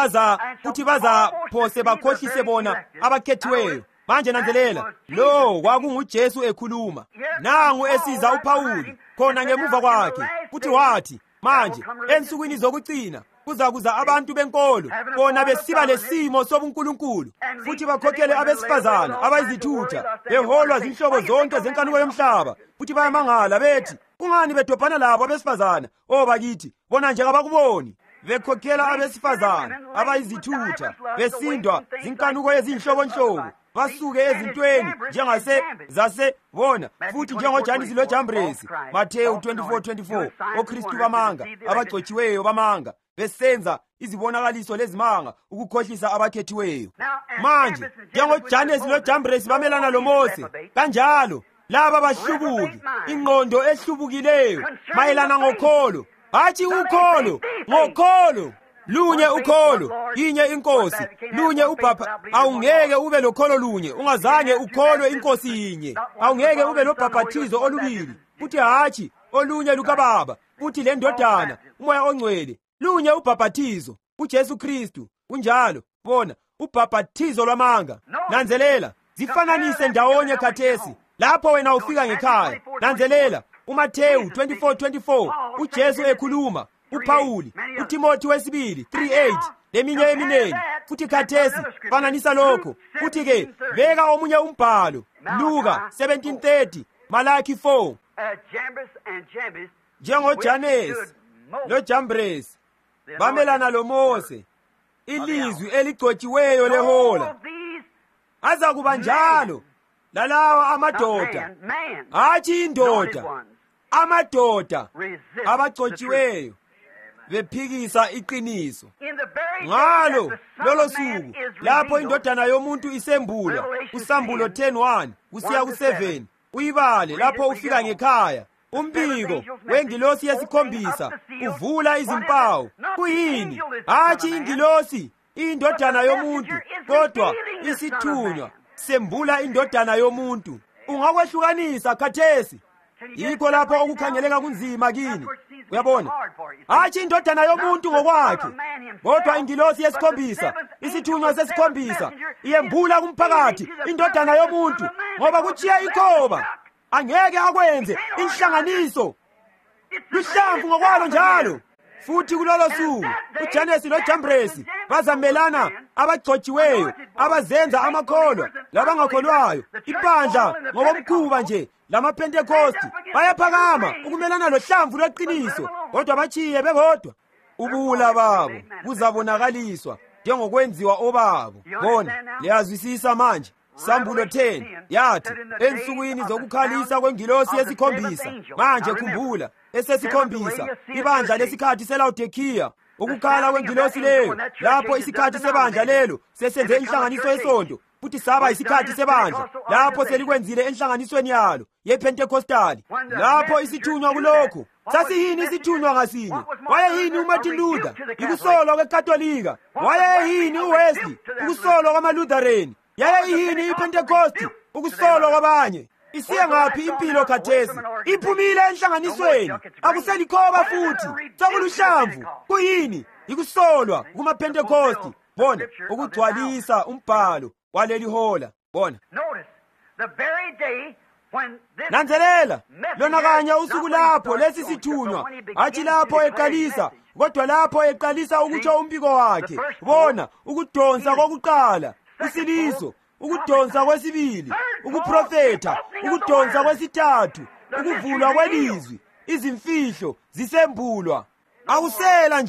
bazaphose bakhohlise bona abakhethiweyo. Manje nanzelela, lo kwakunguJesu ekhuluma. Nangu esiza uPawuli khona ngemuva kwakhe, futhi wathi, manje ensukwini zokucina kuza abantu benkolo, bona besiba lesimo sobunkulunkulu, futhi bakhokhele abesifazana abayizithutha, beholwa zinhlobo zonke zenkanuko yomhlaba, futhi bayamangala bethi, kungani bedobhana labo abesifazana? Bakithi bona nje kabakuboni. Bekhokhela abesifazana abayizithutha, besindwa zinkanuko ezinhlobonhlobo, basuke ezintweni njengase bona, futhi njengoJanisi loJambresi. Mateyu 24:24. oKristu bamanga, abagcotshiweyo bamanga, besenza izibonakaliso lezimanga ukukhohlisa abakhethiweyo. Manje njengoJanisi loJambresi bamelana loMose, kanjalo laba bahlubuki, ingqondo ehlubukileyo mayelana ngokholo, hathi ukholo, ngokholo. Lunye ukholo, inye inkosi, lunye ubhapha. Awungeke ube lokholo lunye ungazange ukholwe inkosi yinye. Awungeke ube lobhaphathizo olubili, futhi hathi olunye lukaBaba, futhi lendodana, uMoya oNgcwele. Lunye ubhaphathizo, uJesu Kristu. Unjalo, bona ubhaphathizo lwamanga. Nanzelela, zifananise ndawonye khathesi lapho wena ufika ngekhaya. Nanzelela, uMateyu 24:24, uJesu ekhuluma, uPawuli, uTimothi wesibili 3:8, leminye eminengi. Futhi khathesi fananisa lokho. Futhi-ke beka omunye umbhalo, Luka 17:30, Malaki 4. NjengoJanesi loJambresi bamelana loMose, ilizwi eligcotshiweyo lehola, aza kuba njalo lalawa amadoda, hathi indoda, amadoda abagcotshiweyo bephikisa iqiniso. Ngalo lolo suku lapho indodana yomuntu isembula, uSambulo 10:1 kusiya ku7, uyibale lapho ufika ngekhaya. Umbiko wengilosi yesikhombisa uvula izimpawu. Kuyini? Hathi ingilosi, indodana yomuntu, kodwa isithunywa sembula indodana yomuntu. Ungakwehlukanisa khathesi? Yikho lapho okukhangeleka kunzima kini. Uyabona? Hathi indodana yomuntu ngokwakhe, kodwa ingilosi yesikhombisa, isithunywa sesikhombisa, iyembula kumphakathi indodana yomuntu, ngoba kuchiya ikhoba. Angeke akwenze inhlanganiso, luhlamvu ngokwalo njalo. Futhi kulolo suku uJanesi loJambresi bazamelana, abagcotshiweyo, abazenza amakholwa labangakholwayo. Ibandla ngokomkhuba nje lamaPentekosti bayaphakama ukumelana lohlamvu lweqiniso, kodwa bachiye bebodwa. Ubula babo buzabonakaliswa njengokwenziwa obabo. Bona liyazwisisa manje. Sambulo 10 yathi, ensukwini zokukhalisa kwengilosi yesikhombisa. Manje khumbula, esesikhombisa, ibandla lesikhathi seLaodikiya, ukukhala kwengilosi leyo, lapho isikhathi sebandla lelo sesenze inhlanganiso yesonto, futhi saba isikhathi sebandla lapho selikwenzile enhlanganisweni yalo yePentekostali. Lapho isithunywa kulokho sasiyini isithunywa ngasinye? Wayeyini uMartin Luther? Ikusolwa kweKatolika. Wayeyini uWesley? Ukusolwa kwamaLuthereni. Yayeyini iPentekosti? Ukusolwa kwabanye. Isiye ngaphi impilo khathesi? Iphumile enhlanganisweni. Akuselikhoba futhi. Sekuluhlamvu. Kuyini? Ikusolwa kumaPentecost. Bona ukugcwalisa umbhalo waleli hola. Bona. Nanzelela, lona kanye usuku lapho lesi sithunywa, athi lapho eqalisa, kodwa lapho eqalisa ukutsho umbiko wakhe. Bona, ukudonsa kokuqala, usiliso, ukudonsa kwesibili, ukuprofetha, ukudonsa kwesithathu, ukuvulwa kwelizwi, izimfihlo zisembulwa. Akusela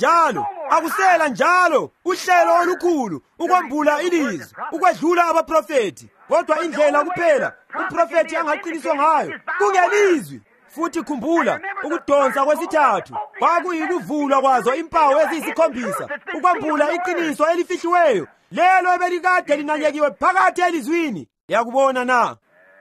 njalo uhlelo olukhulu ukwambula ilizwi, ukwedlula abaprofeti. Kodwa indlela kuphela umprofeti angaqiniswa ngayo kungelizwi. Futhi khumbula, ukudonsa kwesithathu kwakuyikuvulwa kwazo impawu eziyisikhombisa, ukwambula iqiniso elifihliweyo, lelo ebelikade linanyekiwe phakathi elizwini. Yakubona na?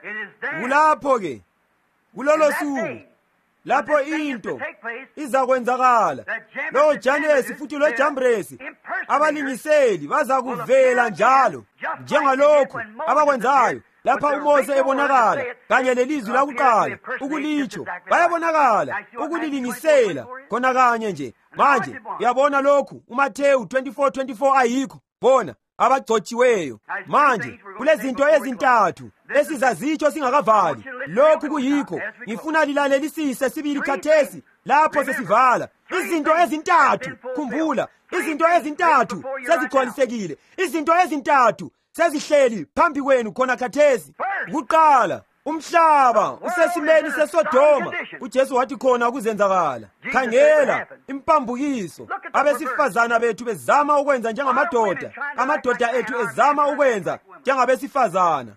Kulapho-ke, kulolo suku, lapho into izakwenzakala, lo Janesi futhi lo Jambresi abalingiseli bazakuvela njalo njengalokho abakwenzayo lapha uMose ebonakala, kanye lelizwi lakuqala ukulitsho bayabonakala ukulilingisela khona kanye nje. Manje uyabona lokhu uMathewu 24:24 ayikho. Bona abagcotshiweyo. Manje kulezinto ezintathu esizazitsho singakavali. Lokhu kuyikho ngifuna lilalelisise sibili khathesi lapho sesivala. Izinto ezintathu, khumbula, izinto ezintathu sezigcwalisekile. Izinto ezintathu sezihleli phambi kwenu khona khathesi. Kuqala, umhlaba usesimeni seSodoma. uJesu wathi khona kuzenzakala. Khangela impambukiso, abesifazana bethu bezama ukwenza njengamadoda, amadoda ethu ezama ukwenza njengabesifazana.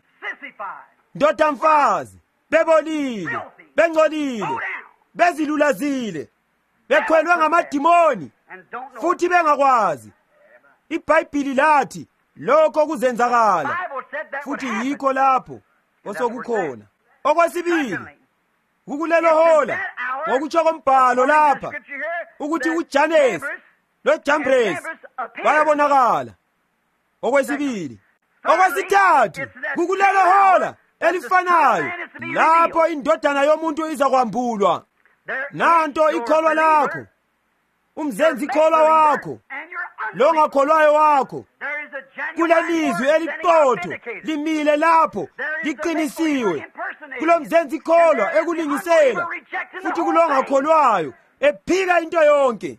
Ndoda mfazi, bebolile, bengcolile, bezilulazile, bekhwelwe ngamadimoni futhi bengakwazi. iBhayibhili lathi lokho kuzenzakala, futhi yikho lapho osokukhona. Okwesibili, kukulelo hola ngokutsho kombhalo lapha ukuthi uJanesi loJambresi bayabonakala. Okwesibili. Okwesithathu, kukulelo hola elifanayo lapho indodana yomuntu izakwambulwa. Nanto ikholwa lakho, umzenzi kholwa wakho, longakholwayo wakho. Kulelizwi eliqotho limile lapho liqinisiwe. Kulomzenzi kholwa ekulingisela, futhi kulongakholwayo ephika into yonke.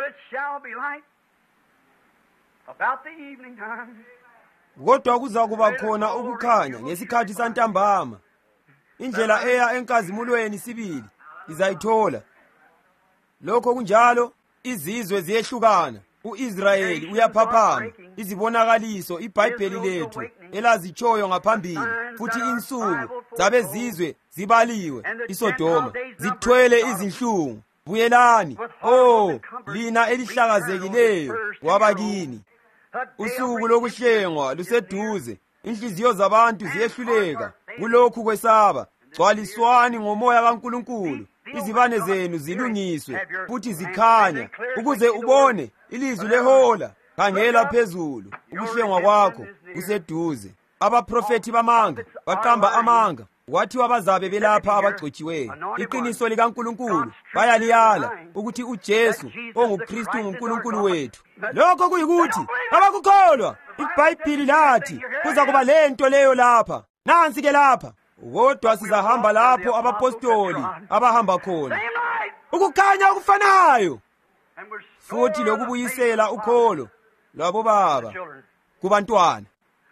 Kodwa kuzakuba khona ukukhanya ngesikhathi santambama. Indlela eya enkazimulweni sibili izayithola. Lokho kunjalo izizwe ziyehlukana. U-Israyeli uyaphaphama. Izibonakaliso iBhayibheli lethu elazitshoyo ngaphambili, futhi insuku zabezizwe zibaliwe. iSodoma zithwele izinhlungu. Buyelani, lina elihlakazekileyo wabakini. Usuku lokuhlengwa luseduze. Inhliziyo zabantu ziyehluleka kulokhu kwesaba. Gcwaliswani ngomoya kaNkulunkulu. Izibane zenu zilungiswe futhi zikhanya, ukuze ubone ilizwi lehola. Khangela phezulu, ukuhlengwa kwakho kuseduze. Abaprofeti bamanga baqamba amanga, kwathiwa bazabe belapha abagcotshiweyo. Iqiniso likaNkulunkulu bayaliyala ukuthi uJesu onguKristu nguNkulunkulu wethu. Lokho kuyikuthi abakukholwa iBhayibhili lathi kuza kuba lento leyo lapha. Nansi-ke lapha, kodwa sizahamba lapho abapostoli abahamba khona. Ukukhanya okufanayo, futhi lokubuyisela ukholo lwabo baba kubantwana.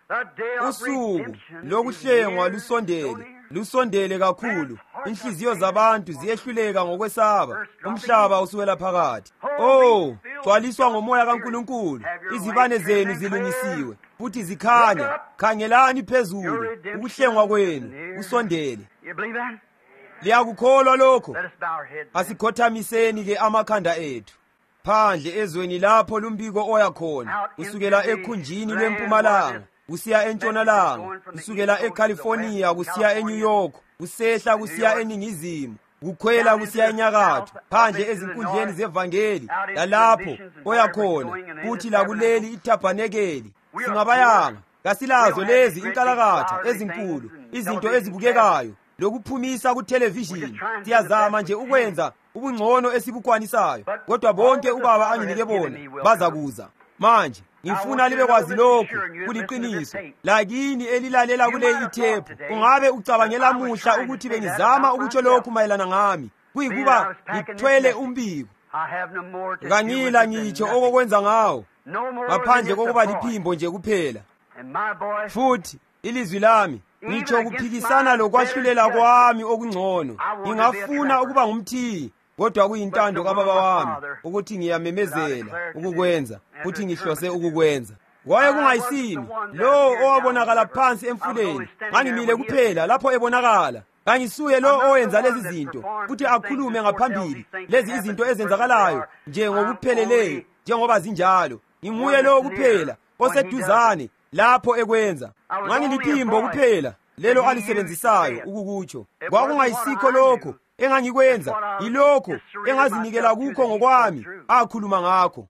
Usuku lokuhlengwa lusondele kakhulu. Inhliziyo zabantu ziyehluleka ngokwesaba. Umhlaba usuwela phakathi. Gcwaliswa ngomoya kaNkulunkulu. Izibane zenu zilungisiwe futhi zikhanya. Khangelani phezulu, ukuhlengwa kwenu kusondele. Liyakukholwa lokho? Asikhothamiseni-ke amakhanda ethu. Phandle ezweni lapho lumbiko oya khona, usukela ekhunjini lwempumalanga kusiya entshonalanga, kusukela eCalifornia kusiya eNew York, kusehla kusiya eningizimu, kukhwela kusiya enyakatho, phandle ezinkundleni zevangeli lalapho oya khona, futhi lakuleli ithabanekeli. Singabayanga, kasilazo lezi inkalakatha ezinkulu, izinto ezibukekayo lokuphumisa kuthelevishini. Siyazama nje ukwenza ubungcono esibukwanisayo, kodwa bonke ubaba anginike bona bazakuza. Manje ngifuna libe kwazi lokhu kuliqiniso. Lakini elilalela kule ithephu, ungabe ucabangela muhla ukuthi bengizama ukutsho lokhu mayelana ngami, kuyikuba ngithwele umbiko. Kangila ngitsho okokwenza ngawo, ngaphandle kokuba liphimbo nje kuphela. Futhi ilizwi lami ngitsho kuphikisana lokwahlulela kwami okungcono. Ngingafuna ukuba ngumthiyi, kodwa kuyintando kababa wami ukuthi ngiyamemezela ukukwenza, futhi ngihlose ukukwenza. Kwaye kungayisini lo owabonakala phansi emfuleni, ngangimile kuphela lapho ebonakala. Kangisuye lo owenza lezi zinto, futhi akhulume ngaphambili lezi izinto ezenzakalayo nje ngokupheleleyo njengoba zinjalo. Nginguye lo kuphela oseduzane lapho ekwenza. Ngangiliphimbo kuphela lelo alisebenzisayo ukukutsho. Kwakungayisikho lokho engangikwenza, yilokho engazinikela kukho ngokwami akhuluma ngakho.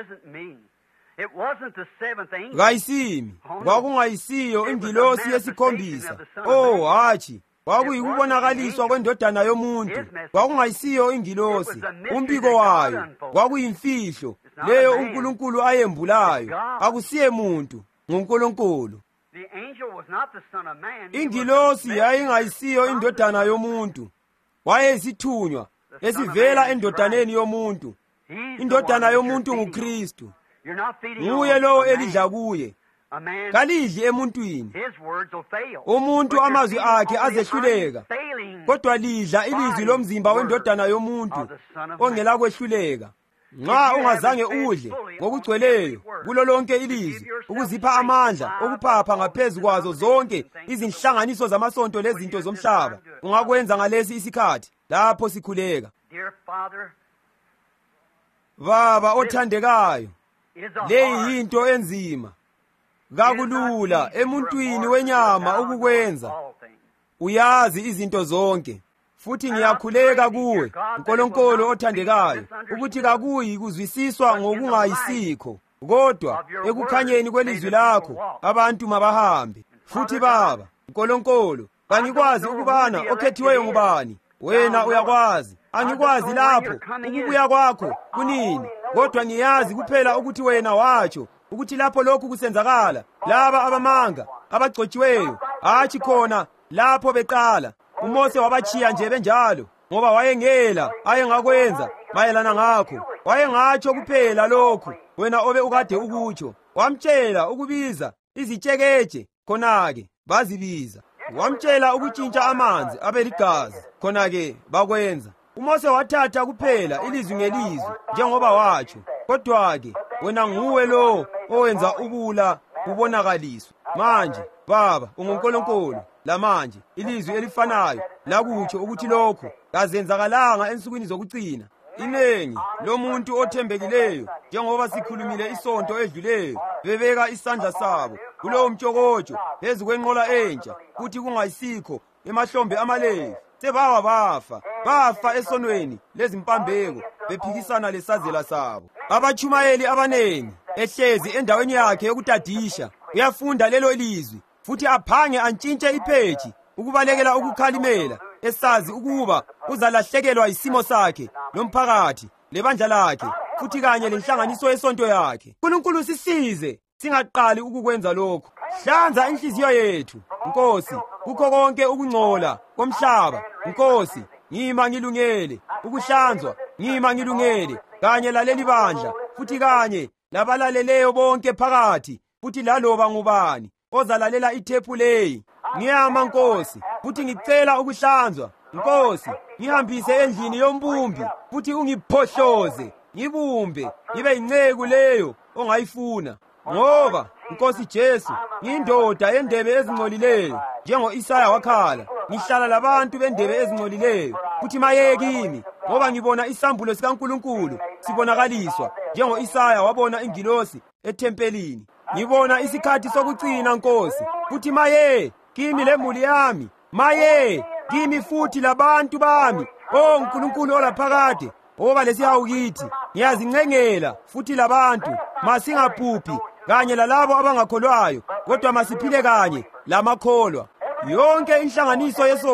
Kayisimi, kwakungayisiyo ingilosi yesikhombisa. Oh hatshi, kwakuyikubonakaliswa kwendodana yomuntu. Kwakungayisiyo ingilosi, umbiko wayo kwakuyimfihlo leyo uNkulunkulu ayembulayo. Akusiye muntu, nguNkulunkulu. Ingilosi yayingayisiyo indodana yomuntu, wayeyisithunywa esivela endodaneni yomuntu. Indodana yomuntu nguKristu. Nguye lo elidla kuye, kalidli emuntwini. Umuntu amazwi akhe azehluleka, kodwa lidla ilizwi lomzimba wendodana yomuntu ongela kwehluleka. Nxa ungazange udle ngokugcweleyo kulo lonke ilizwi, ukuzipha amandla okuphapha ngaphezu kwazo zonke izinhlanganiso zamasonto lezinto zomhlaba, ungakwenza ngalesi isikhathi lapho sikhuleka. Baba othandekayo, leyi yinto enzima, kakulula emuntwini wenyama ukukwenza. Uyazi izinto zonke, futhi ngiyakhuleka kuwe, Nkulunkulu othandekayo, ukuthi kakuyi kuzwisiswa ngokungayisikho, kodwa ekukhanyeni kwelizwi lakho abantu mabahambe. Futhi Baba, Nkulunkulu, kangikwazi ukubana okhethiweyo ngubani. Wena uyakwazi. Angikwazi lapho ukubuya kwakho kunini, kodwa ngiyazi kuphela ukuthi wena watsho ukuthi lapho lokhu kusenzakala, laba abamanga abagcotshiweyo hatshi khona lapho beqala. uMose wabachiya nje benjalo, ngoba wayengela ayengakwenza mayelana ngakho. Wayengatsho kuphela lokhu wena obe ukade ukutsho. Wamtshela ukubiza izitshekeje, khona-ke bazibiza. Wamtshela ukutshintsha amanzi abeligazi, khona-ke bakwenza. uMose wathatha kuphela ilizwi ngelizwi njengoba watsho, kodwa-ke wena nguwe lo owenza ubula kubonakaliswe. Manje Baba unguNkulunkulu, lamanje ilizwi elifanayo lakutsho ukuthi lokhu kazenzakalanga ensukwini zokucina. Inengi lomuntu othembekileyo, njengoba sikhulumile isonto edluleyo, bebeka isandla sabo kulowo mtshokotsho phezu kwenqola entsha, futhi kungayisikho emahlombe amalevi. Sebawa bafa esonweni lezimpambeko, bephikisana lesazela sabo. Abatshumayeli abanengi ehlezi endaweni yakhe yokutadisha uyafunda lelo ilizwi, futhi aphange antshintshe ipheji ukubalekela ukukhalimela, esazi ukuba uzalahlekelwa isimo sakhe lomphakathi lebandla lakhe, futhi kanye lenhlanganiso yesonto yakhe. uNkulunkulu sisize singaqali ukukwenza lokho. Hlanza inhliziyo yethu, Nkosi, kukho konke ukungcola komhlaba. Nkosi, ngima ngilungele ukuhlanzwa, ngima ngilungele kanye laleli bandla, futhi kanye labalaleleyo bonke phakathi, futhi laloba ngubani ozalalela ithephu leyi. Ngiyama Nkosi, futhi ngicela ukuhlanzwa. Nkosi, ngihambise endlini yombumbi, futhi ungiphohloze, ngibumbe, ngibe yinceku leyo ongayifuna. Ngoba Nkosi Jesu, ngiyindoda yendebe ezingcolileyo, njengo-Isaya wakhala. Ngihlala labantu bendebe ezingcolileyo, futhi maye kimi, ngoba ngibona isambulo sikaNkulunkulu sibonakaliswa, njengo-Isaya wabona ingilosi ethempelini. Ngibona isikhathi sokucina Nkosi, futhi maye kimi lemuli yami, maye kimi futhi labantu bami. Oh Nkulunkulu olaphakade, ngoba lesihawu kithi ngiyazincengela, futhi labantu masingabhubhi kanye lalabo abangakholwayo, kodwa masiphile kanye lamakholwa. Yonke inhlanganiso yesonto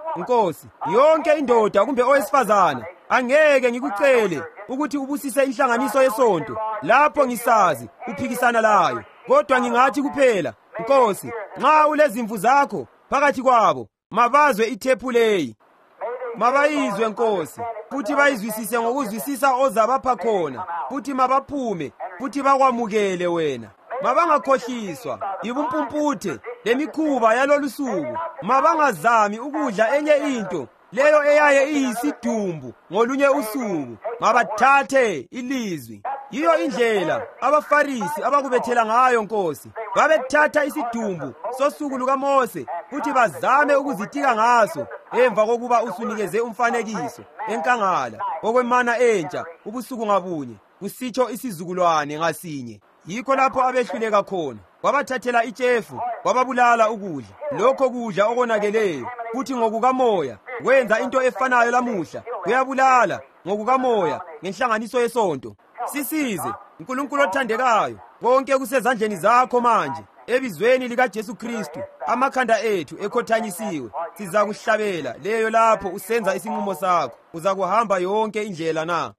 Nkosi, yonke indoda kumbe owesifazana angeke ngikucele ukuthi ubusise inhlanganiso yesonto lapho ngisazi uphikisana layo, kodwa ngingathi kuphela, Nkosi, nxa ulezimvu zakho phakathi kwabo, mabazwe ithephu leyi, mabayizwe Nkosi, futhi bayizwisise ngokuzwisisa ozabapha khona, futhi mabaphume, futhi bakwamukele wena. Mabangakhohliswa yibumpumputhe lemikhuba yalolusuku, mabangazami ukudla enye into leyo eyaye iyisidumbu ngolunye usuku, mabathathe ilizwi. Yiyo indlela abaFarisi abakubethela ngayo Nkosi, babethatha isidumbu sosuku lukaMose futhi bazame ukuzitika ngaso emva kokuba usunikeze umfanekiso enkangala okwemana entsha ubusuku ngabunye, kusitsho isizukulwane ngasinye. Yikho lapho abehluleka khona, kwabathathela itshefu, kwababulala ukudla, lokho kudla okonakeleyo, futhi ngokukamoya wenza into efanayo lamuhla, kuyabulala ngokukamoya ngenhlanganiso yesonto. Sisize uNkulunkulu othandekayo, konke kusezandleni zakho manje, ebizweni likaJesu Kristu, amakhanda ethu ekhothanyisiwe, sizakuhlabela leyo lapho usenza isinqumo sakho. Uzakuhamba yonke indlela na?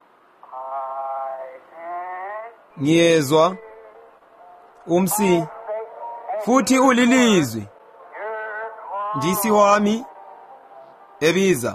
Ngiyezwa umsi futhi ulilizwi, ndisi wami ebiza.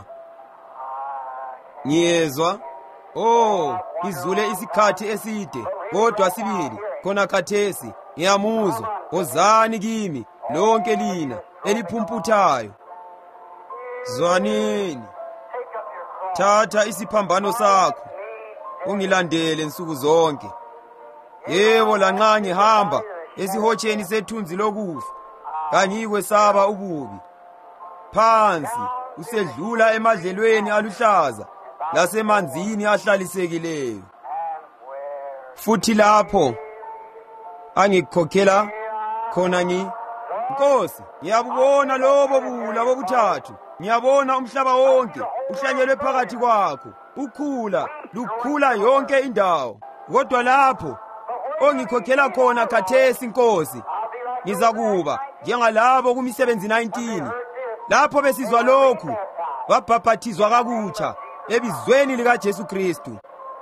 Ngiyezwa, izule isikhathi eside, kodwa sibili khona khathesi ngiyamuzwa. Wozani kimi lonke lina eliphumputhayo, zwanini, thatha isiphambano sakho ungilandele nsuku zonke. Yebo, lanxa ngihamba esihotsheni sethunzi lokufa, kangiyikwesaba ububi. Phansi usedlula emadlelweni aluhlaza lasemanzini ahlalisekileyo, futhi lapho angikhokhela khona Nkosi, ngiyabubona lobo bula bobuthathu. Ngiyabona umhlaba wonke uhlanyelwe phakathi kwakho, ukhula lukhula yonke indawo. Kodwa lapho ongikhokhela khona khathesi Nkosi, ngizakuba njengalabo kumisebenzi 19, lapho besizwa lokhu babhaphathizwa kakutsha ebizweni likaJesu Kristu.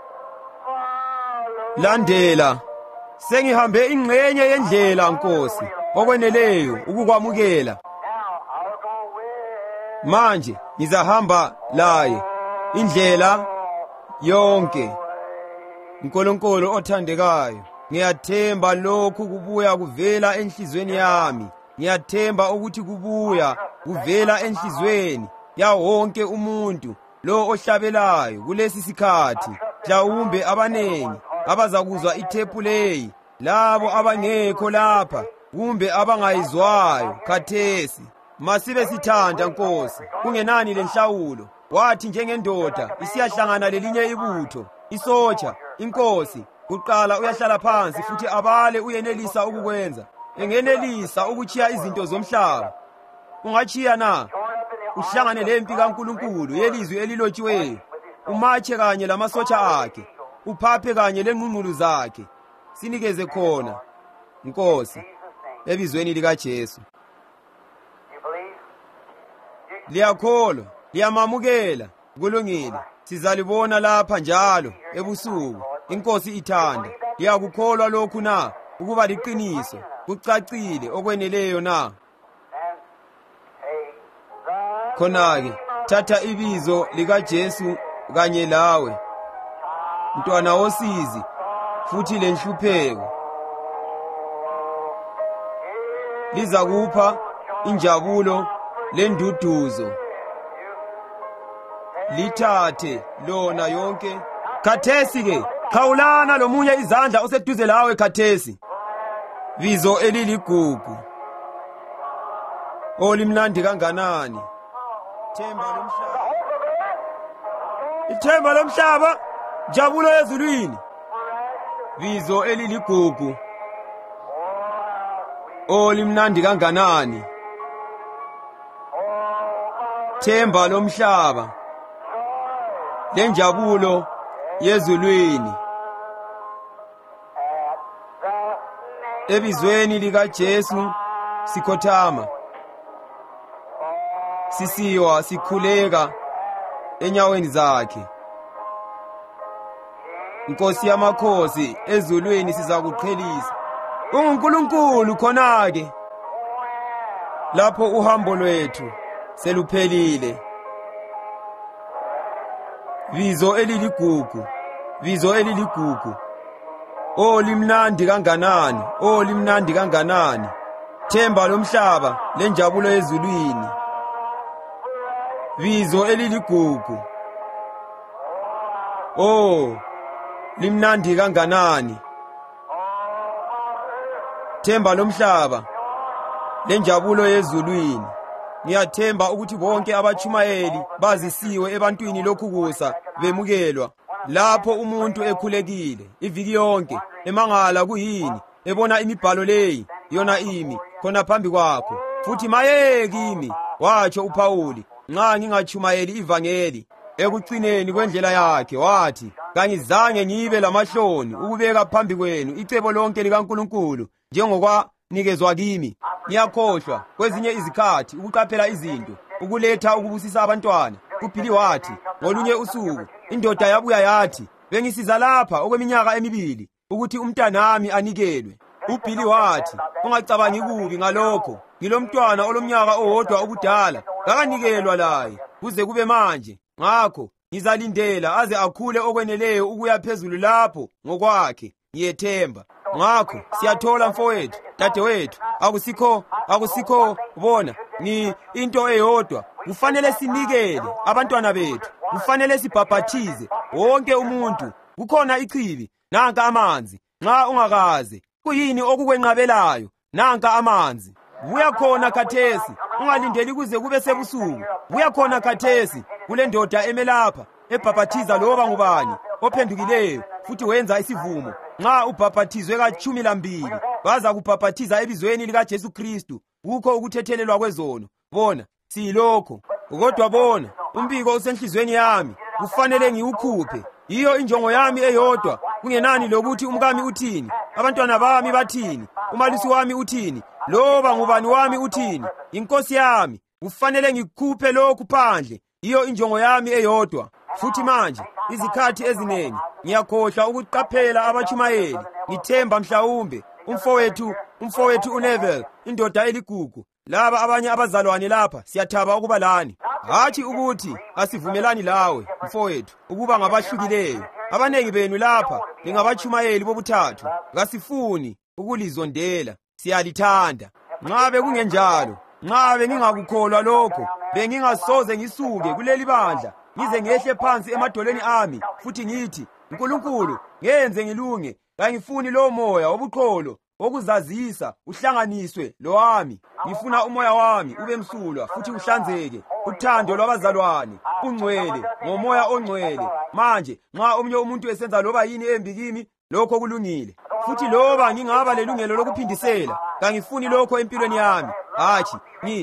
Landela, sengihambe ingxenye yendlela Nkosi okweneleyo ukukwamukela. Manje ngizahamba laye indlela yonke. Nkulunkulu othandekayo, ngiyathemba lokhu kubuya kuvela enhlizweni yami. Ngiyathemba ukuthi kubuya kuvela enhlizweni ya wonke umuntu lo ohlabelayo kulesi sikhathi. Mhlawumbe abanengi abazakuzwa ithephu leyi, labo abangekho lapha kumbe abangayizwayo khathesi. Masibe sithanda Nkosi, kungenani lenhlawulo. Wathi njengendoda isiyahlangana lelinye ibutho, isotsha, inkosi, kuqala uyahlala phansi futhi abale uyenelisa ukukwenza. Engenelisa ukuchiya izinto zomhlaba. Ungachiya na? Uhlangane lempi kaNkulunkulu yelizwi elilotshiweyo, umache kanye lamasotsha akhe, uphaphe kanye lengqungqulu zakhe. Sinikeze khona Nkosi ebizweni likaJesu. Liyakholwa, liyamamukela, kulungile. Sizalibona lapha njalo ebusuku. Inkosi ithanda. Liyakukholwa lokhu na, ukuba liqiniso, kucacile okweneleyo na? Khona-ke thatha ibizo likaJesu kanye lawe, mntwana wosizi futhi lenhlupheko. Lizakupha injabulo lenduduzo. Lithathe lona yonke khathesi-ke. Khawulana lomunye izandla oseduze lawe khathesi. Bizo eliligugu, olimnandi kanganani. Themba lomhlaba, ithemba lomhlaba, jabulo ezulwini. Bizo eliligugu, olimnandi kanganani. Themba lomhlaba, lenjabulo yezulwini. Ebizweni likaJesu sikhothama. sisiwa sikhuleka enyaweni zakhe. Nkosi yamakhosi, ezulwini sizakuqhelisa. UNkulunkulu khona-ke lapho uhambo lwethu seluphelile. Bizo eliligugu, bizo eliligugu. Oh limnandi kanganani, oh limnandi kanganani. Themba lomhlaba lenjabulo ezulwini. Bizo eliligugu. Oh limnandi kanganani. Themba lomhlaba lenjabulo yezulwini. Ngiyathemba ukuthi bonke abachumayeli bazisiwe ebantwini lokhu kusa bemukelwa. Lapho umuntu ekhulekile iviki yonke emangala kuyini ebona imibhalo leyi yona imi khona phambi kwakho. Futhi maye kimi, watsho uPawuli, nxa ngingachumayeli ivangeli. Ekucineni kwendlela yakhe wathi, kangizange ngibe lamahloni ukubeka phambi kwenu icebo lonke likaNkulunkulu njengokwanikeza kimi. Ngiyakhohlwa kwezinye izikhathi ukuqaphela izinto, ukuletha ukubusisa abantwana. uBhili wathi ngolunye usuku indoda yabuya yathi, bengisiza lapha okweminyaka emibili ukuthi umntanami anikelwe. uBhili wathi, ungacabangi kubi ngalokho, ngilomntwana olomnyaka owodwa obudala, kakanikelwa laye kuze kube manje. Ngakho ngizalindela aze akhule okweneleyo ukuya phezulu lapho ngokwakhe ngiyethemba. Ngakho siyathola mfowethu, dadewethu, akusikho bona ni into eyodwa. Kufanele sinikele abantwana bethu, kufanele sibhabhathize wonke umuntu. Kukhona ichibi, nanka amanzi. Nxa ungakaze kuyini okukwenqabelayo, nanka amanzi. Buya khona khathesi, ungalindeli kuze kube sebusuku. Buya khona khathesi kule ndoda emelapha ebhabhathiza loba ngubani ophendukileyo futhi wenza isivumo. Nxa ubhabhathizwe ka12 baza kubhabhathiza ebizweni lika Jesu Kristu, kukho ukuthethelelwa kwezono. Bona siyilokho. Kodwa bona umbiko usenhlizweni yami, kufanele ngiwukhuphe. Iyo injongo yami eyodwa, kungenani lokuthi umkami uthini, abantwana bami bathini, umalisi wami uthini, loba ngubani wami uthini. Inkosi yami kufanele ngikhuphe lokhu phandle. Iyo injongo yami eyodwa. Futhi manje izikhathi ezinengi ngiyakhohlwa ukuqaphela abachumayeli. Ngithemba mhlawumbe umfowethu uNeville, indoda eligugu. Laba abanye abazalwane lapha siyathaba ukuba lani. Hathi ukuthi asivumelani lawe mfowethu ukuba ngabahlukileyo. Abanengi benu lapha ningabachumayeli bobuthathu. Kasifuni ukulizondela, siyalithanda. Nxa bekungenjalo, nxa bengingakukholwa lokho, bengingasoze ngisuke kuleli bandla ngize ngehle phansi emadolweni ami futhi ngithi, Nkulunkulu ngenze ngilunge. Kangifuni lo moya wobuqholo wokuzazisa uhlanganiswe lowami. Ngifuna umoya wami ube msulwa futhi uhlanzeke. Uthando lwabazalwane ungcwele ngomoya ongcwele. Manje nxa omunye umuntu esenza loba yini embi kimi, lokho kulungile. Futhi loba ngingaba lelungelo lokuphindisela, kangifuni lokho empilweni yami. Hathi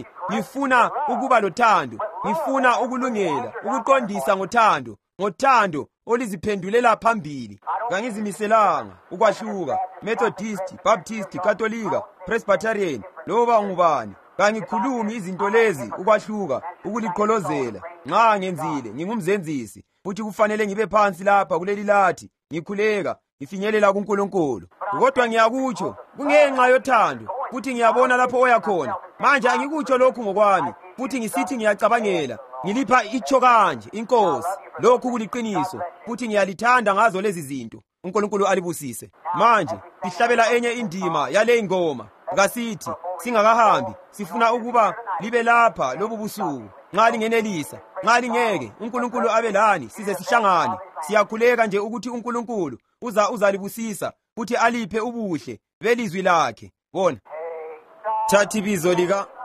ngifuna ukuba lothando. Ngifuna ukulungela, ukuqondisa ngothando oliziphendulela phambili. Kangizimiselanga ukwahluka, Methodist, Baptist, Katolika, Presbyterian, loba ngubani. Kangikhulumi izinto lezi ukwahluka, ukuliqholozela. Nxa ngenzile ngingumzenzisi, futhi kufanele ngibe phansi lapha kuleli lathi, ngikhuleka, ngifinyelela kuNkulunkulu. Kodwa ngiyakutsho kungenxa yothando, futhi ngiyabona lapho oya khona. Manje angikutsho lokhu ngokwami, futhi ngisithi ngiyacabangela. Ngilipha itsho kanje inkosi, lokhu kuliqiniso, futhi ngiyalithanda ngazo lezi zinto. uNkulunkulu alibusise. Manje sihlabela enye indima yale ingoma. Ngasithi singakahambi sifuna ukuba libe lapha lobu busuku. Nxa lingenelisa, nxa lingeke, uNkulunkulu abe lani size sihlangane. Siyakhuleka nje ukuthi uNkulunkulu uzalibusisa futhi aliphe ubuhle belizwi lakhe. Bona thathi bizo lika